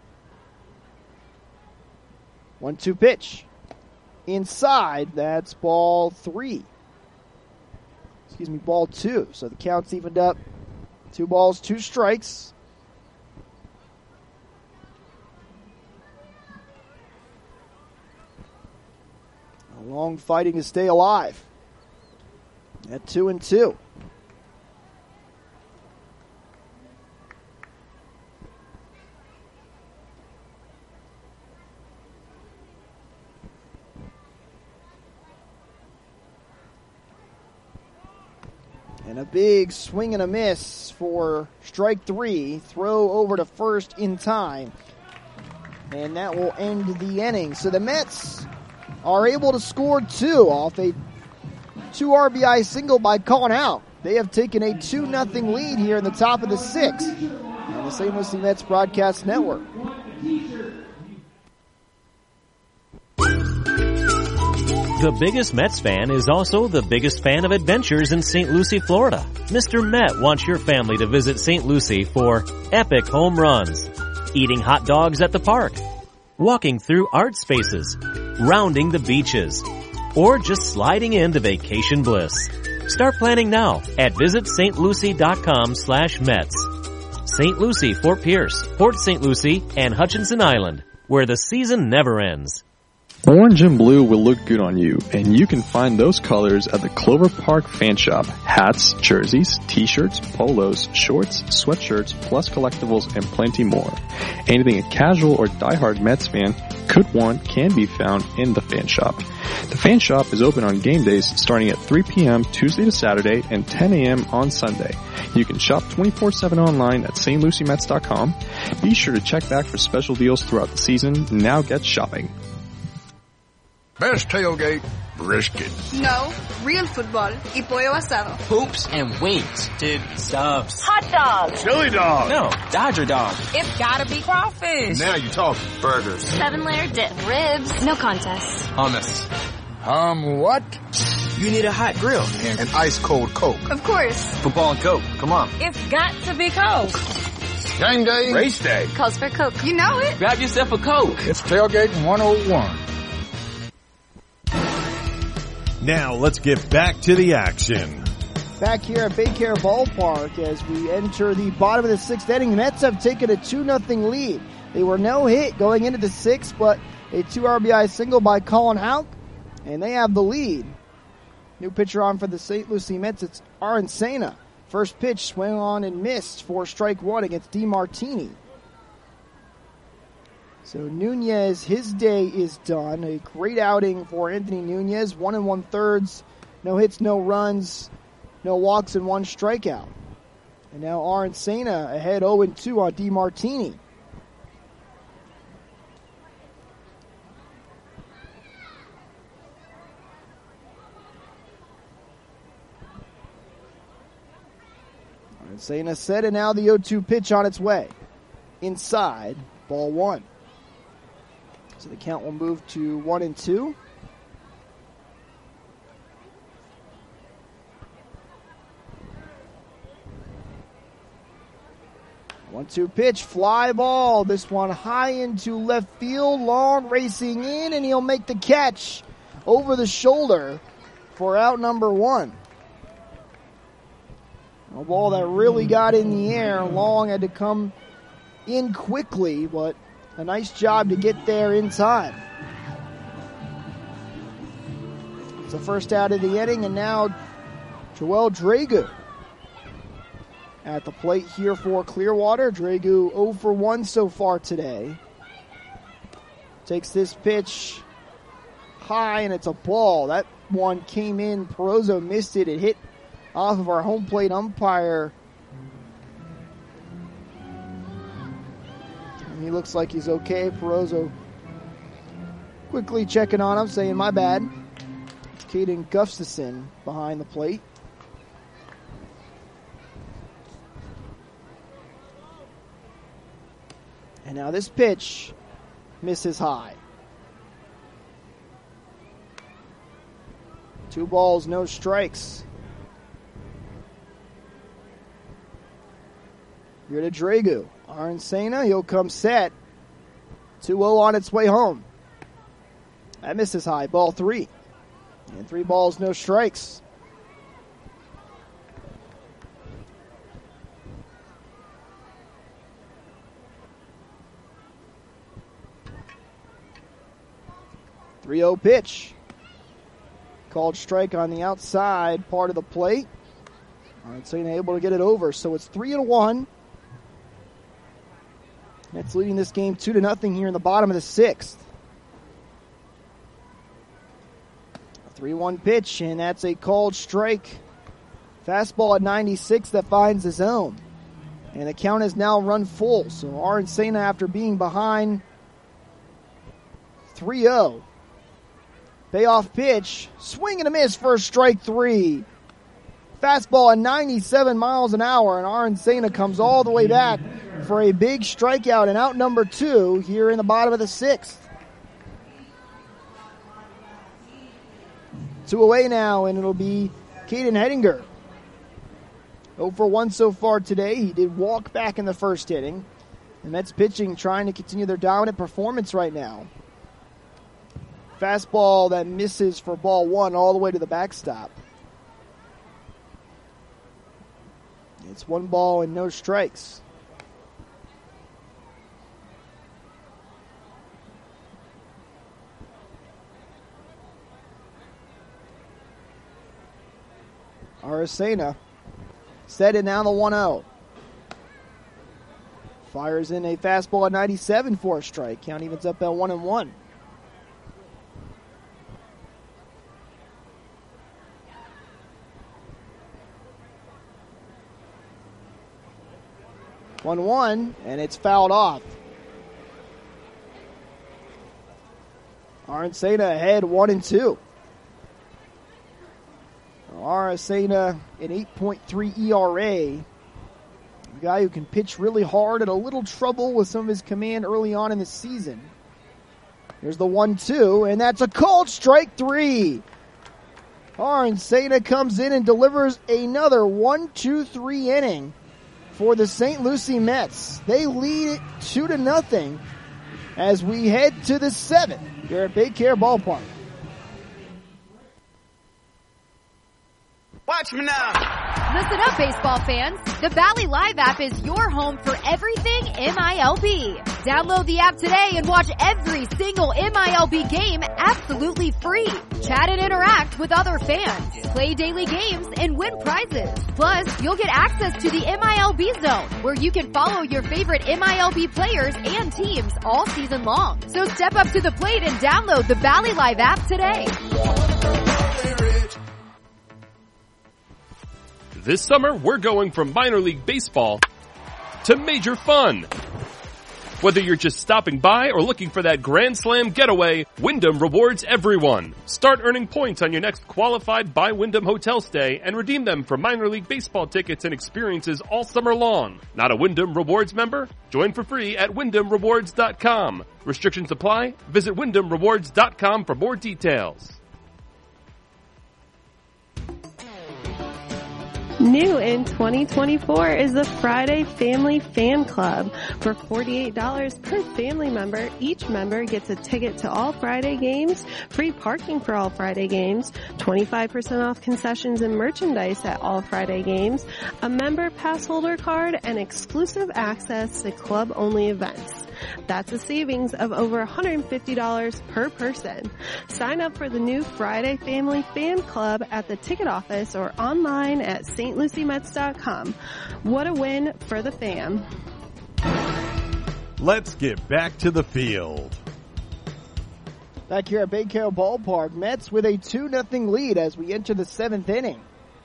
1-2 pitch. Inside, that's ball 2. So the count's evened up. 2 balls, 2 strikes. Long fighting to stay alive at 2-2. And a big swing and a miss for strike 3. Throw over to first in time. And that will end the inning. So the Mets are able to score 2 off a 2 RBI single by Colin Houck. They have taken a 2-0 lead here in the top of the 6th on the St. Lucie Mets Broadcast Network. The biggest Mets fan is also the biggest fan of adventures in St. Lucie, Florida. Mr. Met wants your family to visit St. Lucie for epic home runs, eating hot dogs at the park, walking through art spaces, rounding the beaches, or just sliding into vacation bliss. Start planning now at visitstlucie.com/Mets. St. Lucie, Fort Pierce, Port St. Lucie, and Hutchinson Island, where the season never ends. Orange and blue will look good on you, and you can find those colors at the Clover Park Fan Shop. Hats, jerseys, t-shirts, polos, shorts, sweatshirts, plus collectibles, and plenty more. Anything a casual or diehard Mets fan could want can be found in the Fan Shop. The Fan Shop is open on game days starting at 3 p.m. Tuesday to Saturday and 10 a.m. on Sunday. You can shop 24/7 online at stluciemets.com. Be sure to check back for special deals throughout the season. Now get shopping. Best tailgate, brisket. No, real football y pollo asado. Hoops and wings. Dude, subs. Hot dogs. Chili dog. No, Dodger dog. It's gotta be crawfish. Now you talking. Burgers. 7-layer dip. Ribs. No contest. Hummus. What? You need a hot grill. And an ice cold Coke. Of course. Football and Coke. Come on. It's got to be Coke. Game day. Race day. Calls for Coke. You know it. Grab yourself a Coke. It's Tailgate 101. Now let's get back to the action. Back here at Baycare Ballpark as we enter the bottom of the sixth inning. The Mets have taken a 2-0 lead. They were no hit going into the sixth, but a 2 RBI single by Colin Houck, and they have the lead. New pitcher on for the St. Lucie Mets, it's Arencena. First pitch swung on and missed for strike one against DeMartini. So Nunez, his day is done. A great outing for Anthony Nunez. 1 1/3, no hits, no runs, no walks, and 1 strikeout. And now Arencena ahead 0-2 on DeMartini. Arencena set, and now the 0-2 pitch on its way. Inside, ball 1. So the count will move to 1-2. One-two pitch, fly ball. This one high into left field. Long racing in, and he'll make the catch over the shoulder for out number 1. A ball that really got in the air. Long had to come in quickly, but a nice job to get there in time. It's the first out of the inning, and now Joel Dragu at the plate here for Clearwater. Dragu 0 for 1 so far today. Takes this pitch high, and it's a ball. That one came in. Perozzo missed it. It hit off of our home plate umpire. And he looks like he's okay. Perozzo quickly checking on him, saying, my bad. It's Caden Gustafson behind the plate. And now this pitch misses high. 2 balls, no strikes. Here to Dragu. Arencena, he'll come set. 2-0 on its way home. That misses high, ball 3. And 3 balls, no strikes. .30 pitch. Called strike on the outside part of the plate. Arencena able to get it over, so it's 3-1. Mets leading this game 2-0 here in the bottom of the 6th. 3-1 pitch, and that's a called strike. Fastball at 96 that finds the zone. And the count is now run full. So Arencena, after being behind 3-0. Payoff pitch, swing and a miss for strike 3. Fastball at 97 miles an hour, and Arencena comes all the way back for a big strikeout and out number 2 here in the bottom of the 6th. 2 away now, and it'll be Caden Hettinger. 0 for 1 so far today. He did walk back in the first inning. The Mets pitching trying to continue their dominant performance right now. Fastball that misses for ball one all the way to the backstop. It's 1 ball and no strikes. Aracena set it now the 1-0. Fires in a fastball at 97 for a strike. Count evens up at 1-1. And it's fouled off. Aracena ahead 1-2. Aracena, an 8.3 ERA. A guy who can pitch really hard, had a little trouble with some of his command early on in the season. Here's the 1-2, and that's a called strike 3. Aracena comes in and delivers another 1-2-3 inning for the St. Lucie Mets. They lead it 2-0 as we head to the 7th here at Baycare Ballpark. Watch me now. Listen up, baseball fans. The Valley Live app is your home for everything MILB. Download the app today and watch every single MILB game absolutely free. Chat and interact with other fans. Play daily games and win prizes. Plus, you'll get access to the MILB Zone, where you can follow your favorite MILB players and teams all season long. So step up to the plate and download the Valley Live app today. This summer, we're going from minor league baseball to major fun. Whether you're just stopping by or looking for that Grand Slam getaway, Wyndham rewards everyone. Start earning points on your next qualified by Wyndham hotel stay and redeem them for minor league baseball tickets and experiences all summer long. Not a Wyndham Rewards member? Join for free at WyndhamRewards.com. Restrictions apply. Visit WyndhamRewards.com for more details. New in 2024 is the Friday Family Fan Club. For $48 per family member, each member gets a ticket to all Friday games, free parking for all Friday games, 25% off concessions and merchandise at all Friday games, a member pass holder card, and exclusive access to club-only events. That's a savings of over $150 per person. Sign up for the new Friday Family Fan Club at the ticket office or online at stluciemets.com. What a win for the fam. Let's get back to the field. Back here at Baycare Ballpark, Mets with a 2-0 lead as we enter the 7th inning.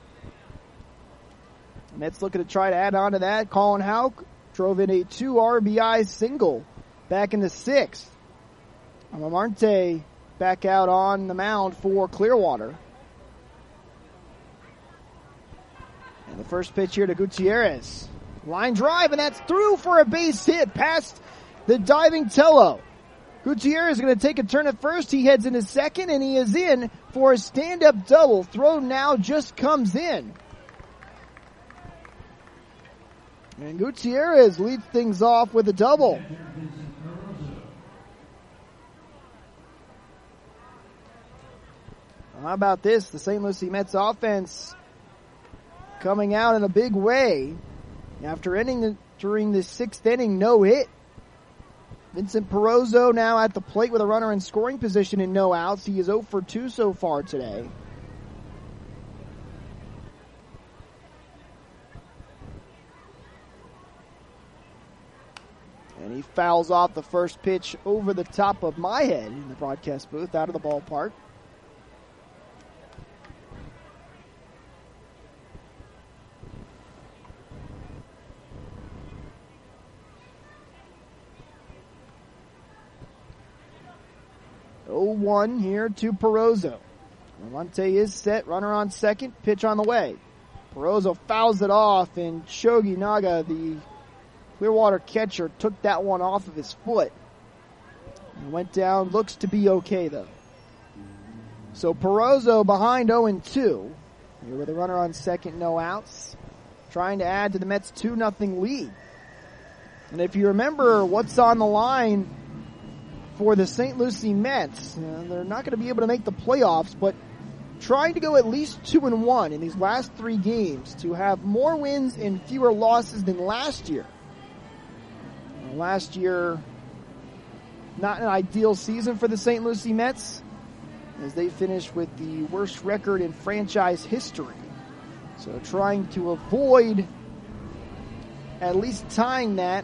Mets looking to try to add on to that. Colin Houck drove in a 2 RBI single back in the 6th. Amamarte back out on the mound for Clearwater. And the first pitch here to Gutierrez. Line drive, and that's through for a base hit past the diving Tello. Gutierrez is going to take a turn at first. He heads into second, and he is in for a stand-up double. Throw now just comes in. And Gutierrez leads things off with a double. How about this? The St. Lucie Mets offense coming out in a big way. After ending during the 6th inning, no hit. Vincent Perozzo now at the plate with a runner in scoring position and no outs. He is 0 for 2 so far today. And he fouls off the first pitch over the top of my head in the broadcast booth out of the ballpark. One here to Perozzo. Lamonte is set, runner on second, pitch on the way. Perozzo fouls it off, and Shogi Naga, the Clearwater catcher, took that one off of his foot. He went down, looks to be okay though. So Perozzo behind 0-2. Here with a runner on second, no outs. Trying to add to the Mets' 2-0 lead. And if you remember what's on the line for the St. Lucie Mets, they're not going to be able to make the playoffs, but trying to go at least 2-1 in these last 3 games to have more wins and fewer losses than last year. Last year, not an ideal season for the St. Lucie Mets, as they finished with the worst record in franchise history. So trying to avoid at least tying that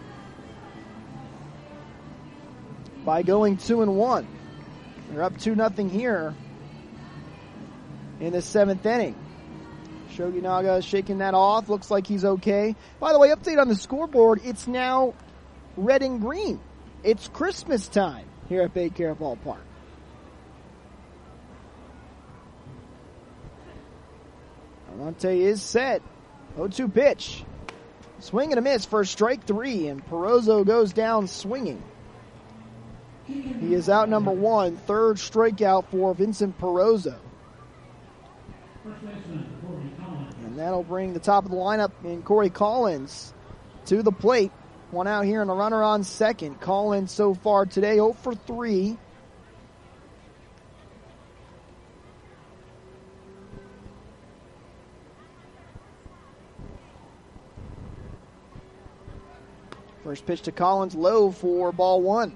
by going 2-1. They're up 2-0 here in the 7th inning. Shoginaga is shaking that off. Looks like he's okay. By the way, update on the scoreboard. It's now red and green. It's Christmas time here at Baycare Ballpark. Almonte is set. 0-2 pitch. Swing and a miss for strike 3, and Perozzo goes down swinging. He is out number 1, third strikeout for Vincent Perozzo. And that'll bring the top of the lineup in Corey Collins to the plate. One out here and a runner on second. Collins so far today 0 for 3. First pitch to Collins, low for ball 1.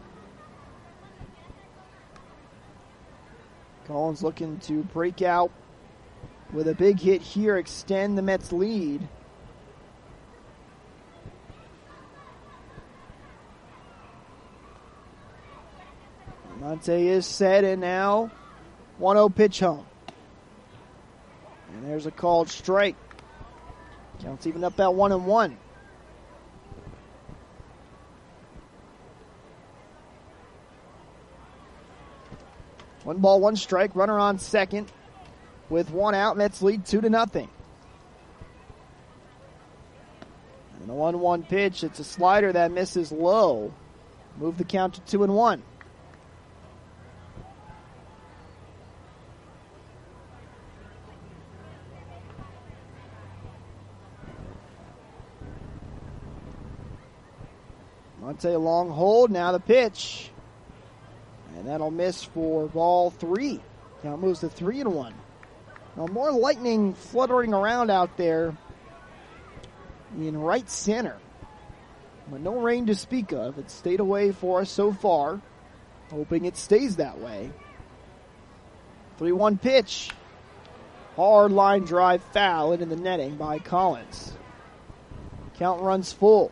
Collins looking to break out with a big hit here, extend the Mets' lead. Monte is set, and now 1-0 pitch home. And there's a called strike. Counts even up at 1-1. One ball, one strike, runner on second. With 1 out, Mets lead 2-0. And the 1-1 pitch, it's a slider that misses low. Move the count to 2-1. Monte a long hold, now the pitch. And that'll miss for ball 3. Count moves to 3-1. Now more lightning fluttering around out there in right center. But no rain to speak of. It's stayed away for us so far. Hoping it stays that way. 3-1 pitch. Hard line drive foul into the netting by Collins. Count runs full.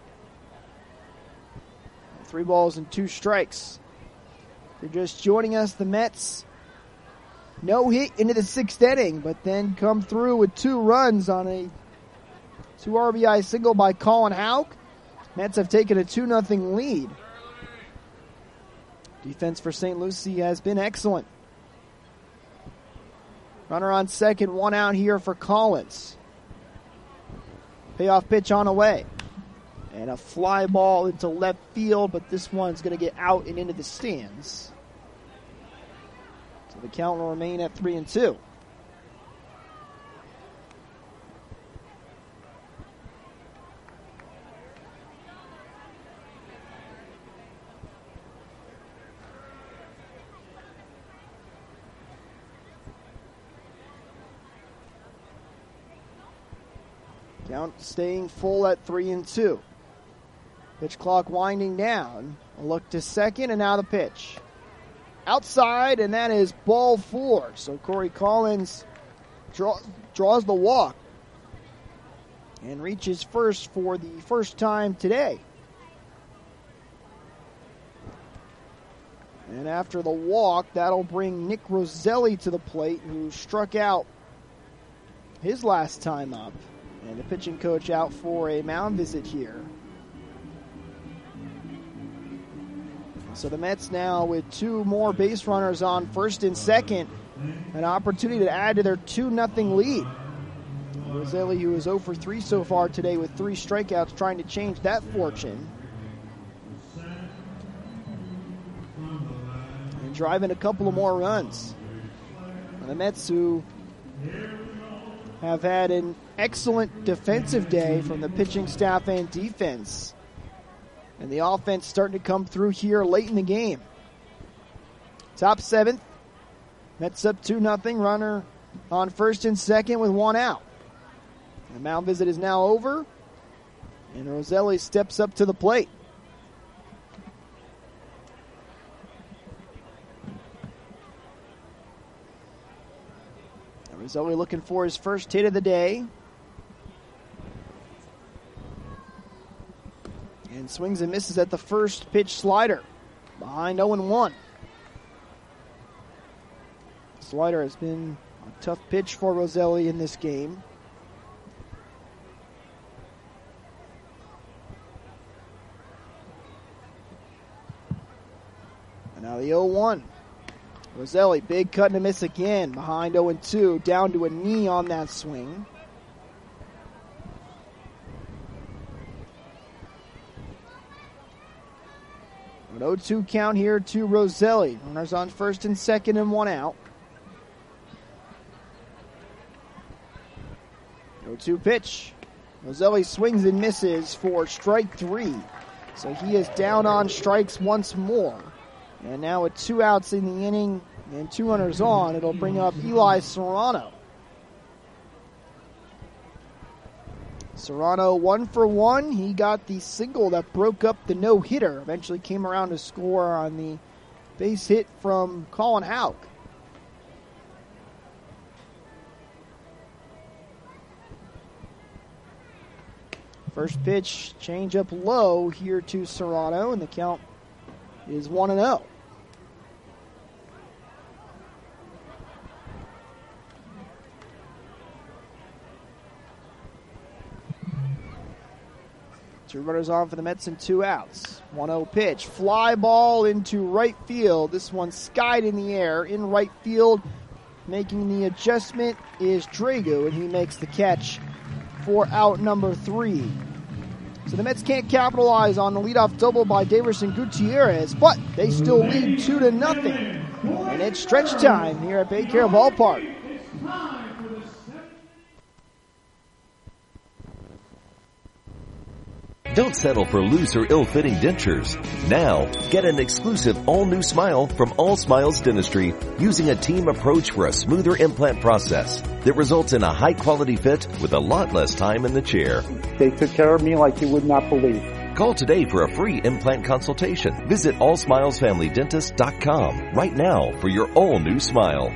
3 balls and 2 strikes. They're just joining us, the Mets. No hit into the 6th inning, but then come through with 2 runs on a 2 RBI single by Colin Houck. Mets have taken a 2-0 lead. Defense for St. Lucie has been excellent. Runner on second, 1 out here for Collins. Payoff pitch on the way. And a fly ball into left field, but this one's going to get out and into the stands. So the count will remain at 3-2. Count staying full at 3-2. Pitch clock winding down. A look to second, and now the pitch. Outside, and that is ball 4. So Corey Collins draws the walk and reaches first for the first time today. And after the walk, that'll bring Nick Roselli to the plate, who struck out his last time up. And the pitching coach out for a mound visit here. So the Mets now with 2 more base runners on first and second. An opportunity to add to their 2-0 lead. Roselli, who is 0 for 3 so far today with 3 strikeouts, trying to change that fortune. And driving a couple of more runs. And the Mets, who have had an excellent defensive day from the pitching staff and defense, And the offense starting to come through here late in the game. Top 7th. Mets up 2-0. Runner on first and second with 1 out. The mound visit is now over. And Roselli steps up to the plate. Roselli looking for his first hit of the day. And swings and misses at the first pitch slider. Behind 0-1. Slider has been a tough pitch for Roselli in this game. And now the 0-1. Roselli, big cut and a miss again. Behind 0-2, down to a knee on that swing. An 0-2 count here to Roselli. Runners on first and second and 1 out. 0-2 pitch. Roselli swings and misses for strike 3. So he is down on strikes once more. And now with 2 outs in the inning and 2 runners on, it'll bring up Eli Serrano. Serrano 1 for 1. He got the single that broke up the no-hitter. Eventually came around to score on the base hit from Colin Houck. First pitch, change up low here to Serrano, and the count is 1-0. Two runners on for the Mets and 2 outs. 1-0 pitch. Fly ball into right field. This one skied in the air in right field. Making the adjustment is Drago, and he makes the catch for out number 3. So the Mets can't capitalize on the leadoff double by Daverson Gutierrez, but they still lead 2-0. And it's stretch time here at Baycare Ballpark. Don't settle for loose or ill-fitting dentures. Now, get an exclusive all-new smile from All Smiles Dentistry using a team approach for a smoother implant process that results in a high-quality fit with a lot less time in the chair. They took care of me like you would not believe. Call today for a free implant consultation. Visit allsmilesfamilydentist.com right now for your all-new smile.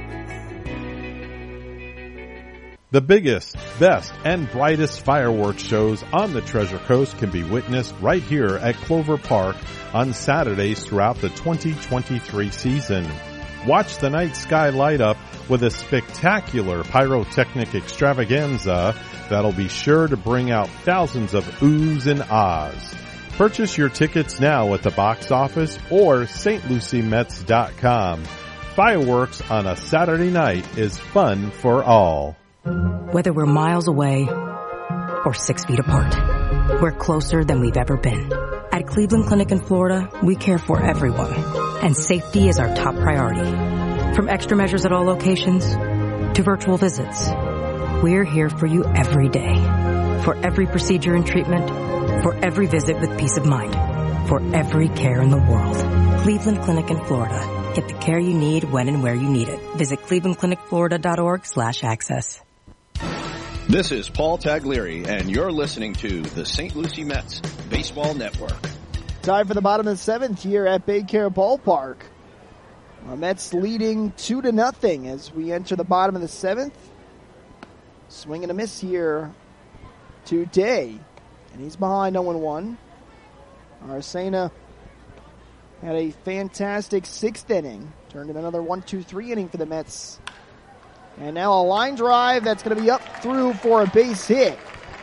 The biggest, best, and brightest fireworks shows on the Treasure Coast can be witnessed right here at Clover Park on Saturdays throughout the 2023 season. Watch the night sky light up with a spectacular pyrotechnic extravaganza that'll be sure to bring out thousands of oohs and ahs. Purchase your tickets now at the box office or stluciemets.com. Fireworks on a Saturday night is fun for all. Whether we're miles away or 6 feet apart, we're closer than we've ever been. At Cleveland Clinic in Florida, we care for everyone, and safety is our top priority. From extra measures at all locations to virtual visits, we're here for you every day. For every procedure and treatment, for every visit with peace of mind, for every care in the world. Cleveland Clinic in Florida. Get the care you need when and where you need it. Visit clevelandclinicflorida.org/access. This is Paul Taglieri, and you're listening to the St. Lucie Mets Baseball Network. Time for the bottom of the 7th here at Baycare Ballpark. Mets leading 2-0 as we enter the bottom of the 7th. Swing and a miss here today, and he's behind 0-1. Arcena had a fantastic 6th inning, turned in another 1-2-3 inning for the Mets. And now a line drive that's going to be up through for a base hit.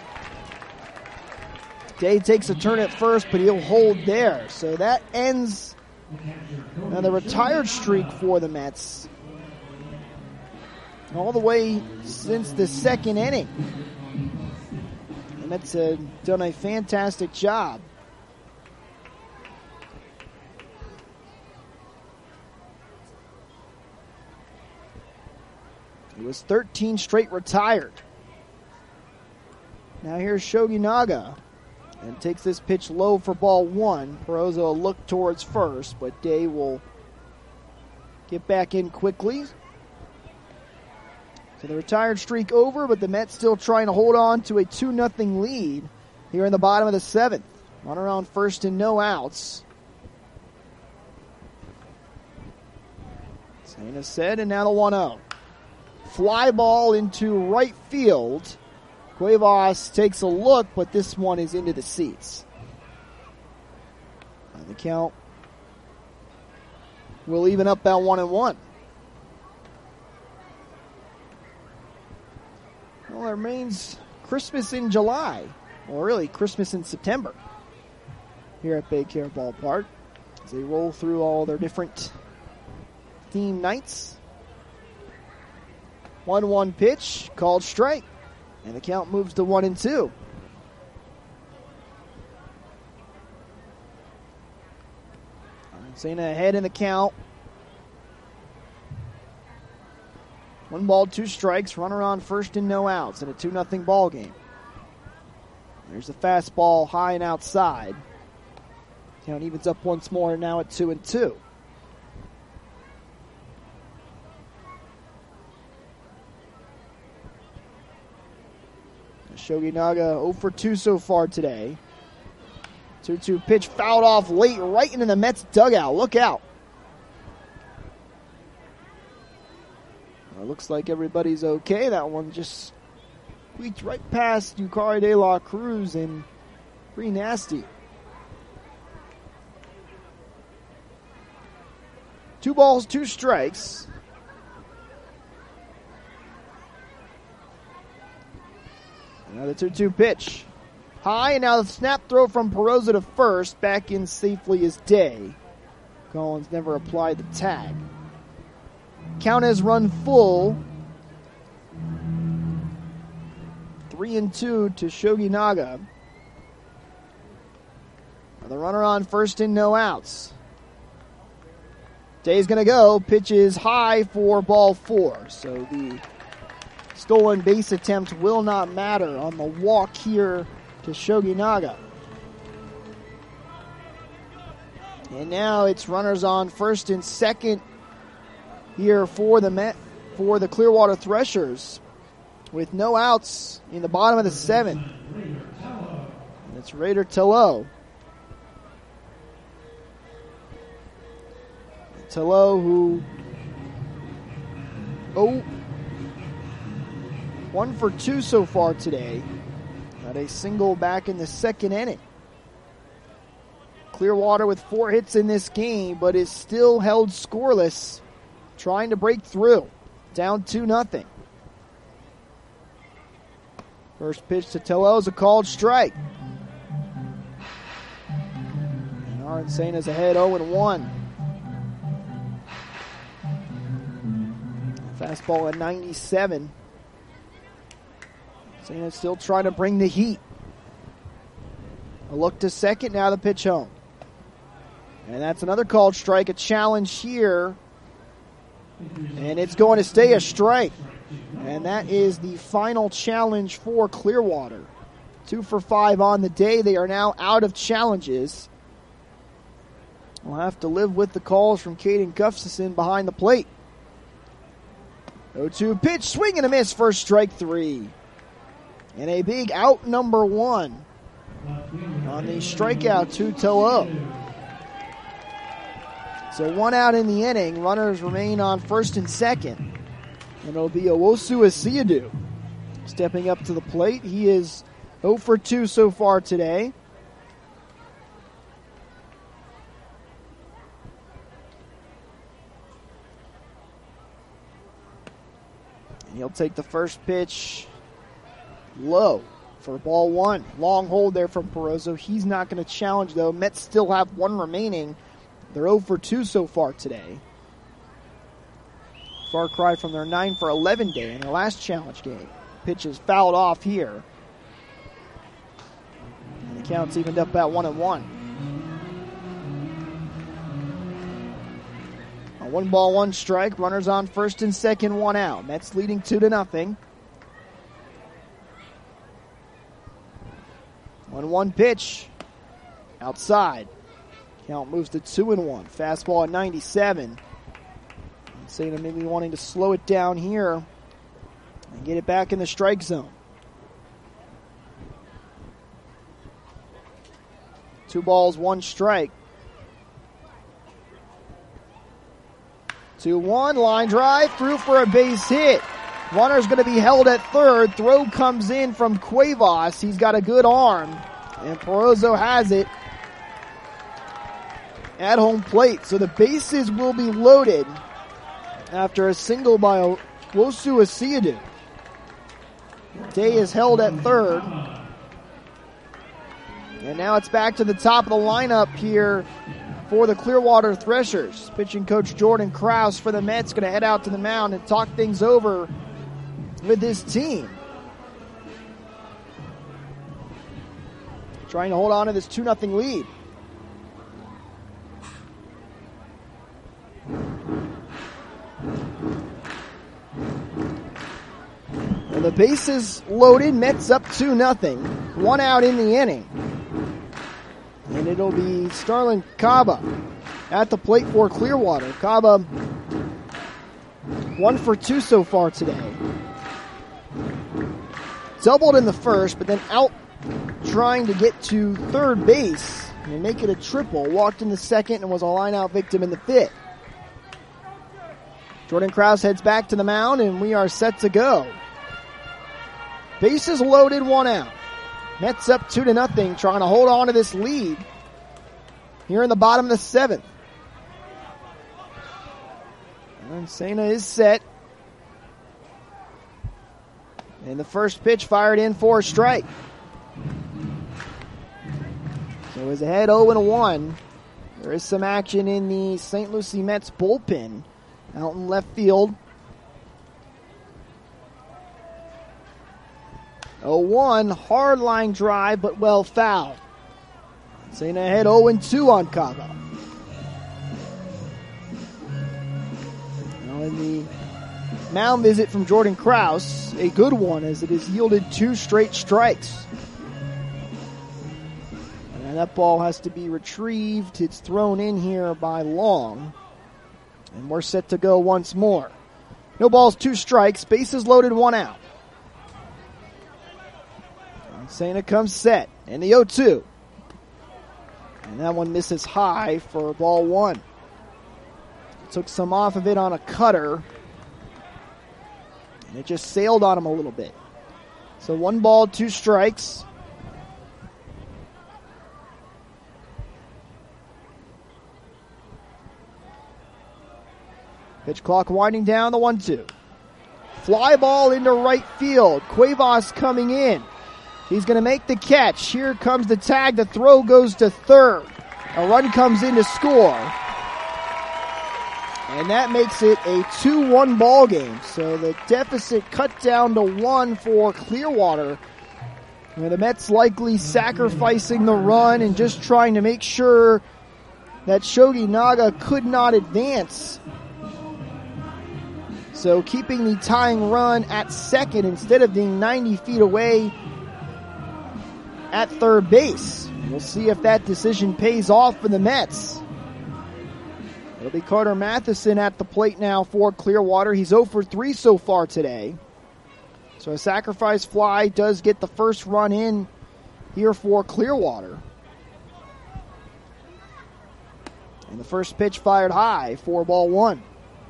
Day takes a turn at first, but he'll hold there. So that ends the retired streak for the Mets. All the way since the 2nd inning. The Mets have done a fantastic job. He was 13 straight retired. Now here's Shogi Naga. and takes this pitch low for ball one. Perozo will look towards first, but Day will get back in quickly. So the retired streak over, but the Mets still trying to hold on to a 2-0 lead here in the bottom of the seventh. Runner on first and no outs. Saina said, and now the 1-0. Fly ball into right field. Cuevas takes a look, but this one is into the seats. And the count will even up at 1-1. Well, there remains Christmas in July, or really Christmas in September, here at Baycare Ballpark, as they roll through all their different theme nights. 1-1 pitch, called strike, and the count moves to 1-2. Sena ahead in the count. 1 ball, 2 strikes, runner on first and no outs in a 2-0 ball game. There's the fastball high and outside. Count evens up once more now at 2-2. Shogi Naga 0 for 2 so far today. 2-2 pitch fouled off late right into the Mets dugout. Look out. It looks like everybody's okay. That one just squeaked right past Yukari De La Cruz and pretty nasty. 2 balls, 2 strikes. Another 2-2 pitch. High, and now the snap throw from Perozo to first. Back in safely as Day. Collins never applied the tag. Count has run full. 3-2 to Shogi Naga. The runner on first and no outs. Day's going to go. Pitch is high for ball 4. So the stolen base attempt will not matter on the walk here to Shogi Naga. And now it's runners on first and second here for the Clearwater Threshers with no outs in the bottom of the 7th. And it's Raider Tello. Tello who 1 for 2 so far today. Got a single back in the 2nd inning. Clearwater with 4 hits in this game, but is still held scoreless, trying to break through. Down 2-0. First pitch to Tello is a called strike. And Aaron is ahead 0-1. Fastball at 97. Sana's still trying to bring the heat. A look to second, now the pitch home. And that's another called strike, a challenge here. And it's going to stay a strike. And that is the final challenge for Clearwater. 2 for 5 on the day. They are now out of challenges. We'll have to live with the calls from Caden Gustafson behind the plate. 0-2 pitch, swing and a miss for strike 3. And a big out number 1 on the strikeout to Tello. So 1 out in the inning. Runners remain on first and second. And it'll be Owosu Asiadu stepping up to the plate. He is 0 for 2 so far today. And he'll take the first pitch low for ball 1. Long hold there from Perozo. He's not going to challenge, though. Mets still have 1 remaining. They're 0 for 2 so far today. Far cry from their 9 for 11 day in their last challenge game. Pitch is fouled off here. And the count's evened up at 1-1. A 1 ball, 1 strike. Runners on first and second, 1 out. Mets leading 2-0. 1-1 pitch. Outside. Count moves to 2-1. Fastball at 97. Encina maybe wanting to slow it down here and get it back in the strike zone. 2 balls, 1 strike. 2-1, line drive, through for a base hit. Runner's going to be held at third. Throw comes in from Cuevas. He's got a good arm. And Perozo has it at home plate. So the bases will be loaded after a single by Wosu Asiadu. Day is held at third. And now it's back to the top of the lineup here for the Clearwater Threshers. Pitching coach Jordan Krause for the Mets going to head out to the mound and talk things over with his team. Trying to hold on to this 2-0 lead. And the bases loaded, Mets up 2-0. 1 out in the inning. And it'll be Starlin Caba at the plate for Clearwater. Caba 1 for 2 so far today. Doubled in the first, but then out trying to get to third base and make it a triple. Walked in the second and was a line-out victim in the fifth. Jordan Krause heads back to the mound, and we are set to go. Bases loaded, 1 out. Mets up 2-0, trying to hold on to this lead here in the bottom of the 7th. And Encina is set. And the first pitch fired in for a strike. So it's ahead 0-1. There is some action in the St. Lucie Mets bullpen out in left field. 0-1, hard line drive, but well fouled. Encina ahead 0-2 on Caba. Now in the mound visit from Jordan Krause, a good one as it has yielded 2 straight strikes. And that ball has to be retrieved. It's thrown in here by Long. And we're set to go once more. No balls, 2 strikes, bases loaded, 1 out. Encina comes set, and the 0-2. And that one misses high for ball 1. Took some off of it on a cutter. And it just sailed on him a little bit. So 1 ball, 2 strikes. Pitch clock winding down, the 1-2. Fly ball into right field. Cuevas coming in. He's going to make the catch. Here comes the tag. The throw goes to third. A run comes in to score. And that makes it a 2-1 ball game. So the deficit cut down to 1 for Clearwater. Where the Mets likely sacrificing the run and just trying to make sure that Shogi Naga could not advance. So keeping the tying run at second instead of being 90 feet away at third base. We'll see if that decision pays off for the Mets. It'll be Carter Matheson at the plate now for Clearwater. He's 0 for 3 so far today. So a sacrifice fly does get the first run in here for Clearwater. And the first pitch fired high for ball 1.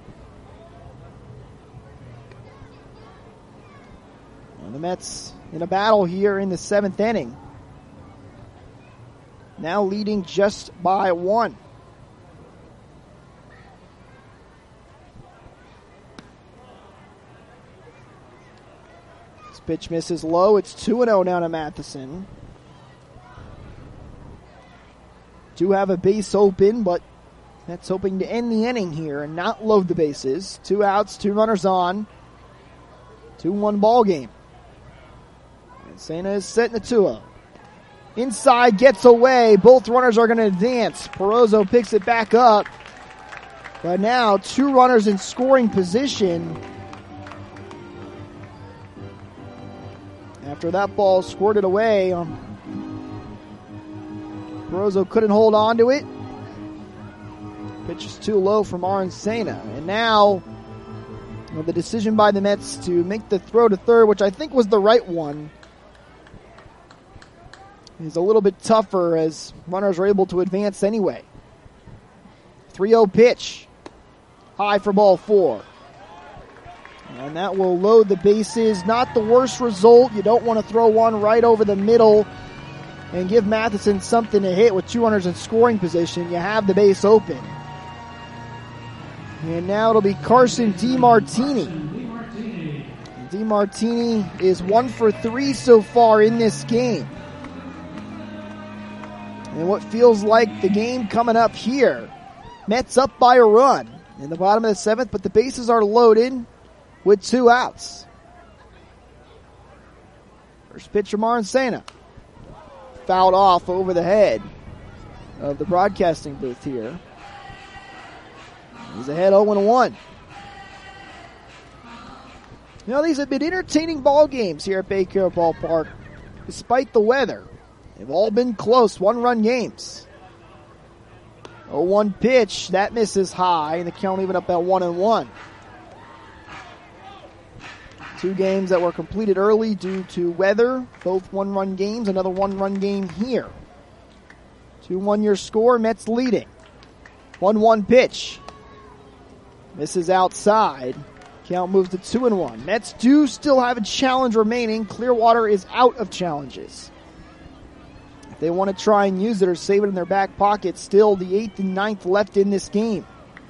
And the Mets in a battle here in the 7th inning. Now leading just by 1. This pitch misses low. It's 2-0 now to Matheson. Do have a base open, but that's hoping to end the inning here and not load the bases. 2 outs, 2 runners on. 2-1 ball game. Encina is setting the 2-0. Inside, gets away. Both runners are going to advance. Perozo picks it back up. But now 2 runners in scoring position. After that ball squirted away Barroso couldn't hold on to it. Pitch is too low from Arencena. And now, the decision by the Mets to make the throw to third, which I think was the right one, is a little bit tougher as runners are able to advance anyway. 3-0 pitch. High for ball 4. And that will load the bases. Not the worst result. You don't want to throw one right over the middle and give Matheson something to hit with 2 runners in scoring position. You have the base open. And now it'll be Carson DeMartini. DeMartini is 1 for 3 so far in this game. And what feels like the game coming up here. Mets up by a run in the bottom of the 7th, but the bases are loaded with 2 outs. First pitch from Arencena. Fouled off over the head of the broadcasting booth here. He's ahead 0-1. Now, these have been entertaining ball games here at Baycare Ballpark, despite the weather. They've all been close, 1-run games. 0-1 pitch, that misses high, and the count even up at 1-1. 2 games that were completed early due to weather, both 1-run games, another 1-run game here. 2-1 your score, Mets leading. 1-1 pitch. Misses outside. Count moves to 2-1. Mets do still have a challenge remaining. Clearwater is out of challenges. If they want to try and use it or save it in their back pocket, still the 8th and 9th left in this game.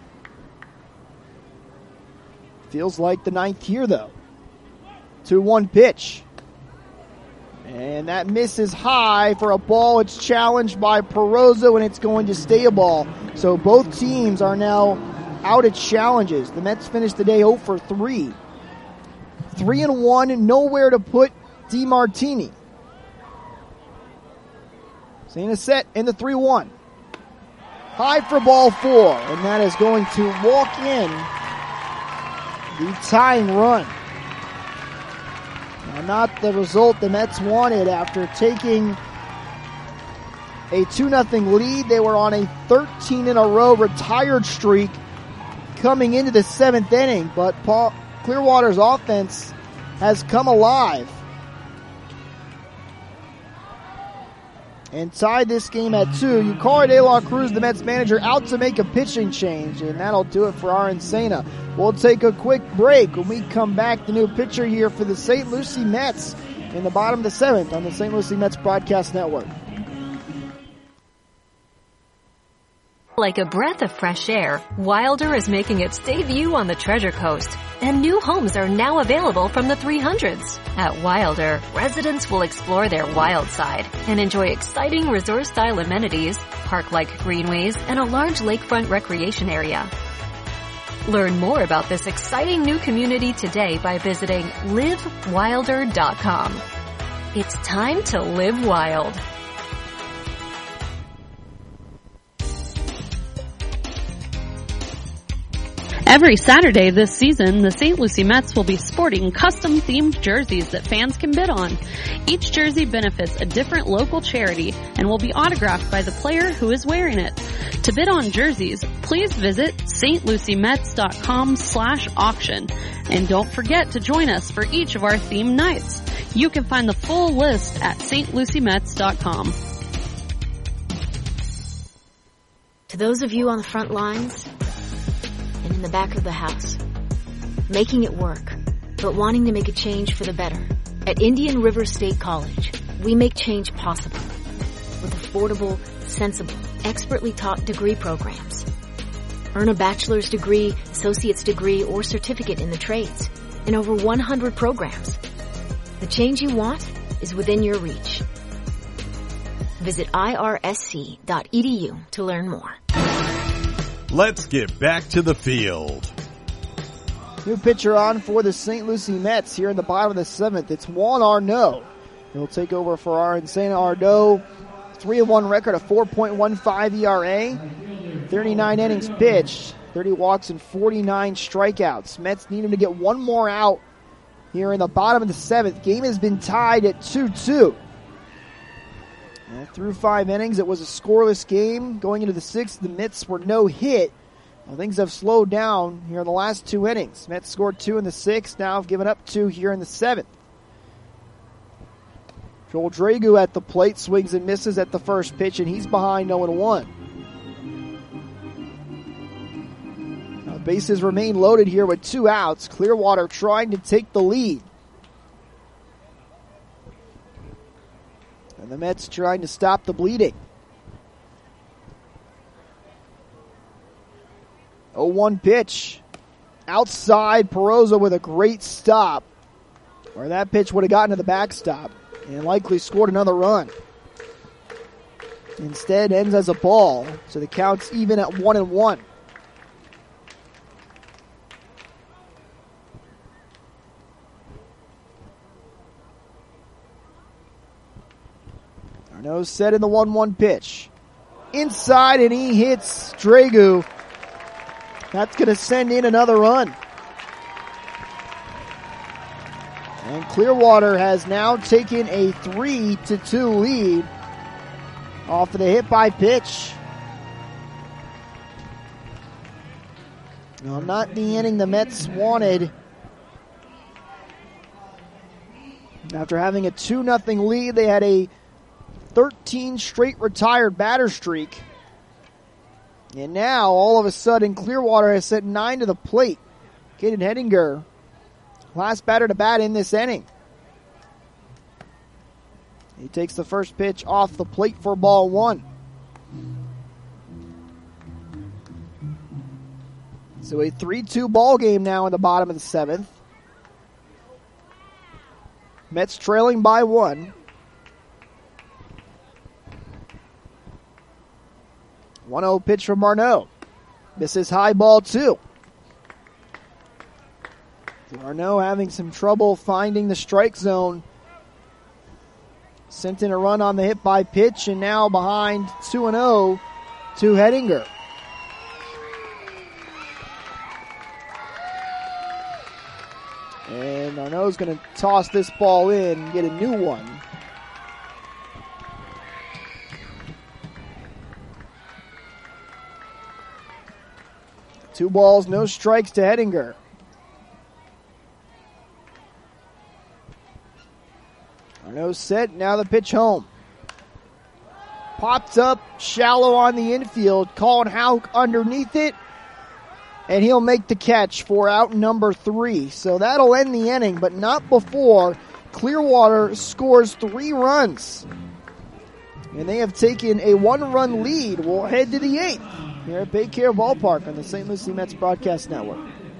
Feels like the 9th here, though. 2-1 pitch. And that misses high for a ball. It's challenged by Barroso, and it's going to stay a ball. So both teams are now out at challenges. The Mets finished the day 0 for 3. 3-1, nowhere to put DeMartini. Sena set in the 3-1. High for ball 4, and that is going to walk in the tying run. Now, not the result the Mets wanted after taking a 2-0 lead. They were on a 13-in-a-row retired streak coming into the 7th inning, but Clearwater's offense has come alive and tied this game at 2. Yukari De La Cruz, the Mets manager, out to make a pitching change, and that'll do it for Arencena. We'll take a quick break. When we come back, the new pitcher here for the St. Lucie Mets in the bottom of the 7th on the St. Lucie Mets Broadcast Network. Like a breath of fresh air, Wilder is making its debut on the Treasure Coast, and new homes are now available from the 300s. At Wilder, residents will explore their wild side and enjoy exciting resort-style amenities, park-like greenways, and a large lakefront recreation area. Learn more about this exciting new community today by visiting livewilder.com. It's time to live wild. Every Saturday this season, the St. Lucie Mets will be sporting custom-themed jerseys that fans can bid on. Each jersey benefits a different local charity and will be autographed by the player who is wearing it. To bid on jerseys, please visit stluciemets.com/auction. And don't forget to join us for each of our themed nights. You can find the full list at stluciemets.com. To those of you on the front lines and in the back of the house, making it work, but wanting to make a change for the better. At Indian River State College, we make change possible with affordable, sensible, expertly taught degree programs. Earn a bachelor's degree, associate's degree, or certificate in the trades in over 100 programs. The change you want is within your reach. Visit irsc.edu to learn more. Let's get back to the field. New pitcher on for the St. Lucie Mets here in the bottom of the 7th. It's Juan Arnaud. He'll take over for Arencena. Arnaud, 3-1 record, a 4.15 ERA, 39 innings pitched, 30 walks and 49 strikeouts. Mets need him to get one more out here in the bottom of the 7th. Game has been tied at 2-2. Through 5 innings, it was a scoreless game. Going into the 6th, the Mets were no hit. Well, things have slowed down here in the last 2 innings. Mets scored 2 in the 6th, now have given up 2 here in the 7th. Joel Dragu at the plate, swings and misses at the first pitch, and he's behind 0-1. Now, bases remain loaded here with 2 outs. Clearwater trying to take the lead. And the Mets trying to stop the bleeding. 0-1 pitch. Outside, Peroza with a great stop. Or that pitch would have gotten to the backstop and likely scored another run. Instead, ends as a ball, so the count's even at 1-1. Arnaud set in the 1-1 pitch. Inside, and he hits Dragu. That's going to send in another run. And Clearwater has now taken a 3-2 lead off of the hit by pitch. No, not the inning the Mets wanted. After having a 2-0 lead, they had a 13 straight retired batter streak. And now, all of a sudden, Clearwater has sent 9 to the plate. Caden Hettinger, last batter to bat in this inning. He takes the first pitch off the plate for ball 1. So a 3-2 ball game now in the bottom of the 7th. Mets trailing by 1. 1-0 pitch from Arnaud. Misses high, ball 2. Arnaud having some trouble finding the strike zone. Sent in a run on the hit by pitch, and now behind 2-0 to Hettinger. And Arnaud's going to toss this ball in and get a new one. Two balls, no strikes to Hettinger. Arnaud set, now the pitch home. Popped up, shallow on the infield. Colin Houck underneath it. And he'll make the catch for out number 3. So that'll end the inning, but not before Clearwater scores 3 runs. And they have taken a 1-run lead. We'll head to the 8th here at Baycare Ballpark on the St. Lucie Mets Broadcast Network.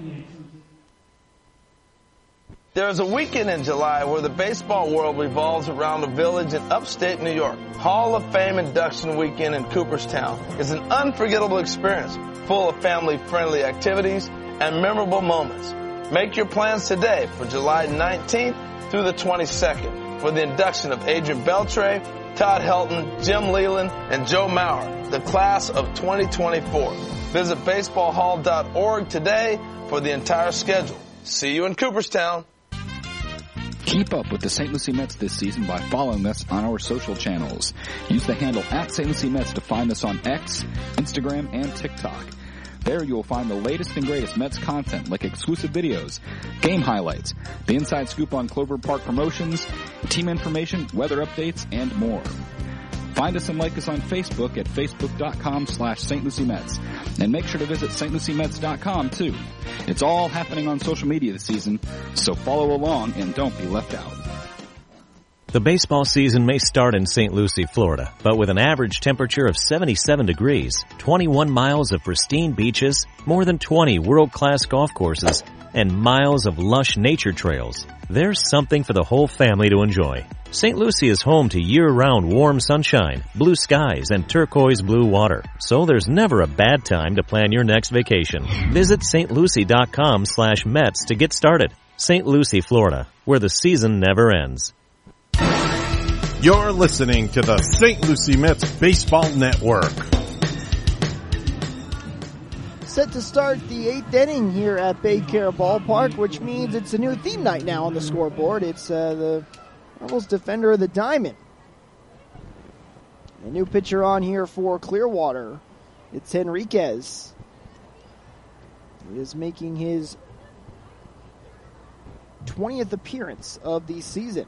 There's a weekend in July where the baseball world revolves around the Village in upstate New York. Hall of Fame induction weekend in Cooperstown is an unforgettable experience full of family-friendly activities and memorable moments. Make your plans today for July 19th through the 22nd for the induction of Adrian Beltre, Todd Helton, Jim Leland, and Joe Mauer, the class of 2024. Visit baseballhall.org today for the entire schedule. See you in Cooperstown. Keep up with the St. Lucie Mets this season by following us on our social channels. Use the handle @StLucieMets to find us on X, Instagram, and TikTok. There you will find the latest and greatest Mets content like exclusive videos, game highlights, the inside scoop on Clover Park promotions, team information, weather updates, and more. Find us and like us on Facebook at facebook.com/St. Lucie Mets. And make sure to visit stluciemets.com too. It's all happening on social media this season, so follow along and don't be left out. The baseball season may start in St. Lucie, Florida, but with an average temperature of 77 degrees, 21 miles of pristine beaches, more than 20 world-class golf courses, and miles of lush nature trails, there's something for the whole family to enjoy. St. Lucie is home to year-round warm sunshine, blue skies, and turquoise blue water, so there's never a bad time to plan your next vacation. Visit stlucie.com/Mets to get started. St. Lucie, Florida, where the season never ends. You're listening to the St. Lucie Mets Baseball Network. Set to start the 8th inning here at Baycare Ballpark, which means it's a new theme night now on the scoreboard. It's the Rebels Defender of the Diamond. A new pitcher on here for Clearwater. It's Henriquez. He is making his 20th appearance of the season.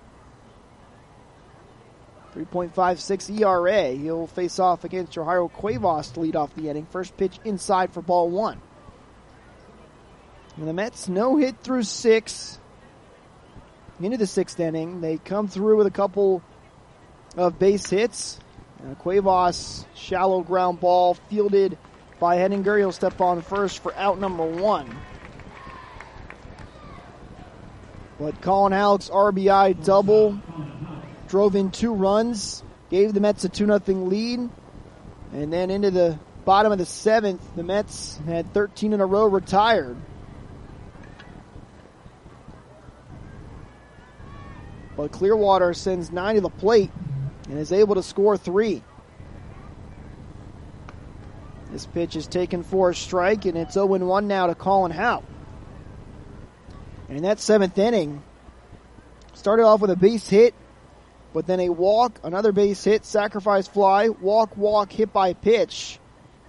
3.56 ERA. He'll face off against Jairo Cuevas to lead off the inning. First pitch inside for ball one. And the Mets no hit through 6. Into the 6th inning. They come through with a couple of base hits. Cuevas, shallow ground ball fielded by Henninger. He'll step on first for out number 1. But Colin Houck's RBI double drove in 2 runs, gave the Mets a 2-0 lead. And then into the bottom of the 7th, the Mets had 13 in a row retired. But Clearwater sends 9 to the plate and is able to score 3. This pitch is taken for a strike, and it's 0-1 now to Colin Houck. And in that 7th inning, started off with a base hit, but then a walk, another base hit, sacrifice fly, walk, hit by pitch.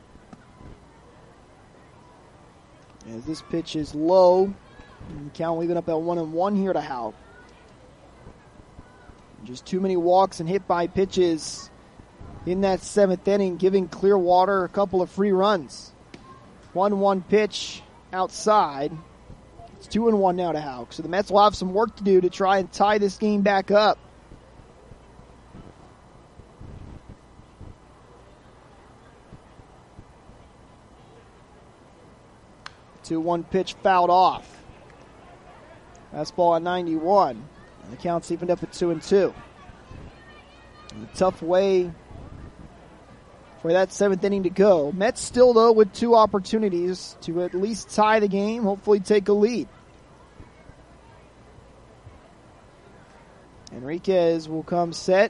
As this pitch is low, and count leaving up at 1-1 here to Houck. Just too many walks and hit by pitches in that 7th inning, giving Clearwater a couple of free runs. 1-1 pitch outside. It's 2-1 now to Houck. So the Mets will have some work to do to try and tie this game back up. The 2-1 pitch fouled off. Fastball at 91. And the count's evened up at 2-2. A tough way for that 7th inning to go. Mets still, though, with 2 opportunities to at least tie the game, hopefully take a lead. Henriquez will come set.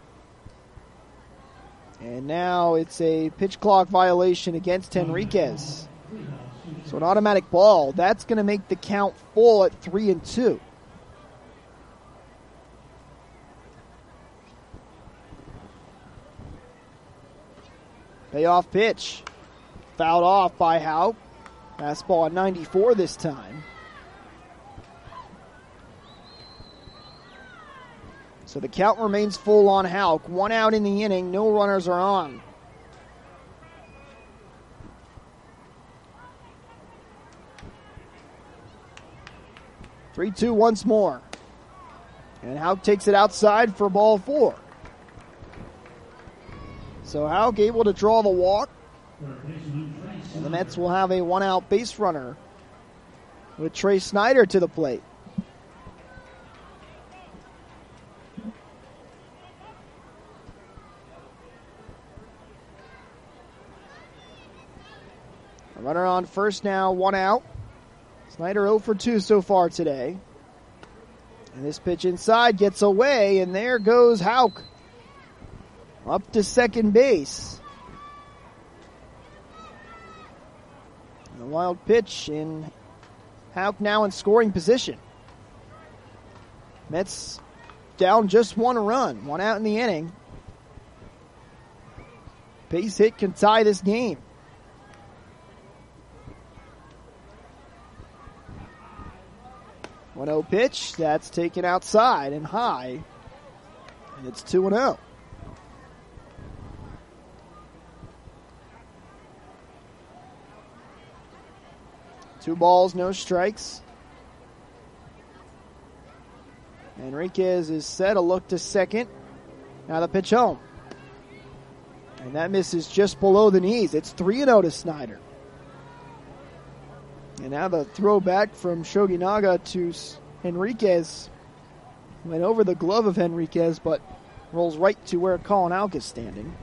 And now it's a pitch clock violation against Henriquez. So an automatic ball. That's going to make the count full at 3-2. Payoff pitch. Fouled off by Houck. Fastball at 94 this time. So the count remains full on Houck. 1 out in the inning. No runners are on. Three, 2 once more. And Houck takes it outside for ball 4. So Houck able to draw the walk. And the Mets will have a 1-out base runner with Trey Snyder to the plate. A runner on first now, 1 out. Snyder 0 for 2 so far today. And this pitch inside gets away, and there goes Houck. Up to second base. And a wild pitch, and Houck now in scoring position. Mets down just 1 run. 1 out in the inning. Base hit can tie this game. One 1-0 pitch. That's taken outside and high. And it's 2-0. Two balls, no strikes. Henriquez is set, a look to second. Now the pitch home. And that misses just below the knees. It's 3-0 to Snyder. And now the throw back from Shoginaga to Henriquez. Went over the glove of Henriquez, but rolls right to where Colin Houck is standing.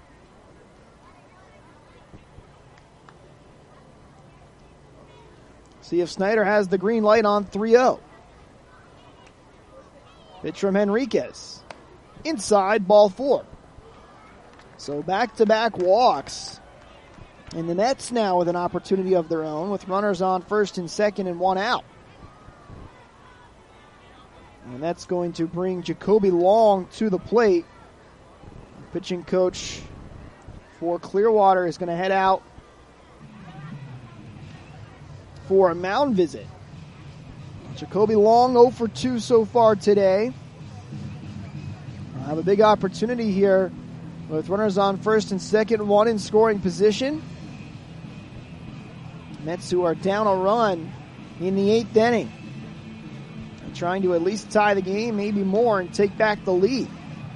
See if Snyder has the green light on 3-0. Pitch from Henriquez. Inside, ball 4. So back-to-back walks. And the Mets now with an opportunity of their own with runners on first and second and 1 out. And that's going to bring Jacoby Long to the plate. pitching coach for Clearwater is going to head out for a mound visit. Jacoby Long 0 for 2 so far today. Have a big opportunity here with runners on first and second, one in scoring position. Mets who are down a run in the 8th inning. And trying to at least tie the game, maybe more, and take back the lead.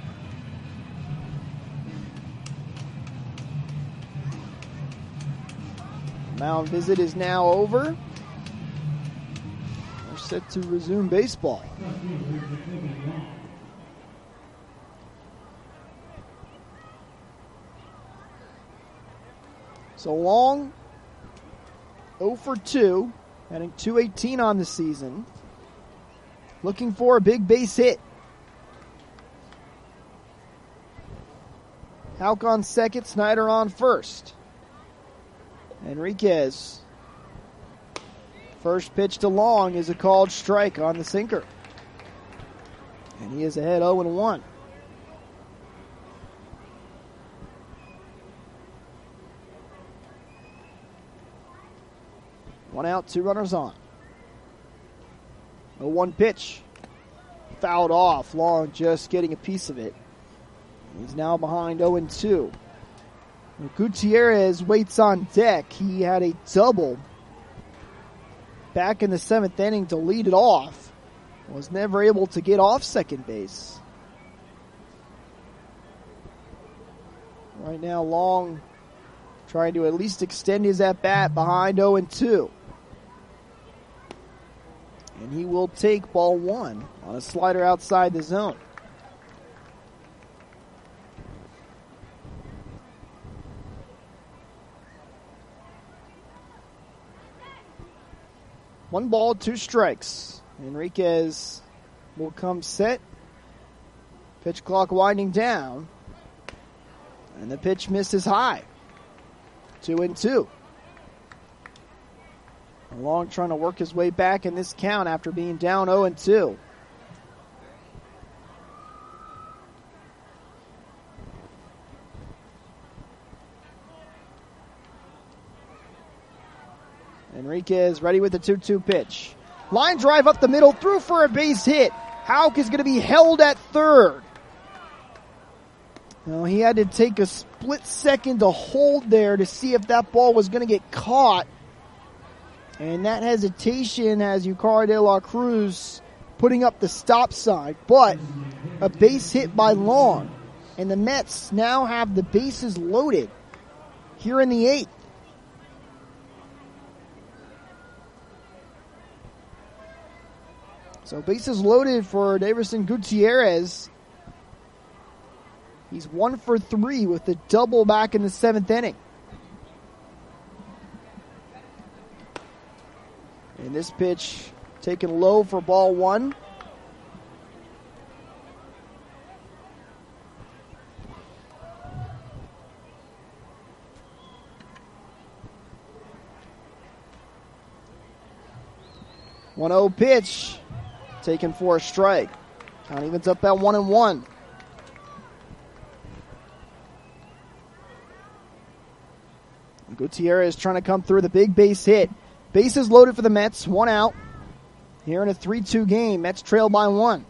Mound visit is now over. We're set to resume baseball. So Long, 0 for 2, batting .218 on the season. Looking for a big base hit. Houck on second, Snyder on first. Enriquez. First pitch to Long is a called strike on the sinker. And he is ahead 0-1. One out, 2 runners on. 0-1 pitch. Fouled off. Long just getting a piece of it. He's now behind 0-2. Gutierrez waits on deck. He had a double back in the 7th inning to lead it off. Was never able to get off second base. Right now, Long trying to at least extend his at-bat behind 0-2. And he will take ball 1 on a slider outside the zone. One ball, 2 strikes. Enriquez will come set. Pitch clock winding down. And the pitch misses high. 2-2. Long trying to work his way back in this count after being down 0-2. Enriquez ready with the 2-2 pitch. Line drive up the middle, through for a base hit. Houck is going to be held at third. Now, he had to take a split second to hold there to see if that ball was going to get caught. And that hesitation has Yukari De La Cruz putting up the stop sign. But a base hit by Long. And the Mets now have the bases loaded here in the 8th. So bases loaded for Daverson Gutierrez. He's 1 for 3 with the double back in the 7th inning. And this pitch taken low for ball 1. One-0 pitch taken for a strike. Count evens up at 1-1. Gutierrez trying to come through the big base hit. Bases loaded for the Mets. 1 out. Here in a 3-2 game. Mets trail by 1.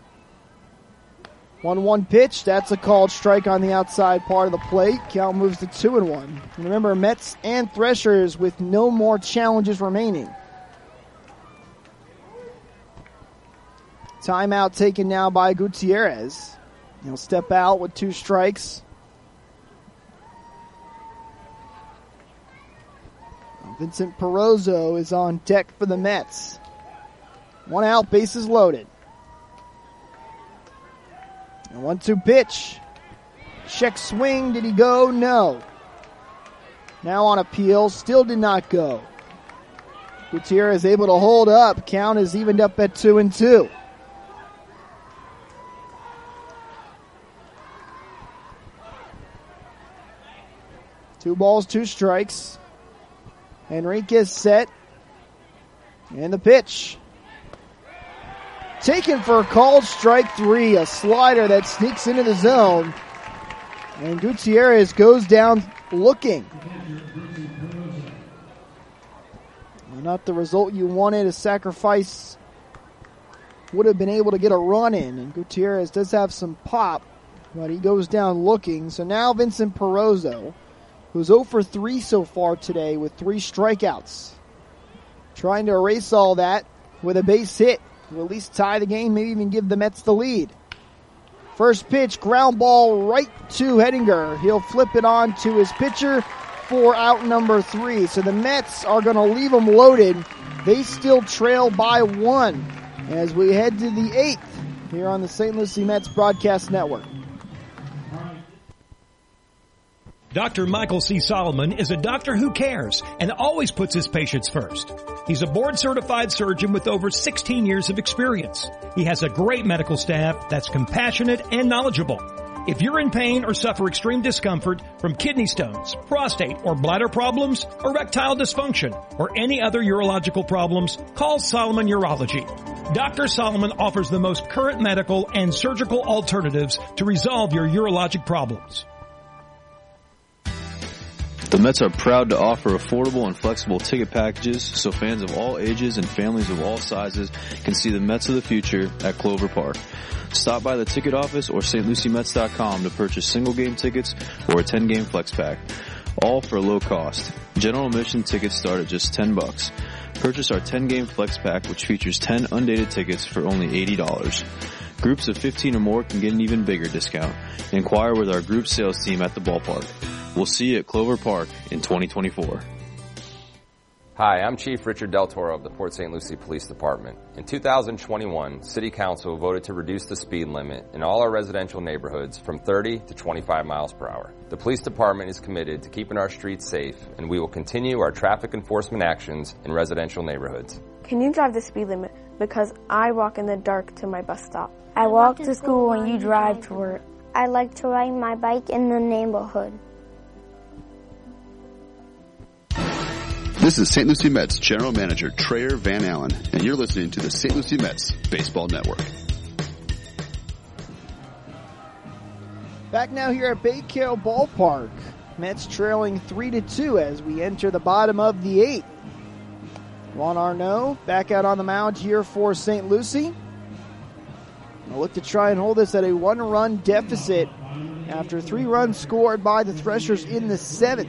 1-1 pitch. That's a called strike on the outside part of the plate. Count moves to 2-1. And remember, Mets and Threshers with no more challenges remaining. Timeout taken now by Gutierrez. He'll step out with 2 strikes. Vincent Perozzo is on deck for the Mets. 1 out, bases loaded. And 1-2 pitch. Check swing, did he go? No. Now on appeal, still did not go. Gutierrez able to hold up. Count is evened up at 2-2. Two balls, 2 strikes. Enriquez set. And the pitch. Taken for a called strike 3. A slider that sneaks into the zone. And Gutierrez goes down looking. Not the result you wanted. A sacrifice would have been able to get a run in. And Gutierrez does have some pop, but he goes down looking. So now Vincent Perozzo, who's 0 for 3 so far today with 3 strikeouts, trying to erase all that with a base hit to at least tie the game, maybe even give the Mets the lead. First pitch, ground ball right to Hettinger. He'll flip it on to his pitcher for out number 3. So the Mets are going to leave them loaded. They still trail by 1 as we head to the 8th here on the St. Lucie Mets Broadcast Network. Dr. Michael C. Solomon is a doctor who cares and always puts his patients first. He's a board-certified surgeon with over 16 years of experience. He has a great medical staff that's compassionate and knowledgeable. If you're in pain or suffer extreme discomfort from kidney stones, prostate or bladder problems, erectile dysfunction, or any other urological problems, call Solomon Urology. Dr. Solomon offers the most current medical and surgical alternatives to resolve your urologic problems. The Mets are proud to offer affordable and flexible ticket packages so fans of all ages and families of all sizes can see the Mets of the future at Clover Park. Stop by the ticket office or stluciemets.com to purchase single game tickets or a 10-game flex pack, all for a low cost. General admission tickets start at just $10. Purchase our 10-game flex pack, which features 10 undated tickets for only $80. Groups of 15 or more can get an even bigger discount. Inquire with our group sales team at the ballpark. We'll see you at Clover Park in 2024. Hi, I'm Chief Richard Del Toro of the Port St. Lucie Police Department. In 2021, City Council voted to reduce the speed limit in all our residential neighborhoods from 30 to 25 miles per hour. The Police Department is committed to keeping our streets safe, and we will continue our traffic enforcement actions in residential neighborhoods. Can you drive the speed limit? Because I walk in the dark to my bus stop. I walk to school when you drive to work. I like to ride my bike in the neighborhood. This is St. Lucie Mets General Manager Trayer Van Allen, and you're listening to the St. Lucie Mets Baseball Network. Back now here at Baycare Ballpark. Mets trailing 3-2 as we enter the bottom of the 8th. Juan Arnaud back out on the mound here for St. Lucie. They'll look to try and hold this at a 1-run deficit after 3 runs scored by the Threshers in the 7th.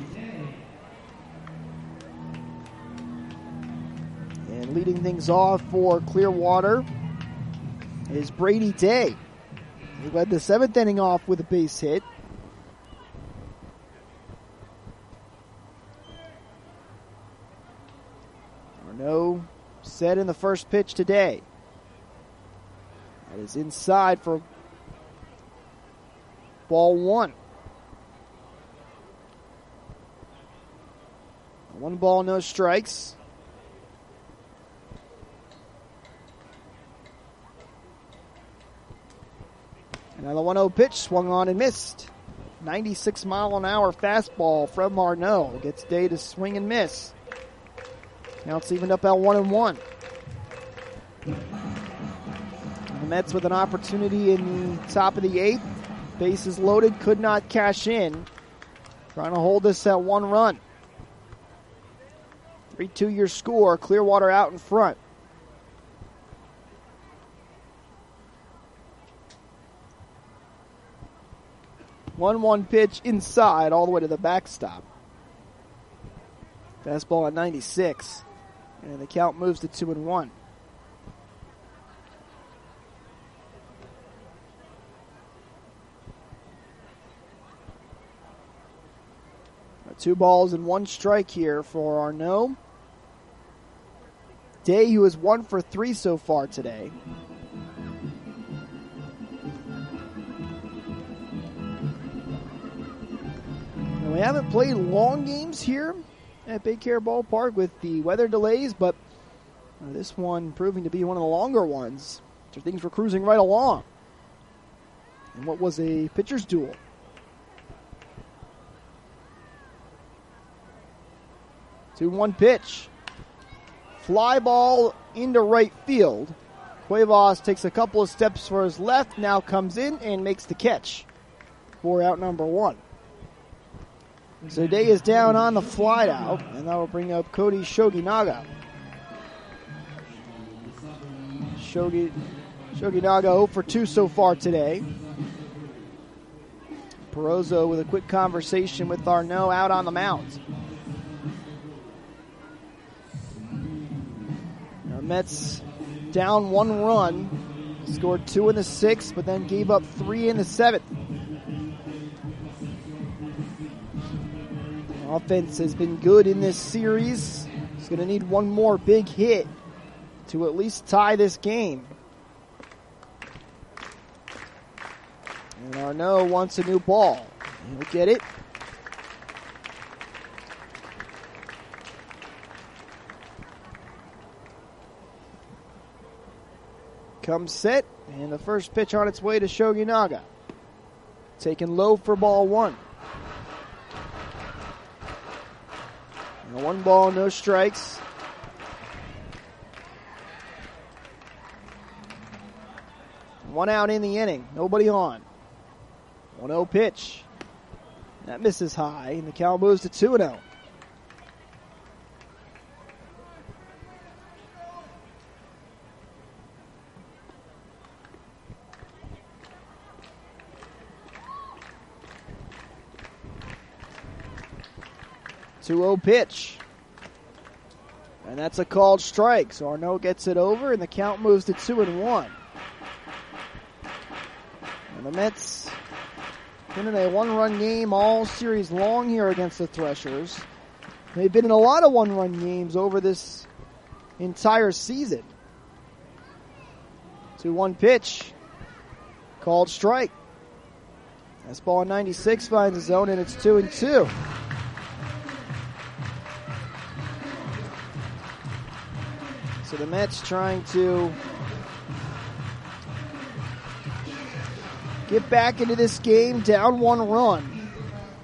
And leading things off for Clearwater is Brady Day. He led the 7th inning off with a base hit. Arnaud set in the first pitch today. That is inside for ball 1. 1 ball, no strikes. Another 1-0 pitch swung on and missed. 96-mile-an-hour fastball from Arnaud. Gets Day to swing and miss. Now it's evened up at 1-1. The Mets with an opportunity in the top of the 8th. Bases loaded, could not cash in. Trying to hold this at 1 run. 3-2 your score. Clearwater out in front. One pitch inside all the way to the backstop. Fastball at 96. And the count moves to 2-1. Two balls and 1 strike here for Arnaud. Day, who is 1 for 3 so far today. We haven't played long games here at Baycare Ballpark with the weather delays, but this one proving to be one of the longer ones. So things were cruising right along. And what was a pitcher's duel. 2-1 pitch. Fly ball into right field. Cuevas takes a couple of steps for his left, now comes in and makes the catch. for out number 1. So Day is down on the fly out, and that will bring up Cody Shoginaga. Shoginaga 0 for 2 so far today. Perozzo with a quick conversation with Arnaud out on the mound. Now Mets down 1 run, scored 2 in the 6th, but then gave up 3 in the 7th. Offense has been good in this series. He's going to need one more big hit to at least tie this game. And Arnaud wants a new ball. He'll get it. Comes set, and the first pitch on its way to Shoginaga. Taken low for ball 1. 1 ball, no strikes. One out in the inning. Nobody on. 1-0 pitch. That misses high, and the count moves to 2-0. Pitch. And that's a called strike. So Arnaud gets it over, and the count moves to 2-1. And the Mets been in a 1-run game all series long here against the Threshers. They've been in a lot of 1-run games over this entire season. 2-1 pitch. Called strike. That's ball 96 finds the zone, and it's 2-2. So the Mets trying to get back into this game, down 1 run.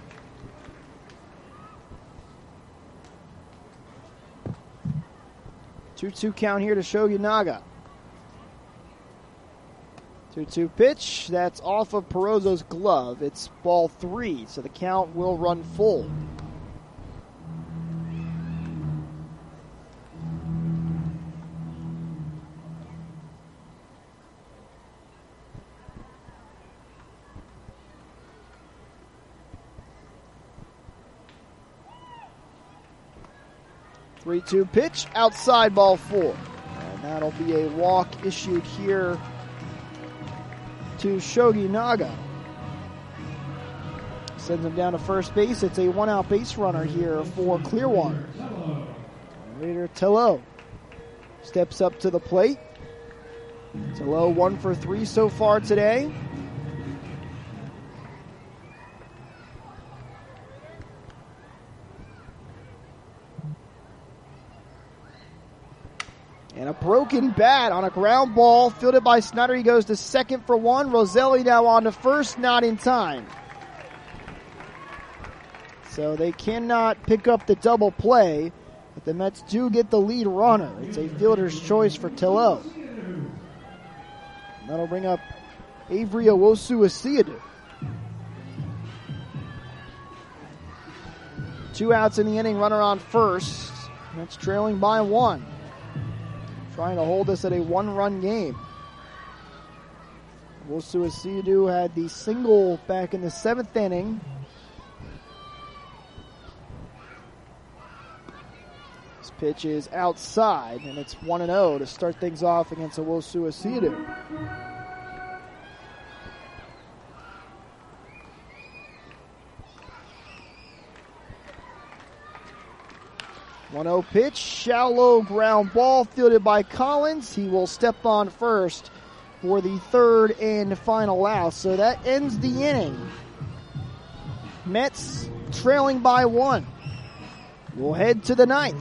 Two-two count here to Shoginaga. 2-2 pitch. That's off of Perozzo's glove. It's ball 3, so the count will run full. Three-two pitch, outside ball 4. And that'll be a walk issued here to Shoginaga. Sends him down to first base. It's a 1-out base runner here for Clearwater. Later, Tello steps up to the plate. Tello 1 for 3 so far today. And a broken bat on a ground ball fielded by Snyder. He goes to second for 1. Roselli now on to first, not in time. So they cannot pick up the double play, but the Mets do get the lead runner. It's a fielder's choice for Tello. That'll bring up Avery Owosu-Asiadu. 2 outs in the inning, runner on first. Mets trailing by 1. Trying to hold this at a 1-run game. Owosu-Asiadu had the single back in the 7th inning. This pitch is outside, and it's 1-0 to start things off against Owosu-Asiadu. Pitch, shallow ground ball fielded by Collins. He will step on first for the 3rd and final out. So that ends the inning. Mets trailing by 1. We'll head to the 9th.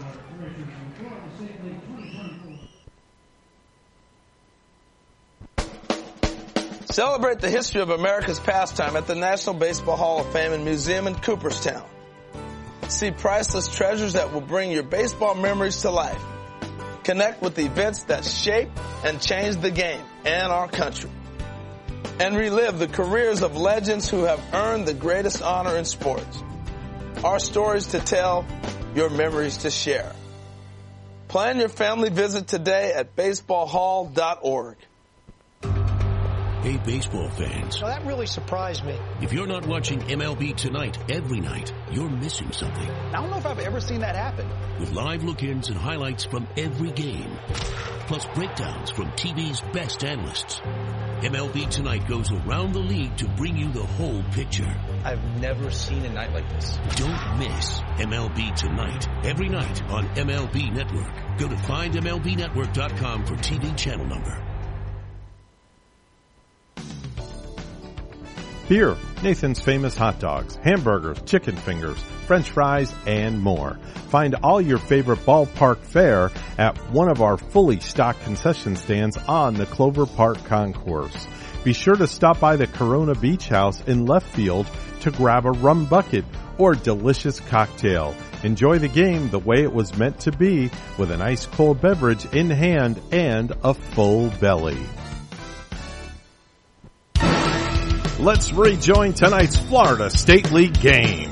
Celebrate the history of America's pastime at the National Baseball Hall of Fame and Museum in Cooperstown. See priceless treasures that will bring your baseball memories to life. Connect with the events that shape and change the game and our country. and relive the careers of legends who have earned the greatest honor in sports. Our stories to tell, your memories to share. Plan your family visit today at baseballhall.org. Hey, baseball fans. Well, that really surprised me. If you're not watching MLB Tonight every night, you're missing something. I don't know if I've ever seen that happen. With live look-ins and highlights from every game, plus breakdowns from TV's best analysts. MLB Tonight goes around the league to bring you the whole picture. I've never seen a night like this. Don't miss MLB Tonight every night on MLB Network. Go to findmlbnetwork.com for TV channel number. Here, Nathan's Famous Hot Dogs, hamburgers, chicken fingers, French fries, and more. Find all your favorite ballpark fare at one of our fully stocked concession stands on the Clover Park Concourse. Be sure to stop by the Corona Beach House in left field to grab a rum bucket or delicious cocktail. Enjoy the game the way it was meant to be, with an ice cold beverage in hand and a full belly. Let's rejoin tonight's Florida State League game.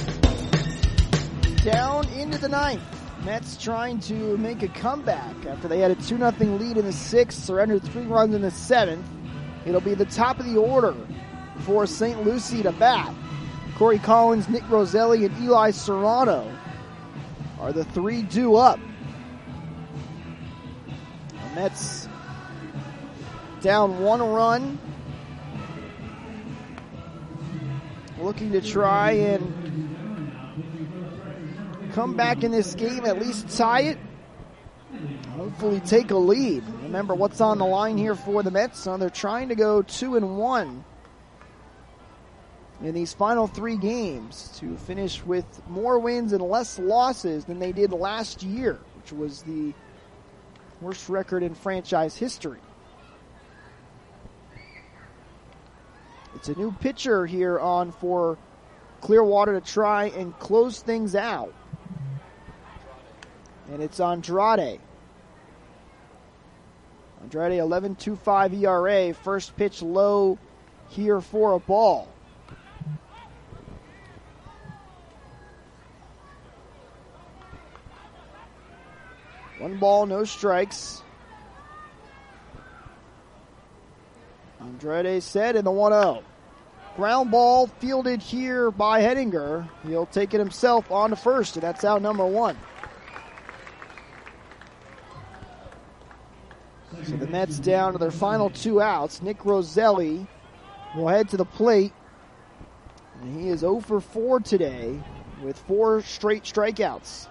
Down into the ninth. Mets trying to make a comeback after they had a 2-0 lead in the sixth, surrendered 3 runs in the seventh. It'll be the top of the order for St. Lucie to bat. Corey Collins, Nick Roselli, and Eli Serrano are the 3 due up. The Mets down 1 run, looking to try and come back in this game, at least tie it, hopefully take a lead. Remember what's on the line here for the Mets. So they're trying to go 2-1 in these final 3 games to finish with more wins and less losses than they did last year, which was the worst record in franchise history. It's a new pitcher here on for Clearwater to try and close things out. And it's Andrade. Andrade, 11.25 ERA. First pitch low here for a ball. One ball, no strikes. Andrade set in the 1-0. Ground ball fielded here by Hettinger. He'll take it himself on to first, and that's out number 1. So the Mets down to their final 2 outs. Nick Roselli will head to the plate. And he is 0 for 4 today with 4 straight strikeouts.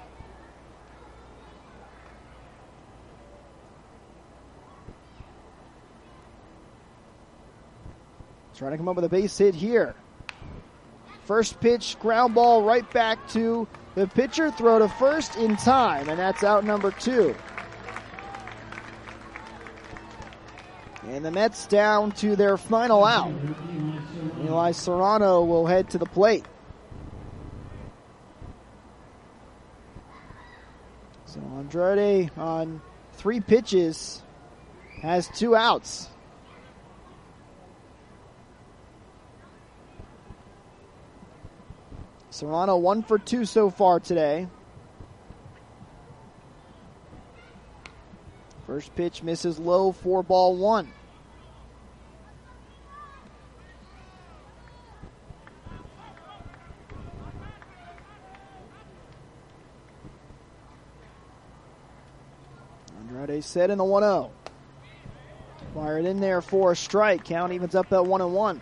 Trying to come up with a base hit here. First pitch, ground ball right back to the pitcher. Throw to first in time, and that's out number 2. And the Mets down to their final out. Eli Serrano will head to the plate. So Andrade on 3 pitches has 2 outs. Serrano 1 for 2 so far today. First pitch misses low, 4-1. Andrade set in the 1-0. Fired in there for a strike. Count evens up at 1-1.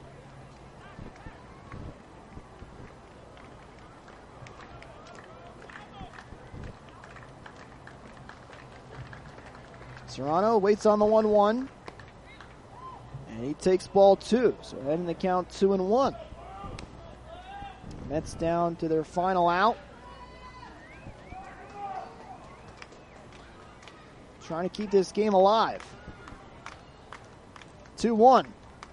Serrano waits on the 1-1. And he takes ball 2. So heading the count 2-1. Mets down to their final out. Trying to keep this game alive. 2-1.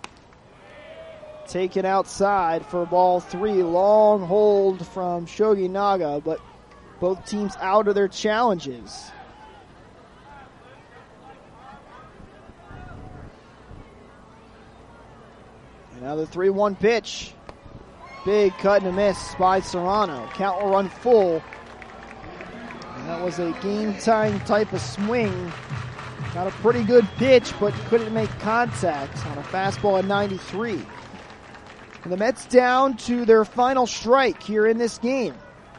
Taken outside for ball 3. Long hold from Shogi Naga, but both teams out of their challenges. Another 3-1 pitch. Big cut and a miss by Serrano. Count will run full. And that was a game-time type of swing. Got a pretty good pitch, but couldn't make contact on a fastball at 93. And the Mets down to their final strike here in this game.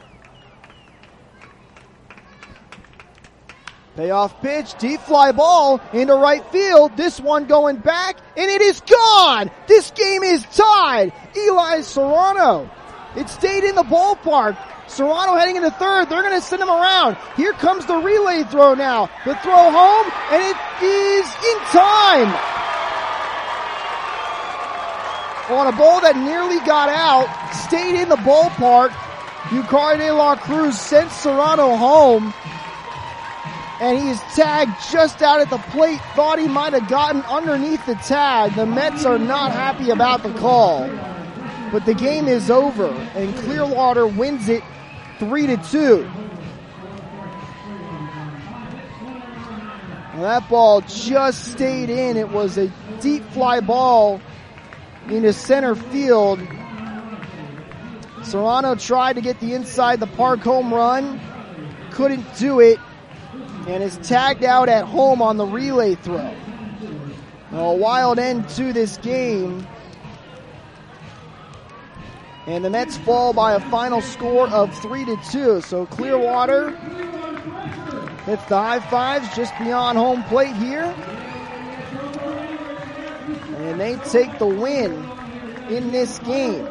Payoff pitch, deep fly ball into right field. This one going back, and it is gone! This game is tied! Eli Serrano. It stayed in the ballpark. Serrano heading into third. They're going to send him around. Here comes the relay throw now. The throw home, and it is in time. On a ball that nearly got out, stayed in the ballpark. Yukari De La Cruz sent Serrano home. And he is tagged just out at the plate. Thought he might have gotten underneath the tag. The Mets are not happy about the call. But the game is over, and Clearwater wins it 3-2. Well, that ball just stayed in. It was a deep fly ball into center field. Serrano tried to get the inside the park home run. Couldn't do it. And is tagged out at home on the relay throw. A wild end to this game. And the Mets fall by a final score of 3-2. So Clearwater hits the high fives just beyond home plate here. And they take the win in this game.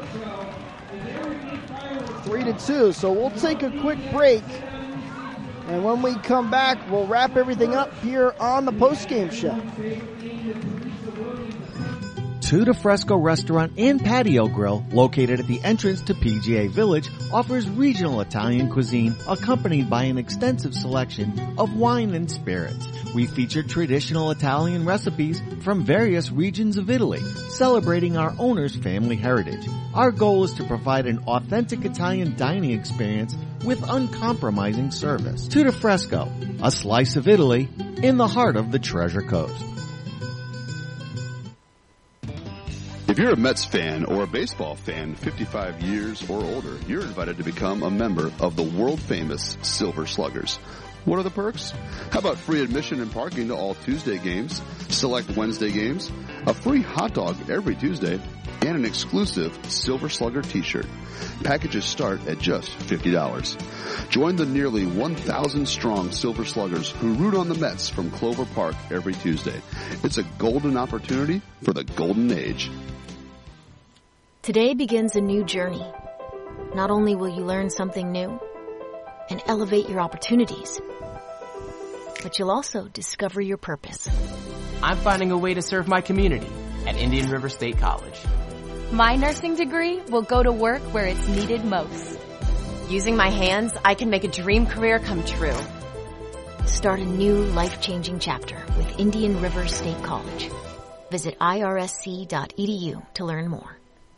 3-2. So we'll take a quick break. And when we come back, we'll wrap everything up here on the postgame show. Two de Fresco Restaurant and Patio Grill, located at the entrance to PGA Village, offers regional Italian cuisine accompanied by an extensive selection of wine and spirits. We feature traditional Italian recipes from various regions of Italy, celebrating our owner's family heritage. Our goal is to provide an authentic Italian dining experience with uncompromising service. Two de Fresco, a slice of Italy in the heart of the Treasure Coast. If you're a Mets fan or a baseball fan 55 years or older, you're invited to become a member of the world-famous Silver Sluggers. What are the perks? How about free admission and parking to all Tuesday games, select Wednesday games, a free hot dog every Tuesday, and an exclusive Silver Slugger t-shirt. Packages start at just $50. Join the nearly 1,000 strong Silver Sluggers who root on the Mets from Clover Park every Tuesday. It's a golden opportunity for the golden age. Today begins a new journey. Not only will you learn something new and elevate your opportunities, but you'll also discover your purpose. I'm finding a way to serve my community at Indian River State College. My nursing degree will go to work where it's needed most. Using my hands, I can make a dream career come true. Start a new life-changing chapter with Indian River State College. Visit irsc.edu to learn more.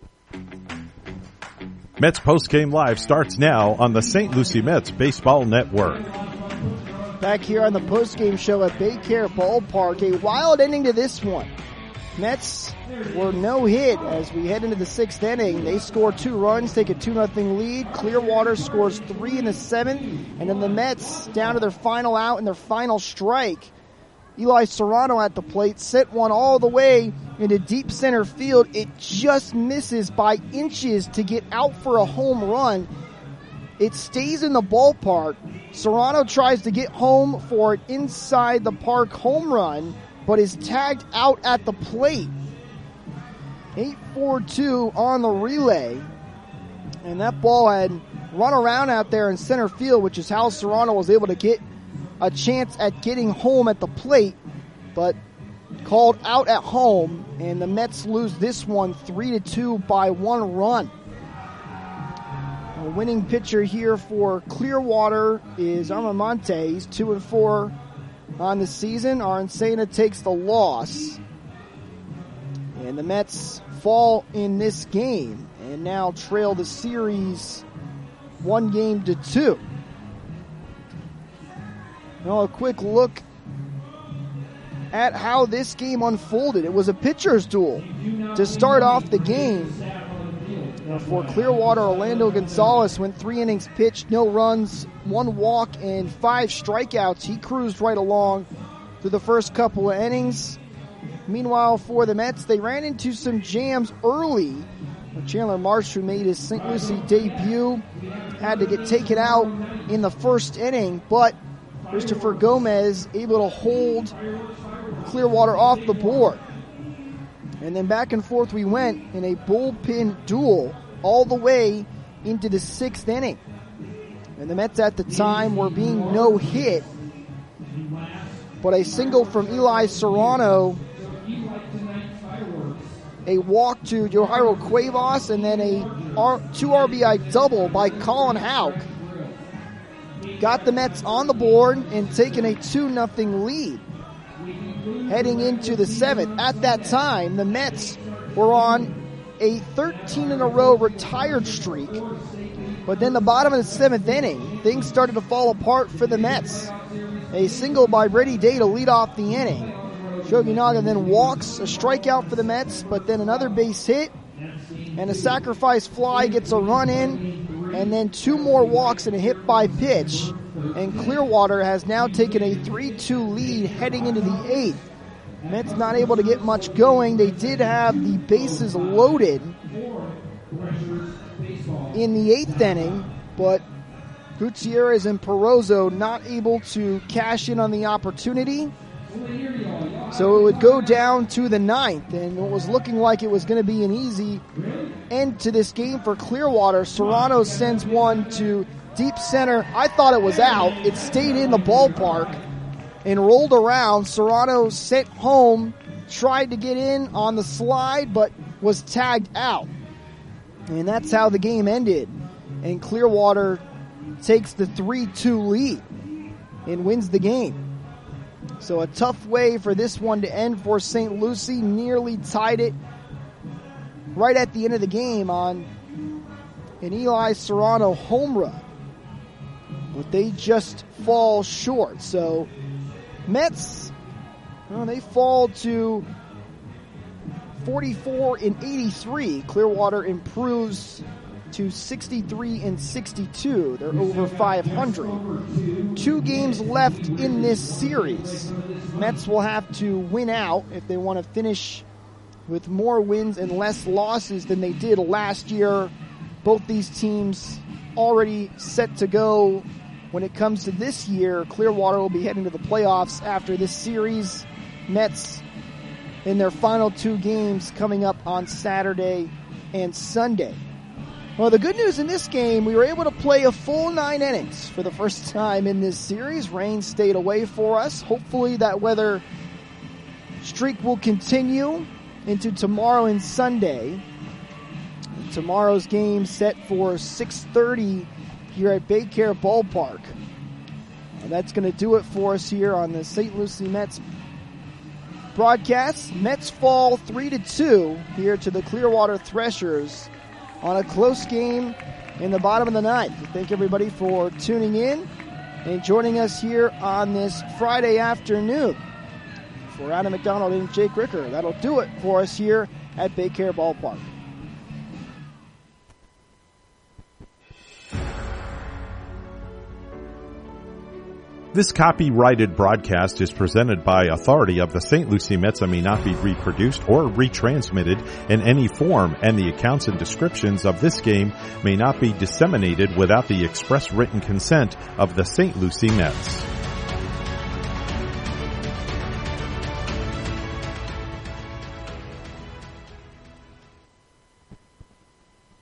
Mets Postgame Live starts now on the St. Lucie Mets Baseball Network. Back here on the postgame show at Baycare Ballpark, a wild ending to this one. Mets were no hit as we head into the sixth inning. They score 2 runs, take a 2-0 lead. Clearwater scores 3 in the seventh, and then the Mets down to their final out and their final strike. Eli Serrano at the plate, sent one all the way into deep center field. It just misses by inches to get out for a home run. It stays in the ballpark. Serrano tries to get home for an inside the park home run, but is tagged out at the plate. 8-4-2 on the relay. And that ball had run around out there in center field, which is how Serrano was able to get a chance at getting home at the plate, but called out at home, and the Mets lose this one 3-2 by 1 run. The winning pitcher here for Clearwater is Armamonte. He's 2-4 on the season. Arencena takes the loss, and the Mets fall in this game and now trail the series 1-2. Now a quick look at how this game unfolded. It was a pitcher's duel to start off the game. For Clearwater, Orlando Gonzalez went 3 innings pitched, no runs, 1 walk, and 5 strikeouts. He cruised right along through the first couple of innings. Meanwhile, for the Mets, they ran into some jams early. Chandler Marsh, who made his St. Lucie debut, had to get taken out in the first inning, but Christopher Gomez able to hold Clearwater off the board. And then back and forth we went in a bullpen duel all the way into the 6th inning. And the Mets at the time were being no hit, but a single from Eli Serrano, a walk to Johairo Cuevas, and then a 2 RBI double by Colin Houck got the Mets on the board and taking a 2-0 lead heading into the 7th. At that time, the Mets were on a 13-in-a-row retired streak, but then the bottom of the 7th inning, things started to fall apart for the Mets. A single by Brady Day to lead off the inning. Shogi Naga then walks, a strikeout for the Mets, but then another base hit, and a sacrifice fly gets a run in, and then 2 more walks and a hit by pitch, and Clearwater has now taken a 3-2 lead heading into the 8th. Mets not able to get much going. They did have the bases loaded in the 8th inning, but Gutierrez and Perozzo not able to cash in on the opportunity. So it would go down to the 9th, and it was looking like it was going to be an easy end to this game for Clearwater. Serrano sends one to deep center. I thought it was out. It stayed in the ballpark and rolled around. Serrano sent home, tried to get in on the slide, but was tagged out. And that's how the game ended. And Clearwater takes the 3-2 lead and wins the game. So a tough way for this one to end for St. Lucie. Nearly tied it right at the end of the game on an Eli Serrano home run. But they just fall short. So Mets, well, they fall to 44-83. Clearwater improves to 63-62. They're over 500. 2 games left in this series. Mets will have to win out if they want to finish with more wins and less losses than they did last year. Both these teams already set to go. When it comes to this year, Clearwater will be heading to the playoffs after this series. Mets in their final 2 games coming up on Saturday and Sunday. Well, the good news in this game, we were able to play a full 9 innings for the first time in this series. Rain stayed away for us. Hopefully that weather streak will continue into tomorrow and Sunday. Tomorrow's game set for 6:30 here at Baycare Ballpark. And that's going to do it for us here on the St. Lucie Mets broadcast. Mets fall 3-2 here to the Clearwater Threshers on a close game in the bottom of the 9th. Thank everybody for tuning in and joining us here on this Friday afternoon. For Adam McDonald and Jake Ricker, that'll do it for us here at Baycare Ballpark. This copyrighted broadcast is presented by authority of the St. Lucie Mets and may not be reproduced or retransmitted in any form, and the accounts and descriptions of this game may not be disseminated without the express written consent of the St. Lucie Mets.